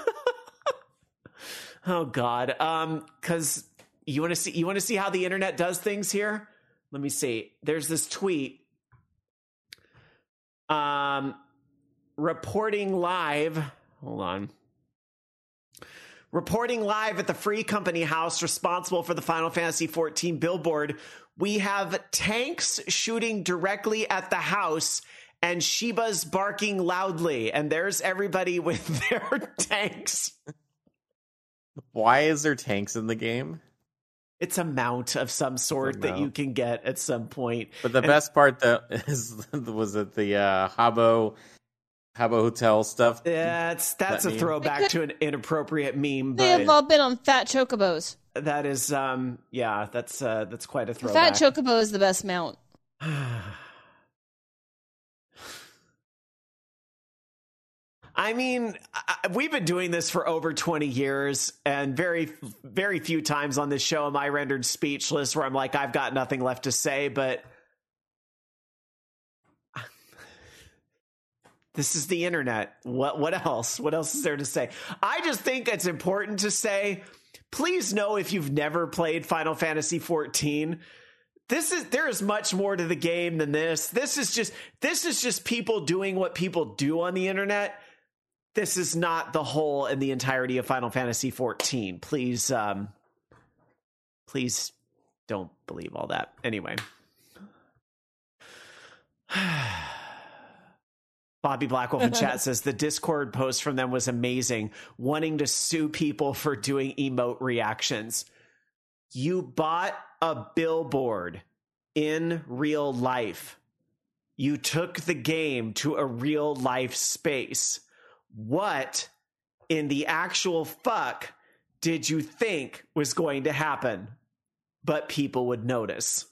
oh God, um, because you want to see you want to see how the internet does things here. Let me see. There's this tweet. Um, reporting live. Hold on. Reporting live at the Free Company house responsible for the Final Fantasy fourteen billboard. We have tanks shooting directly at the house and Shiba's barking loudly. And there's everybody with their tanks. Why is there tanks in the game? It's a mount of some sort that you can get at some point. But the and, best part though is was it the uh, Habbo Habbo Hotel stuff? Yeah, it's, that's that a meme? throwback to an inappropriate meme. They but have all been on Fat Chocobos. That is, um, yeah, that's uh, that's quite a throwback. Fat Chocobo is the best mount. I mean, I, we've been doing this for over twenty years, and very, very few times on this show am I rendered speechless where I'm like, I've got nothing left to say, but this is the internet. What, what else? What else is there to say? I just think it's important to say, please know if you've never played Final Fantasy fourteen, This is there is much more to the game than this. This is just this is just people doing what people do on the internet. This is not the whole and the entirety of Final Fantasy fourteen. Please, um, please don't believe all that. Anyway. Bobby Blackwolf in chat says the Discord post from them was amazing, wanting to sue people for doing emote reactions. You bought a billboard in real life. You took the game to a real life space. What in the actual fuck did you think was going to happen? But people would notice.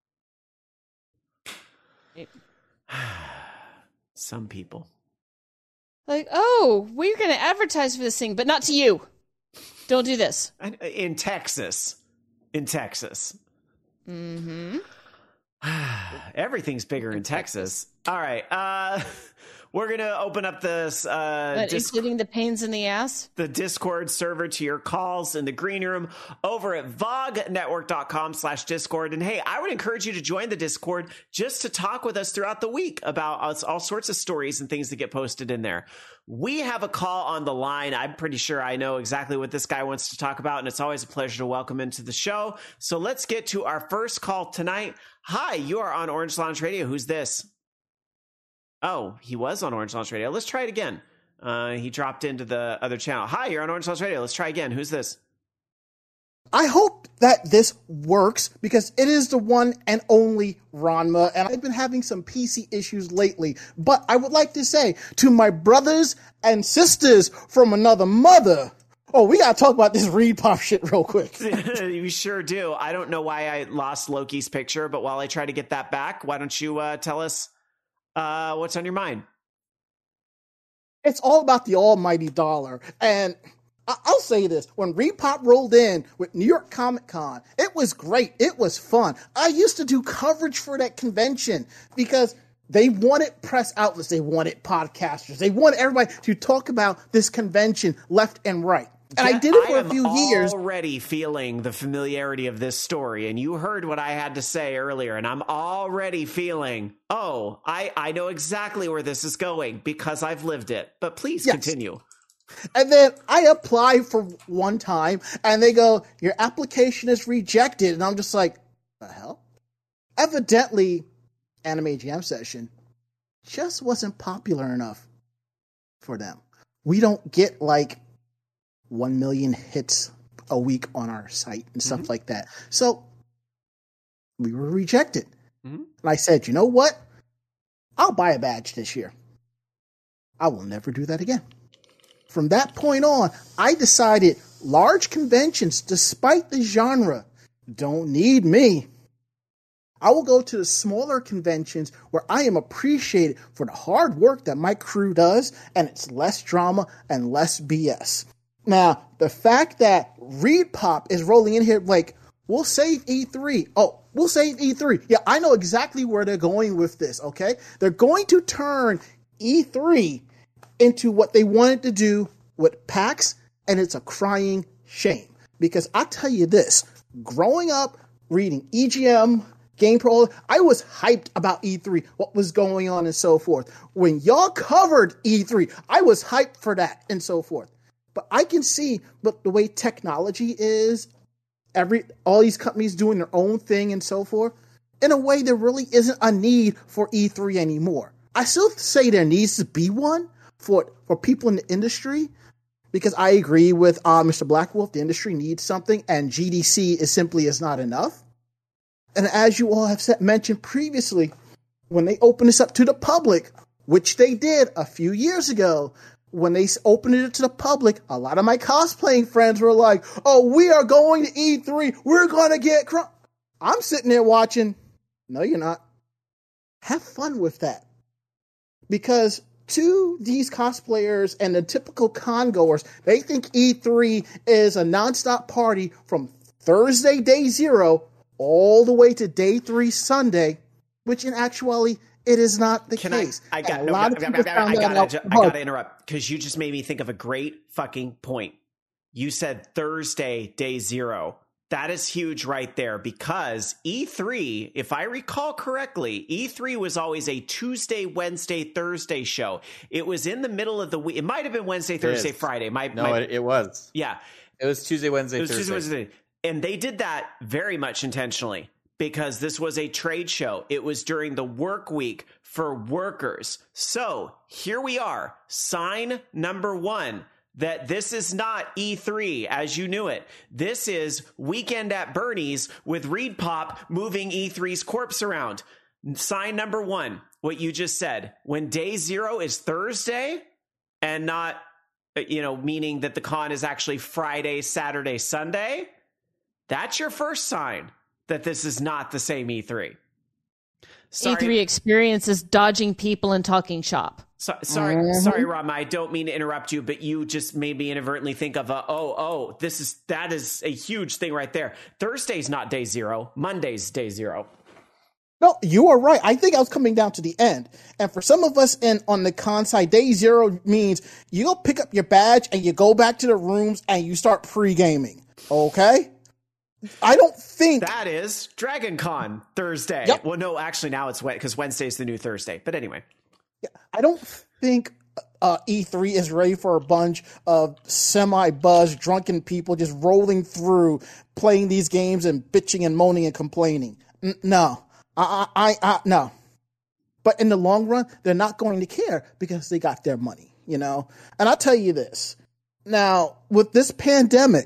Some people. Like, oh, we're going to advertise for this thing, but not to you. Don't do this. In Texas. In Texas. Mm-hmm. Everything's bigger in, in Texas. Texas. All right. Uh, we're going to open up this. Uh, but disc- including the pains in the ass? The Discord server to your calls in the green room over at vognetwork.com slash Discord. And hey, I would encourage you to join the Discord just to talk with us throughout the week about us, all sorts of stories and things that get posted in there. We have a call on the line. I'm pretty sure I know exactly what this guy wants to talk about, and it's always a pleasure to welcome him to the show. So let's get to our first call tonight. Hi, you are on Orange Lounge Radio. Who's this? Oh, he was on Orange Lounge Radio. Let's try it again. Uh, he dropped into the other channel. Hi, you're on Orange Lounge Radio. Let's try again. Who's this? I hope that this works because it is the one and only Ranma, and I've been having some P C issues lately. But I would like to say to my brothers and sisters from another mother, oh, we gotta talk about this ReedPop shit real quick. You sure do. I don't know why I lost Loki's picture, but while I try to get that back, why don't you uh, tell us uh, what's on your mind? It's all about the almighty dollar. And I- I'll say this. When ReedPop rolled in with New York Comic Con, it was great. It was fun. I used to do coverage for that convention because they wanted press outlets. They wanted podcasters. They wanted everybody to talk about this convention left and right. And yeah, I did it for I a few am years. Already feeling the familiarity of this story, and you heard what I had to say earlier, and I'm already feeling, oh, I, I know exactly where this is going because I've lived it. But please yes. continue. And then I apply for one time, and they go, your application is rejected. And I'm just like, the hell? Evidently, Anime Jam Session just wasn't popular enough for them. We don't get like one million hits a week on our site and stuff mm-hmm. like that. So we were rejected. Mm-hmm. And I said, you know what? I'll buy a badge this year. I will never do that again. From that point on, I decided large conventions, despite the genre, don't need me. I will go to the smaller conventions where I am appreciated for the hard work that my crew does, and it's less drama and less B S. Now, the fact that ReedPop is rolling in here like, we'll save E three. Oh, we'll save E three. Yeah, I know exactly where they're going with this, okay? They're going to turn E three into what they wanted to do with PAX, and it's a crying shame. Because I tell you this, growing up, reading E G M, GamePro, I was hyped about E three, what was going on and so forth. When y'all covered E three, I was hyped for that and so forth. But I can see but the way technology is, every all these companies doing their own thing and so forth, in a way there really isn't a need for E three anymore. I still say there needs to be one for, for people in the industry, because I agree with uh, Mister Blackwolf, the industry needs something, and G D C is simply is not enough. And as you all have said, mentioned previously, when they open this up to the public, which they did a few years ago, when they opened it to the public, a lot of my cosplaying friends were like, oh, we are going to E three. We're going to get crunk. I'm sitting there watching. No, you're not. Have fun with that. Because to these cosplayers and the typical con goers, they think E three is a nonstop party from Thursday, day zero, all the way to day three, Sunday, which in actuality, it is not the Can case. I, I, got, no, I, I, I, I, gotta, I gotta interrupt because you just made me think of a great fucking point. You said Thursday, day zero. That is huge right there because E three, if I recall correctly, E three was always a Tuesday, Wednesday, Thursday show. It was in the middle of the week. It might have been Wednesday, Thursday, Friday. My, no, my, it, it was. Yeah. It was Tuesday, Wednesday, it was Thursday. Tuesday, Wednesday. And they did that very much intentionally, because this was a trade show. It was during the work week for workers. So here we are. Sign number one, that this is not E three as you knew it. This is Weekend at Bernie's with ReedPop moving E three's corpse around. Sign number one, what you just said. When day zero is Thursday and not, you know, meaning that the con is actually Friday, Saturday, Sunday, that's your first sign that this is not the same E three. Sorry. E three experience is dodging people and talking shop. So, sorry, mm-hmm. sorry, Rama. I don't mean to interrupt you, but you just made me inadvertently think of a, oh, oh, this is, that is a huge thing right there. Thursday's not day zero. Monday's day zero. No, you are right. I think I was coming down to the end. And for some of us in on the con side, day zero means you go pick up your badge and you go back to the rooms and you start pre-gaming. Okay? I don't think that is Dragon Con Thursday. Yep. Well, no, actually now it's wet because Wednesday's the new Thursday. But anyway, yeah, I don't think uh, E three is ready for a bunch of semi-buzzed, drunken people just rolling through, playing these games and bitching and moaning and complaining. N- no, I, I, I, no. But in the long run, they're not going to care because they got their money, you know. And I'll tell you this now: with this pandemic.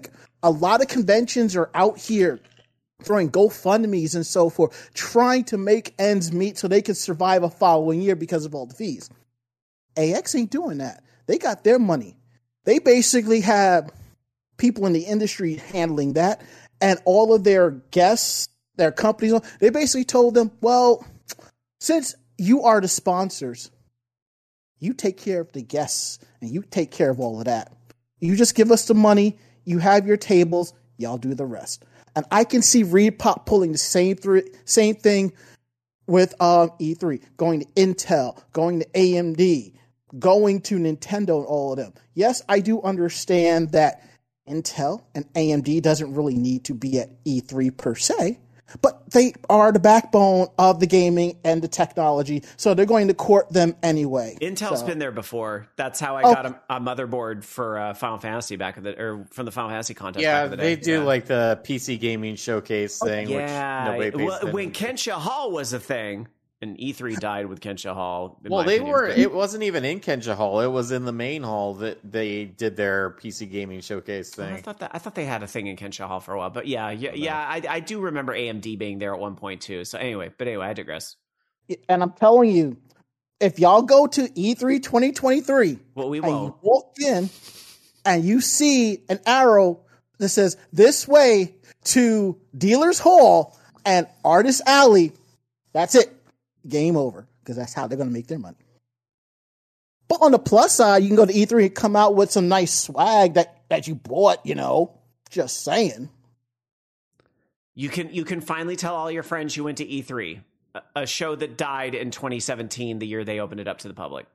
A lot of conventions are out here throwing GoFundMes and so forth, trying to make ends meet so they can survive a following year because of all the fees. A X ain't doing that. They got their money. They basically have people in the industry handling that, and all of their guests, their companies, they basically told them, well, since you are the sponsors, you take care of the guests and you take care of all of that. You just give us the money, you have your tables, y'all do the rest. And I can see ReedPop pulling the same th- same thing with um, E three, going to Intel, going to A M D, going to Nintendo and all of them. Yes, I do understand that Intel and A M D doesn't really need to be at E three per se, but they are the backbone of the gaming and the technology, so they're going to court them anyway. Intel's so. been there before. That's how I oh. got a, a motherboard for uh, Final Fantasy back in the or from the Final Fantasy contest. Yeah, back in the day. they do yeah. like the P C gaming showcase thing. Yeah, which nobody well, when Kensha Hall was a thing, and E three died with Kensha Hall. Well, they opinion, were. but... It wasn't even in Kensha Hall. It was in the main hall that they did their P C gaming showcase thing. Oh, I thought that I thought they had a thing in Kensha Hall for a while, but yeah, yeah, yeah. I, I do remember A M D being there at one point too. So anyway, but anyway, I digress. And I'm telling you, if y'all go to E three twenty twenty-three, well, we and won't. you walk in and you see an arrow that says this way to Dealer's Hall and Artist Alley, that's it. Game over, because that's how they're going to make their money. But on the plus side, you can go to E three and come out with some nice swag that, that you bought, you know, just saying. You can you can finally tell all your friends you went to E three, a, a show that died in twenty seventeen, the year they opened it up to the public.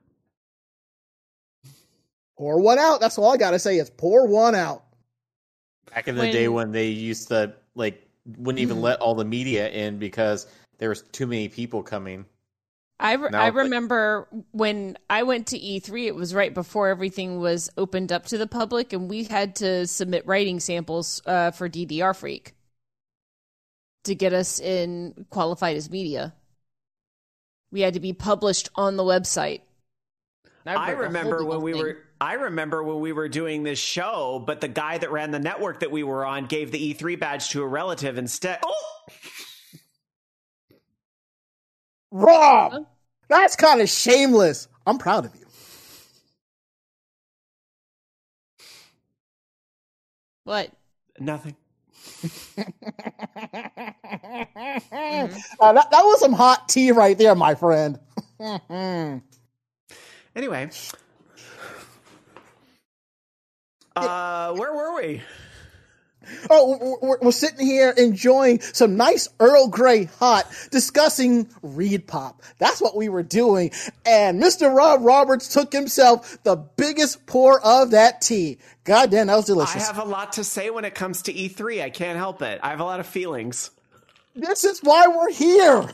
Pour one out. That's all I got to say is pour one out. Back in the When- day when they used to, like, wouldn't even let all the media in because there was too many people coming. I, re- Now, I like- remember when I went to E three, it was right before everything was opened up to the public, and we had to submit writing samples uh, for D D R Freak to get us in qualified as media. We had to be published on the website. And I wrote a remember whole when little we thing. were I remember when we were doing this show, but the guy that ran the network that we were on gave the E three badge to a relative instead. Oh! Rob, Huh? that's kind of shameless. I'm proud of you. What? Nothing. uh, that, that was some hot tea right there, my friend. Anyway. Uh, where were we? Oh, we're, we're sitting here enjoying some nice Earl Grey hot, discussing ReedPop. That's what we were doing. And Mister Rob Roberts took himself the biggest pour of that tea. God damn, that was delicious. I have a lot to say when it comes to E three. I can't help it. I have a lot of feelings. This is why we're here.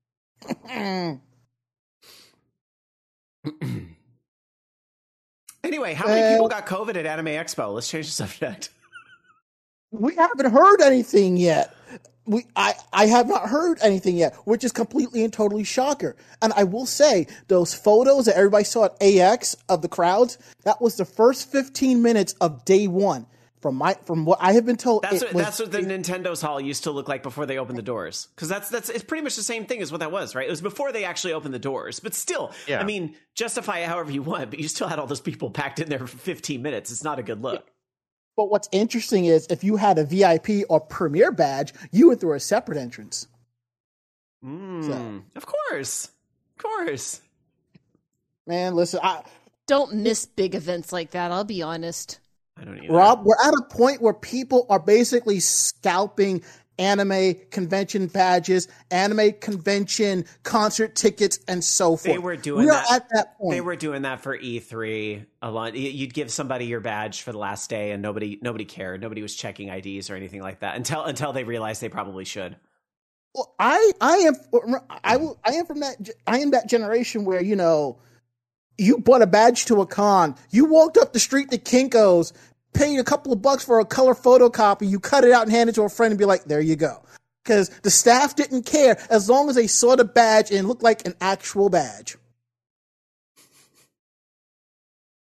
Anyway, how many Uh, people got COVID at Anime Expo? Let's change the subject. We haven't heard anything yet. We, I, I have not heard anything yet, which is completely and totally shocker. And I will say, those photos that everybody saw at A X of the crowds, that was the first fifteen minutes of day one. From my, from what I have been told, That's it what, was, that's what the Nintendo's hall used to look like before they opened the doors. Because that's that's it's pretty much the same thing as what that was, right? It was before they actually opened the doors. But still, Yeah. I mean, justify it however you want, but you still had all those people packed in there for fifteen minutes. It's not a good look. But what's interesting is if you had a V I P or Premier badge, you went through a separate entrance. Mm, So. Of course. Of course. Man, listen, I, Don't miss big events like that, I'll be honest. I don't either. Rob, we're at a point where people are basically scalping anime convention badges, anime convention concert tickets, and so forth. They were doing we are that. at that point. They were doing that for E three a lot. You'd give somebody your badge for the last day, and nobody nobody cared. Nobody was checking I Ds or anything like that until until they realized they probably should. Well, I, I am, I will, I am from that, I am that generation where, you know, you bought a badge to a con, you walked up the street to Kinko's, paid a couple of bucks for a color photocopy, you cut it out and hand it to a friend and be like, there you go. Because the staff didn't care as long as they saw the badge and it looked like an actual badge.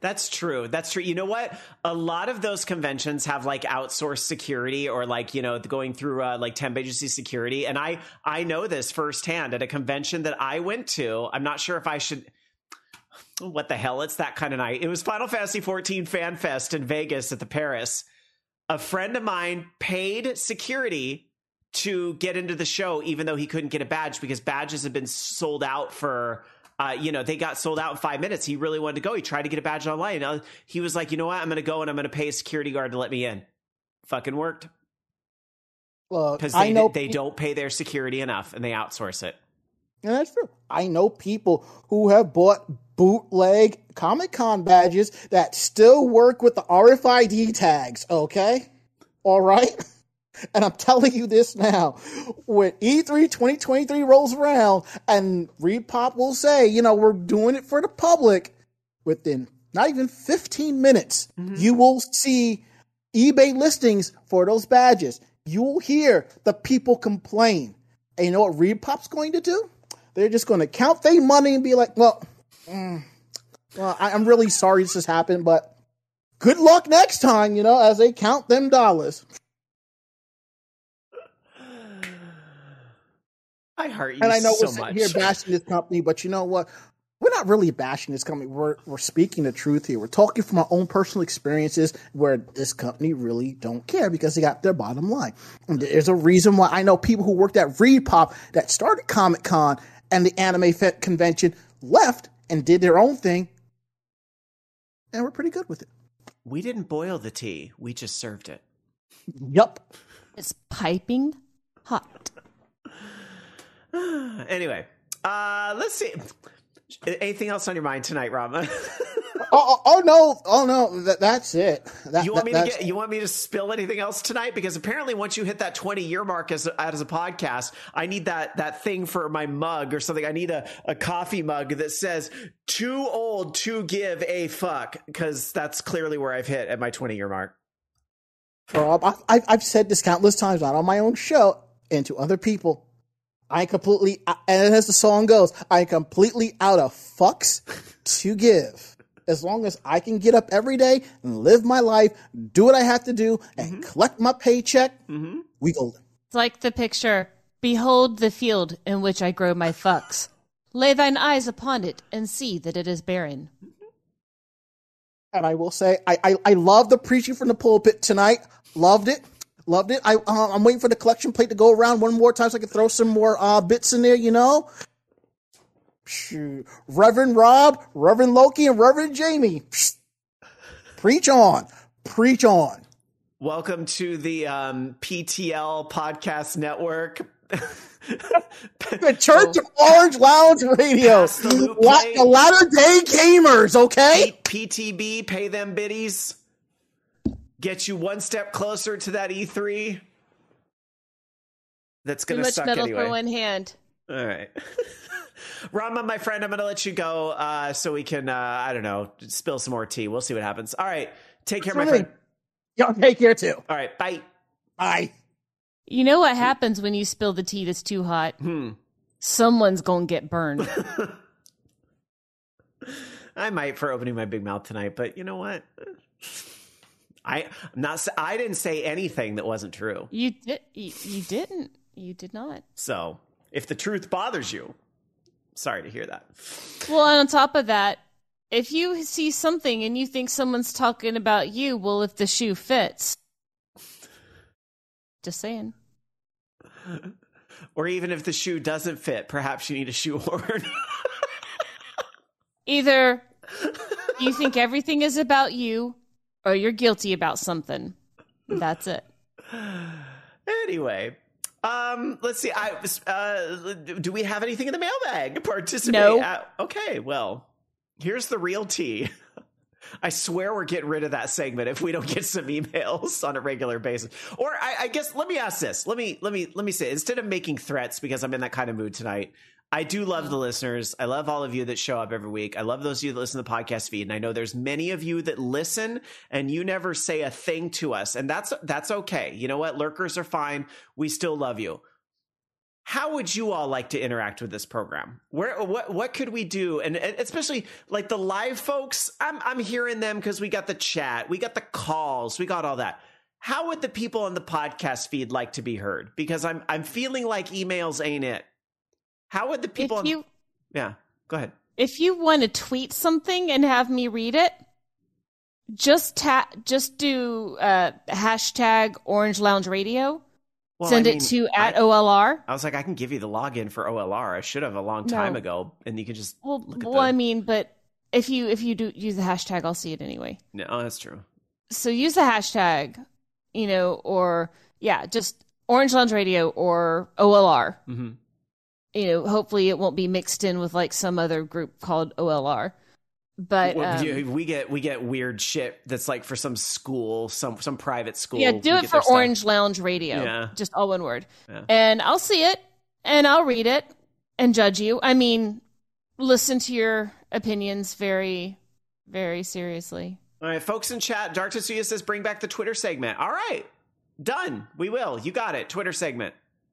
That's true. That's true. You know what? A lot of those conventions have like outsourced security or like, you know, going through uh, like temp agency security. And I, I know this firsthand at a convention that I went to. I'm not sure if I should. What the hell? It's that kind of night. It was Final Fantasy fourteen Fan Fest in Vegas at the Paris. A friend of mine paid security to get into the show, even though he couldn't get a badge because badges had been sold out for. Uh, you know, they got sold out in five minutes. He really wanted to go. He tried to get a badge online. Uh, he was like, you know what? I'm going to go and I'm going to pay a security guard to let me in. Fucking worked. Well, because I they, know they don't pay their security enough and they outsource it. And that's true. I know people who have bought bootleg Comic-Con badges that still work with the R F I D tags. Okay. All right. And I'm telling you this now, when E three twenty twenty-three rolls around and ReedPop will say, you know, we're doing it for the public, within not even fifteen minutes, mm-hmm. you will see eBay listings for those badges. You will hear the people complain. And you know what ReedPop's going to do? They're just going to count their money and be like, well, mm, well, I'm really sorry this has happened, but good luck next time, you know, as they count them dollars. I heart you and I know so we're sitting much. here bashing this company, but you know what? We're not really bashing this company. We're we're speaking the truth here. We're talking from our own personal experiences where this company really don't care because they got their bottom line. And there's a reason why I know people who worked at ReedPop that started Comic-Con and the Anime Fest convention left and did their own thing, and we're pretty good with it. We didn't boil the tea. We just served it. Yup. It's piping hot. Anyway, uh, let's see. Anything else on your mind tonight, Rama? oh, oh, oh no! Oh no! That, that's it. That, you want me that, to get? You want me to spill anything else tonight? Because apparently, once you hit that twenty year mark as as a podcast, I need that that thing for my mug or something. I need a, a coffee mug that says "Too old to give a fuck," because that's clearly where I've hit at my twenty year mark. Rob, I, I've said this countless times, not on my own show and to other people. I completely, and as the song goes, I completely out of fucks to give. As long as I can get up every day and live my life, do what I have to do, and mm-hmm. collect my paycheck, mm-hmm. we golden. It's like the picture, behold the field in which I grow my fucks. Lay thine eyes upon it and see that it is barren. And I will say, I, I, I love the preaching from the pulpit tonight. Loved it. Loved it. I, uh, I'm waiting for the collection plate to go around one more time so I can throw some more uh, bits in there, you know? Shoot. Reverend Rob, Reverend Loki, and Reverend Jamie. Psst. Preach on. Preach on. Welcome to the um, P T L Podcast Network. The Church of Orange Lounge Radio. The, La- the Latter Day Gamers, okay? P T B, pay them biddies. Get you one step closer to that E three. That's going to suck anyway. Too much metal for one hand. All right. Rama, my friend, I'm going to let you go uh, so we can, uh, I don't know, spill some more tea. We'll see what happens. All right. Take care, my friend. Y'all take care, too. All right. Bye. Bye. You know what happens when you spill the tea that's too hot? Hmm. Someone's going to get burned. I might for opening my big mouth tonight, but you know what? I I'm not. I didn't say anything that wasn't true. You did. You, you didn't. You did not. So, if the truth bothers you, sorry to hear that. Well, and on top of that, if you see something and you think someone's talking about you, well, if the shoe fits, just saying. Or even if the shoe doesn't fit, perhaps you need a shoehorn. Either you think everything is about you, or you're guilty about something. That's it. Anyway, um, let's see. I uh, do we have anything in the mailbag? Participate. No. At, okay, well, here's the real tea. I swear we're getting rid of that segment if we don't get some emails on a regular basis. Or I, I guess let me ask this. Let me let me let me say, instead of making threats, because I'm in that kind of mood tonight, I do love the listeners. I love all of you that show up every week. I love those of you that listen to the podcast feed. And I know there's many of you that listen and you never say a thing to us. And that's that's okay. You know what? Lurkers are fine. We still love you. how would you all like to interact with this program? Where, what, what could we do? And especially like the live folks, I'm, I'm hearing them because we got the chat, we got the calls, we got all that. How would the people on the podcast feed like to be heard? Because I'm, I'm feeling like emails ain't it. How would the people? If you, on, yeah, go ahead. If you want to tweet something and have me read it, just ta- just do uh, hashtag Orange Lounge Radio. Well, Send I mean, it to at I, O L R. I was like, I can give you the login for O L R. I should have a long time no. ago, and you can just well, look at well, the... I mean, but if you if you do use the hashtag, I'll see it anyway. No, oh, that's true. So use the hashtag, you know, or yeah, just Orange Lounge Radio or O L R. Mm-hmm. You know, hopefully it won't be mixed in with like some other group called O L R. But well, um, we get we get weird shit that's like for some school, some some private school. Yeah, do it for Orange Lounge Radio. Yeah. Just all one word. Yeah. And I'll see it and I'll read it and judge you. I mean, listen to your opinions very, very seriously. All right, folks in chat, Dark Tetsuya says bring back the Twitter segment. All right, done. We will. You got it. Twitter segment.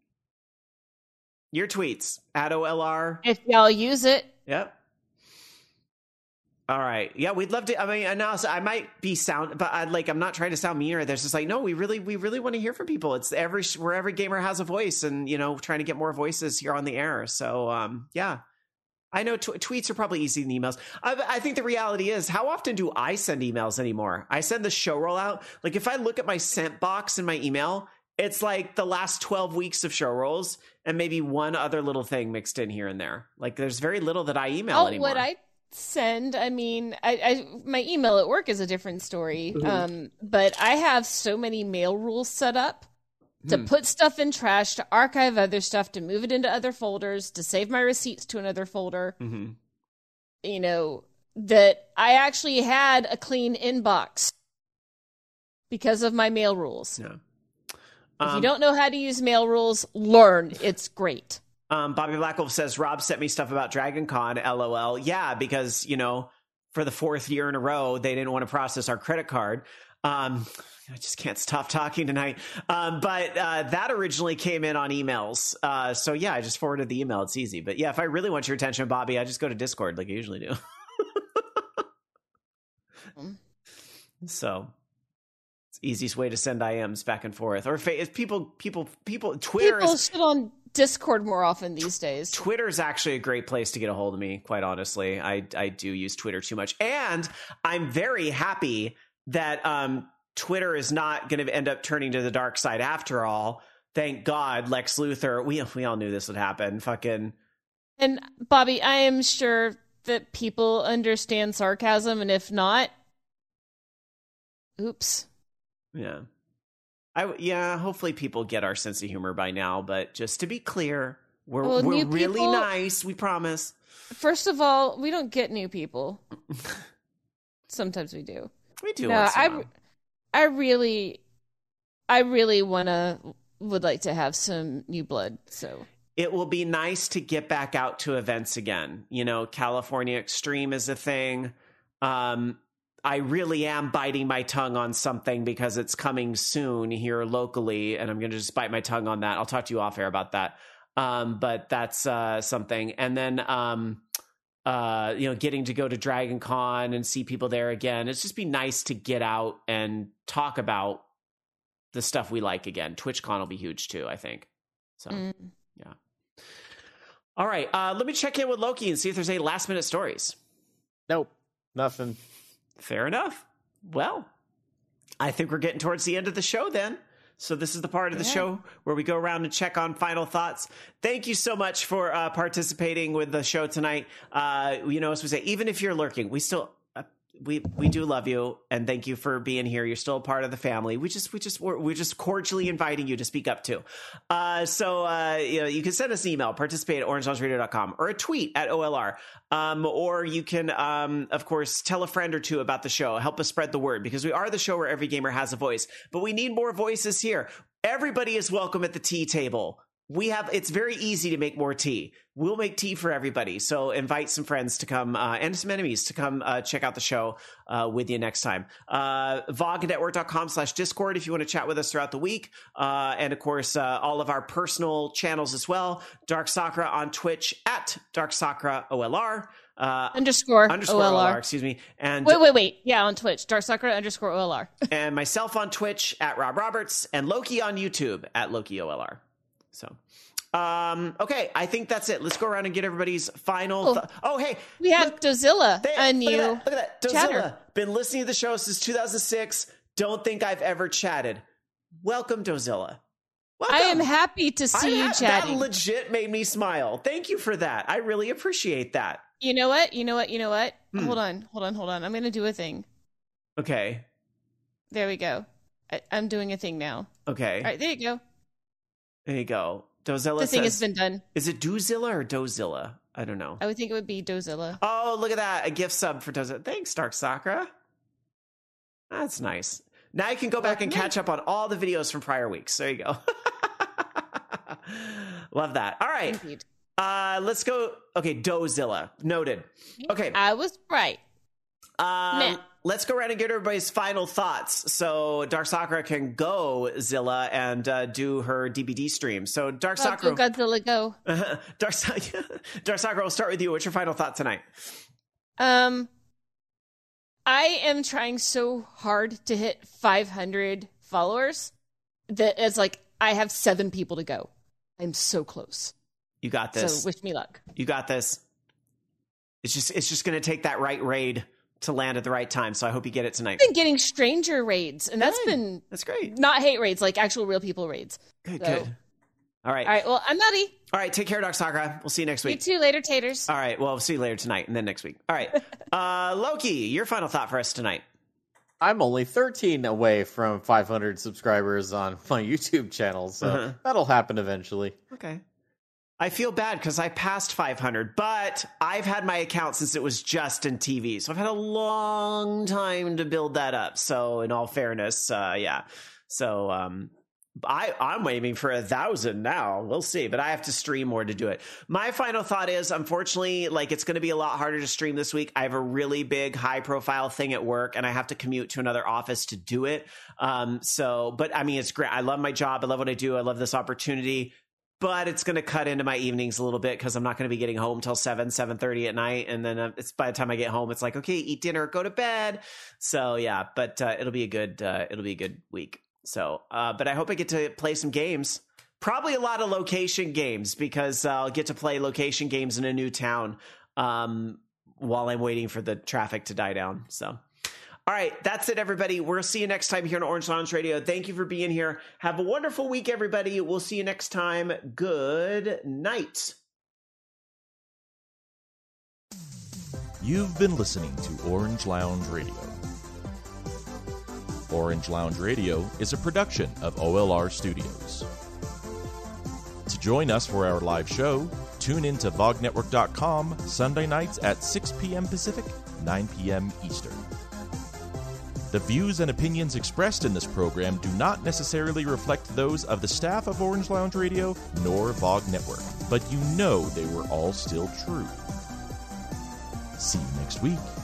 Your tweets at O L R. If y'all use it. Yep. All right. Yeah, we'd love to. I mean, and also I might be sound, but I like, I'm not trying to sound meaner. There's just like, no, we really, we really want to hear from people. It's every, where every gamer has a voice and, you know, trying to get more voices here on the air. So, um, yeah, I know t- tweets are probably easier than emails. I, I think the reality is, how often do I send emails anymore? I send the show rollout. Like if I look at my sent box in my email, it's like the last twelve weeks of show rolls and maybe one other little thing mixed in here and there. Like there's very little that I email oh, anymore. What I send, I mean, I, I my email at work is a different story. Mm-hmm. Um, but I have so many mail rules set up to hmm. put stuff in trash, to archive other stuff, to move it into other folders, to save my receipts to another folder. Mm-hmm. You know, that I actually had a clean inbox because of my mail rules. Yeah. If Um, you don't know how to use mail rules, learn. It's great. Um, Bobby Blackwolf says, Rob sent me stuff about Dragon Con, LOL. Yeah, because, you know, for the fourth year in a row, they didn't want to process our credit card. Um, I just can't stop talking tonight. Um, but uh, that originally came in on emails. Uh, so, yeah, I just forwarded the email. It's easy. But, yeah, if I really want your attention, Bobby, I just go to Discord like I usually do. mm. So... easiest way to send I Ms back and forth, or fa- people, people, people. Twitter people is shit on Discord more often these days. Twitter is actually a great place to get a hold of me. Quite honestly, I I do use Twitter too much, and I'm very happy that um, Twitter is not going to end up turning to the dark side after all. Thank God, Lex Luthor. We we all knew this would happen. Fucking. And Bobby, I am sure that people understand sarcasm, and if not, oops. Yeah. I, yeah, hopefully people get our sense of humor by now, but just to be clear, we're well, we're really people, nice, we promise. First of all, we don't get new people. Sometimes we do. We do. No, I, I really, I really want to, would like to have some new blood, so. It will be nice to get back out to events again. You know, California Extreme is a thing. Um, I really am biting my tongue on something because it's coming soon here locally, and I'm going to just bite my tongue on that. I'll talk to you off air about that. Um, but that's uh, something. And then, um, uh, you know, getting to go to Dragon Con and see people there again. It's just be nice to get out and talk about the stuff we like again. TwitchCon will be huge too, I think. So, mm. yeah. All right. Uh, let me check in with Loki and see if there's any last minute stories. Nope. Nothing. Fair enough. Well, I think we're getting towards the end of the show then. So this is the part of the yeah. show where we go around and check on final thoughts. Thank you so much for uh, participating with the show tonight. Uh, you know, as we say, even if you're lurking, we still... We we do love you, and thank you for being here. You're still a part of the family. We just we just we're, we're just cordially inviting you to speak up too. Uh, so uh, you know, you can send us an email, participate at orange lounge radio dot com, or a tweet at O L R, um, or you can um, of course tell a friend or two about the show. Help us spread the word, because we are the show where every gamer has a voice, but we need more voices here. Everybody is welcome at the tea table. we have, it's very easy to make more tea. We'll make tea for everybody. So invite some friends to come uh, and some enemies to come uh, check out the show uh, with you next time. Uh, vognetwork.com slash Discord if you want to chat with us throughout the week. Uh, and of course, uh, all of our personal channels as well. Dark Sakura on Twitch at Dark Sakura O L R. Uh, underscore, underscore O L R. O L R, excuse me. And wait, wait, wait. Yeah, on Twitch. Dark Sakura underscore O L R. And myself on Twitch at Rob Roberts and Loki on YouTube at Loki O L R. So, um, okay, I think that's it. Let's go around and get everybody's final. Oh, th- oh hey, we have Dozilla, they, a look new at that, look at that. Dozilla, chatter. Been listening to the show since two thousand six. Don't think I've ever chatted. Welcome, Dozilla. Welcome. I am happy to see I, you chatting. That legit made me smile. Thank you for that. I really appreciate that. You know what? You know what? You know what? Hmm. Hold on, hold on, hold on. I'm going to do a thing. Okay. There we go. I, I'm doing a thing now. Okay. All right, there you go. There you go. Dozilla The thing says, has been done. Is it Doozilla or Dozilla? I don't know. I would think it would be Dozilla. Oh, look at that. A gift sub for Dozilla. Thanks, Dark Sakura. That's nice. Now you can go back and catch up on all the videos from prior weeks. There you go. Love that. All right. Indeed. Uh, let's go. Okay, Dozilla. Noted. Okay. I was right. Um, Nah. Let's go around and get everybody's final thoughts. So Dark Sakura can go Zilla and uh, do her D B D stream. So Dark Go, Sakura, go Godzilla, go. uh, Dark, Dark Sakura, we'll start with you. What's your final thought tonight? Um, I am trying so hard to hit five hundred followers that it's like I have seven people to go. I'm so close. You got this. So wish me luck. You got this. It's just it's just going to take that right raid to land at the right time. So I hope you get it tonight. I've been getting stranger raids, and that's Good. been That's great. not hate raids, like actual real people raids. Good, So- good. All right. All right, well, I'm nutty. All right. Take care, Dark Sakura. We'll see you next You week. too, later, taters. All right. Well, we'll see you later tonight and then next week. All right. uh, Loki, your final thought for us tonight. I'm only thirteen away from five hundred subscribers on my YouTube channel, so Uh-huh. that'll happen eventually. Okay. I feel bad because I passed five hundred, but I've had my account since it was just in T V. So I've had a long time to build that up. So in all fairness, uh, yeah. So um, I, I'm aiming for a thousand now. We'll see, but I have to stream more to do it. My final thought is, unfortunately, like it's going to be a lot harder to stream this week. I have a really big high profile thing at work and I have to commute to another office to do it. Um, so, but I mean, it's great. I love my job. I love what I do. I love this opportunity. But it's going to cut into my evenings a little bit because I'm not going to be getting home till seven, seven thirty at night. And then uh, it's by the time I get home, it's like, okay, eat dinner, go to bed. So yeah, but uh, it'll be a good, uh, it'll be a good week. So, uh, but I hope I get to play some games. Probably a lot of location games because uh, I'll get to play location games in a new town um, while I'm waiting for the traffic to die down. So. All right, that's it, everybody. We'll see you next time here on Orange Lounge Radio. Thank you for being here. Have a wonderful week, everybody. We'll see you next time. Good night. You've been listening to Orange Lounge Radio. Orange Lounge Radio is a production of O L R Studios. To join us for our live show, tune in to vog network dot com Sunday nights at six p.m. Pacific, nine p.m. Eastern. The views and opinions expressed in this program do not necessarily reflect those of the staff of Orange Lounge Radio nor VOG Network, but you know they were all still true. See you next week.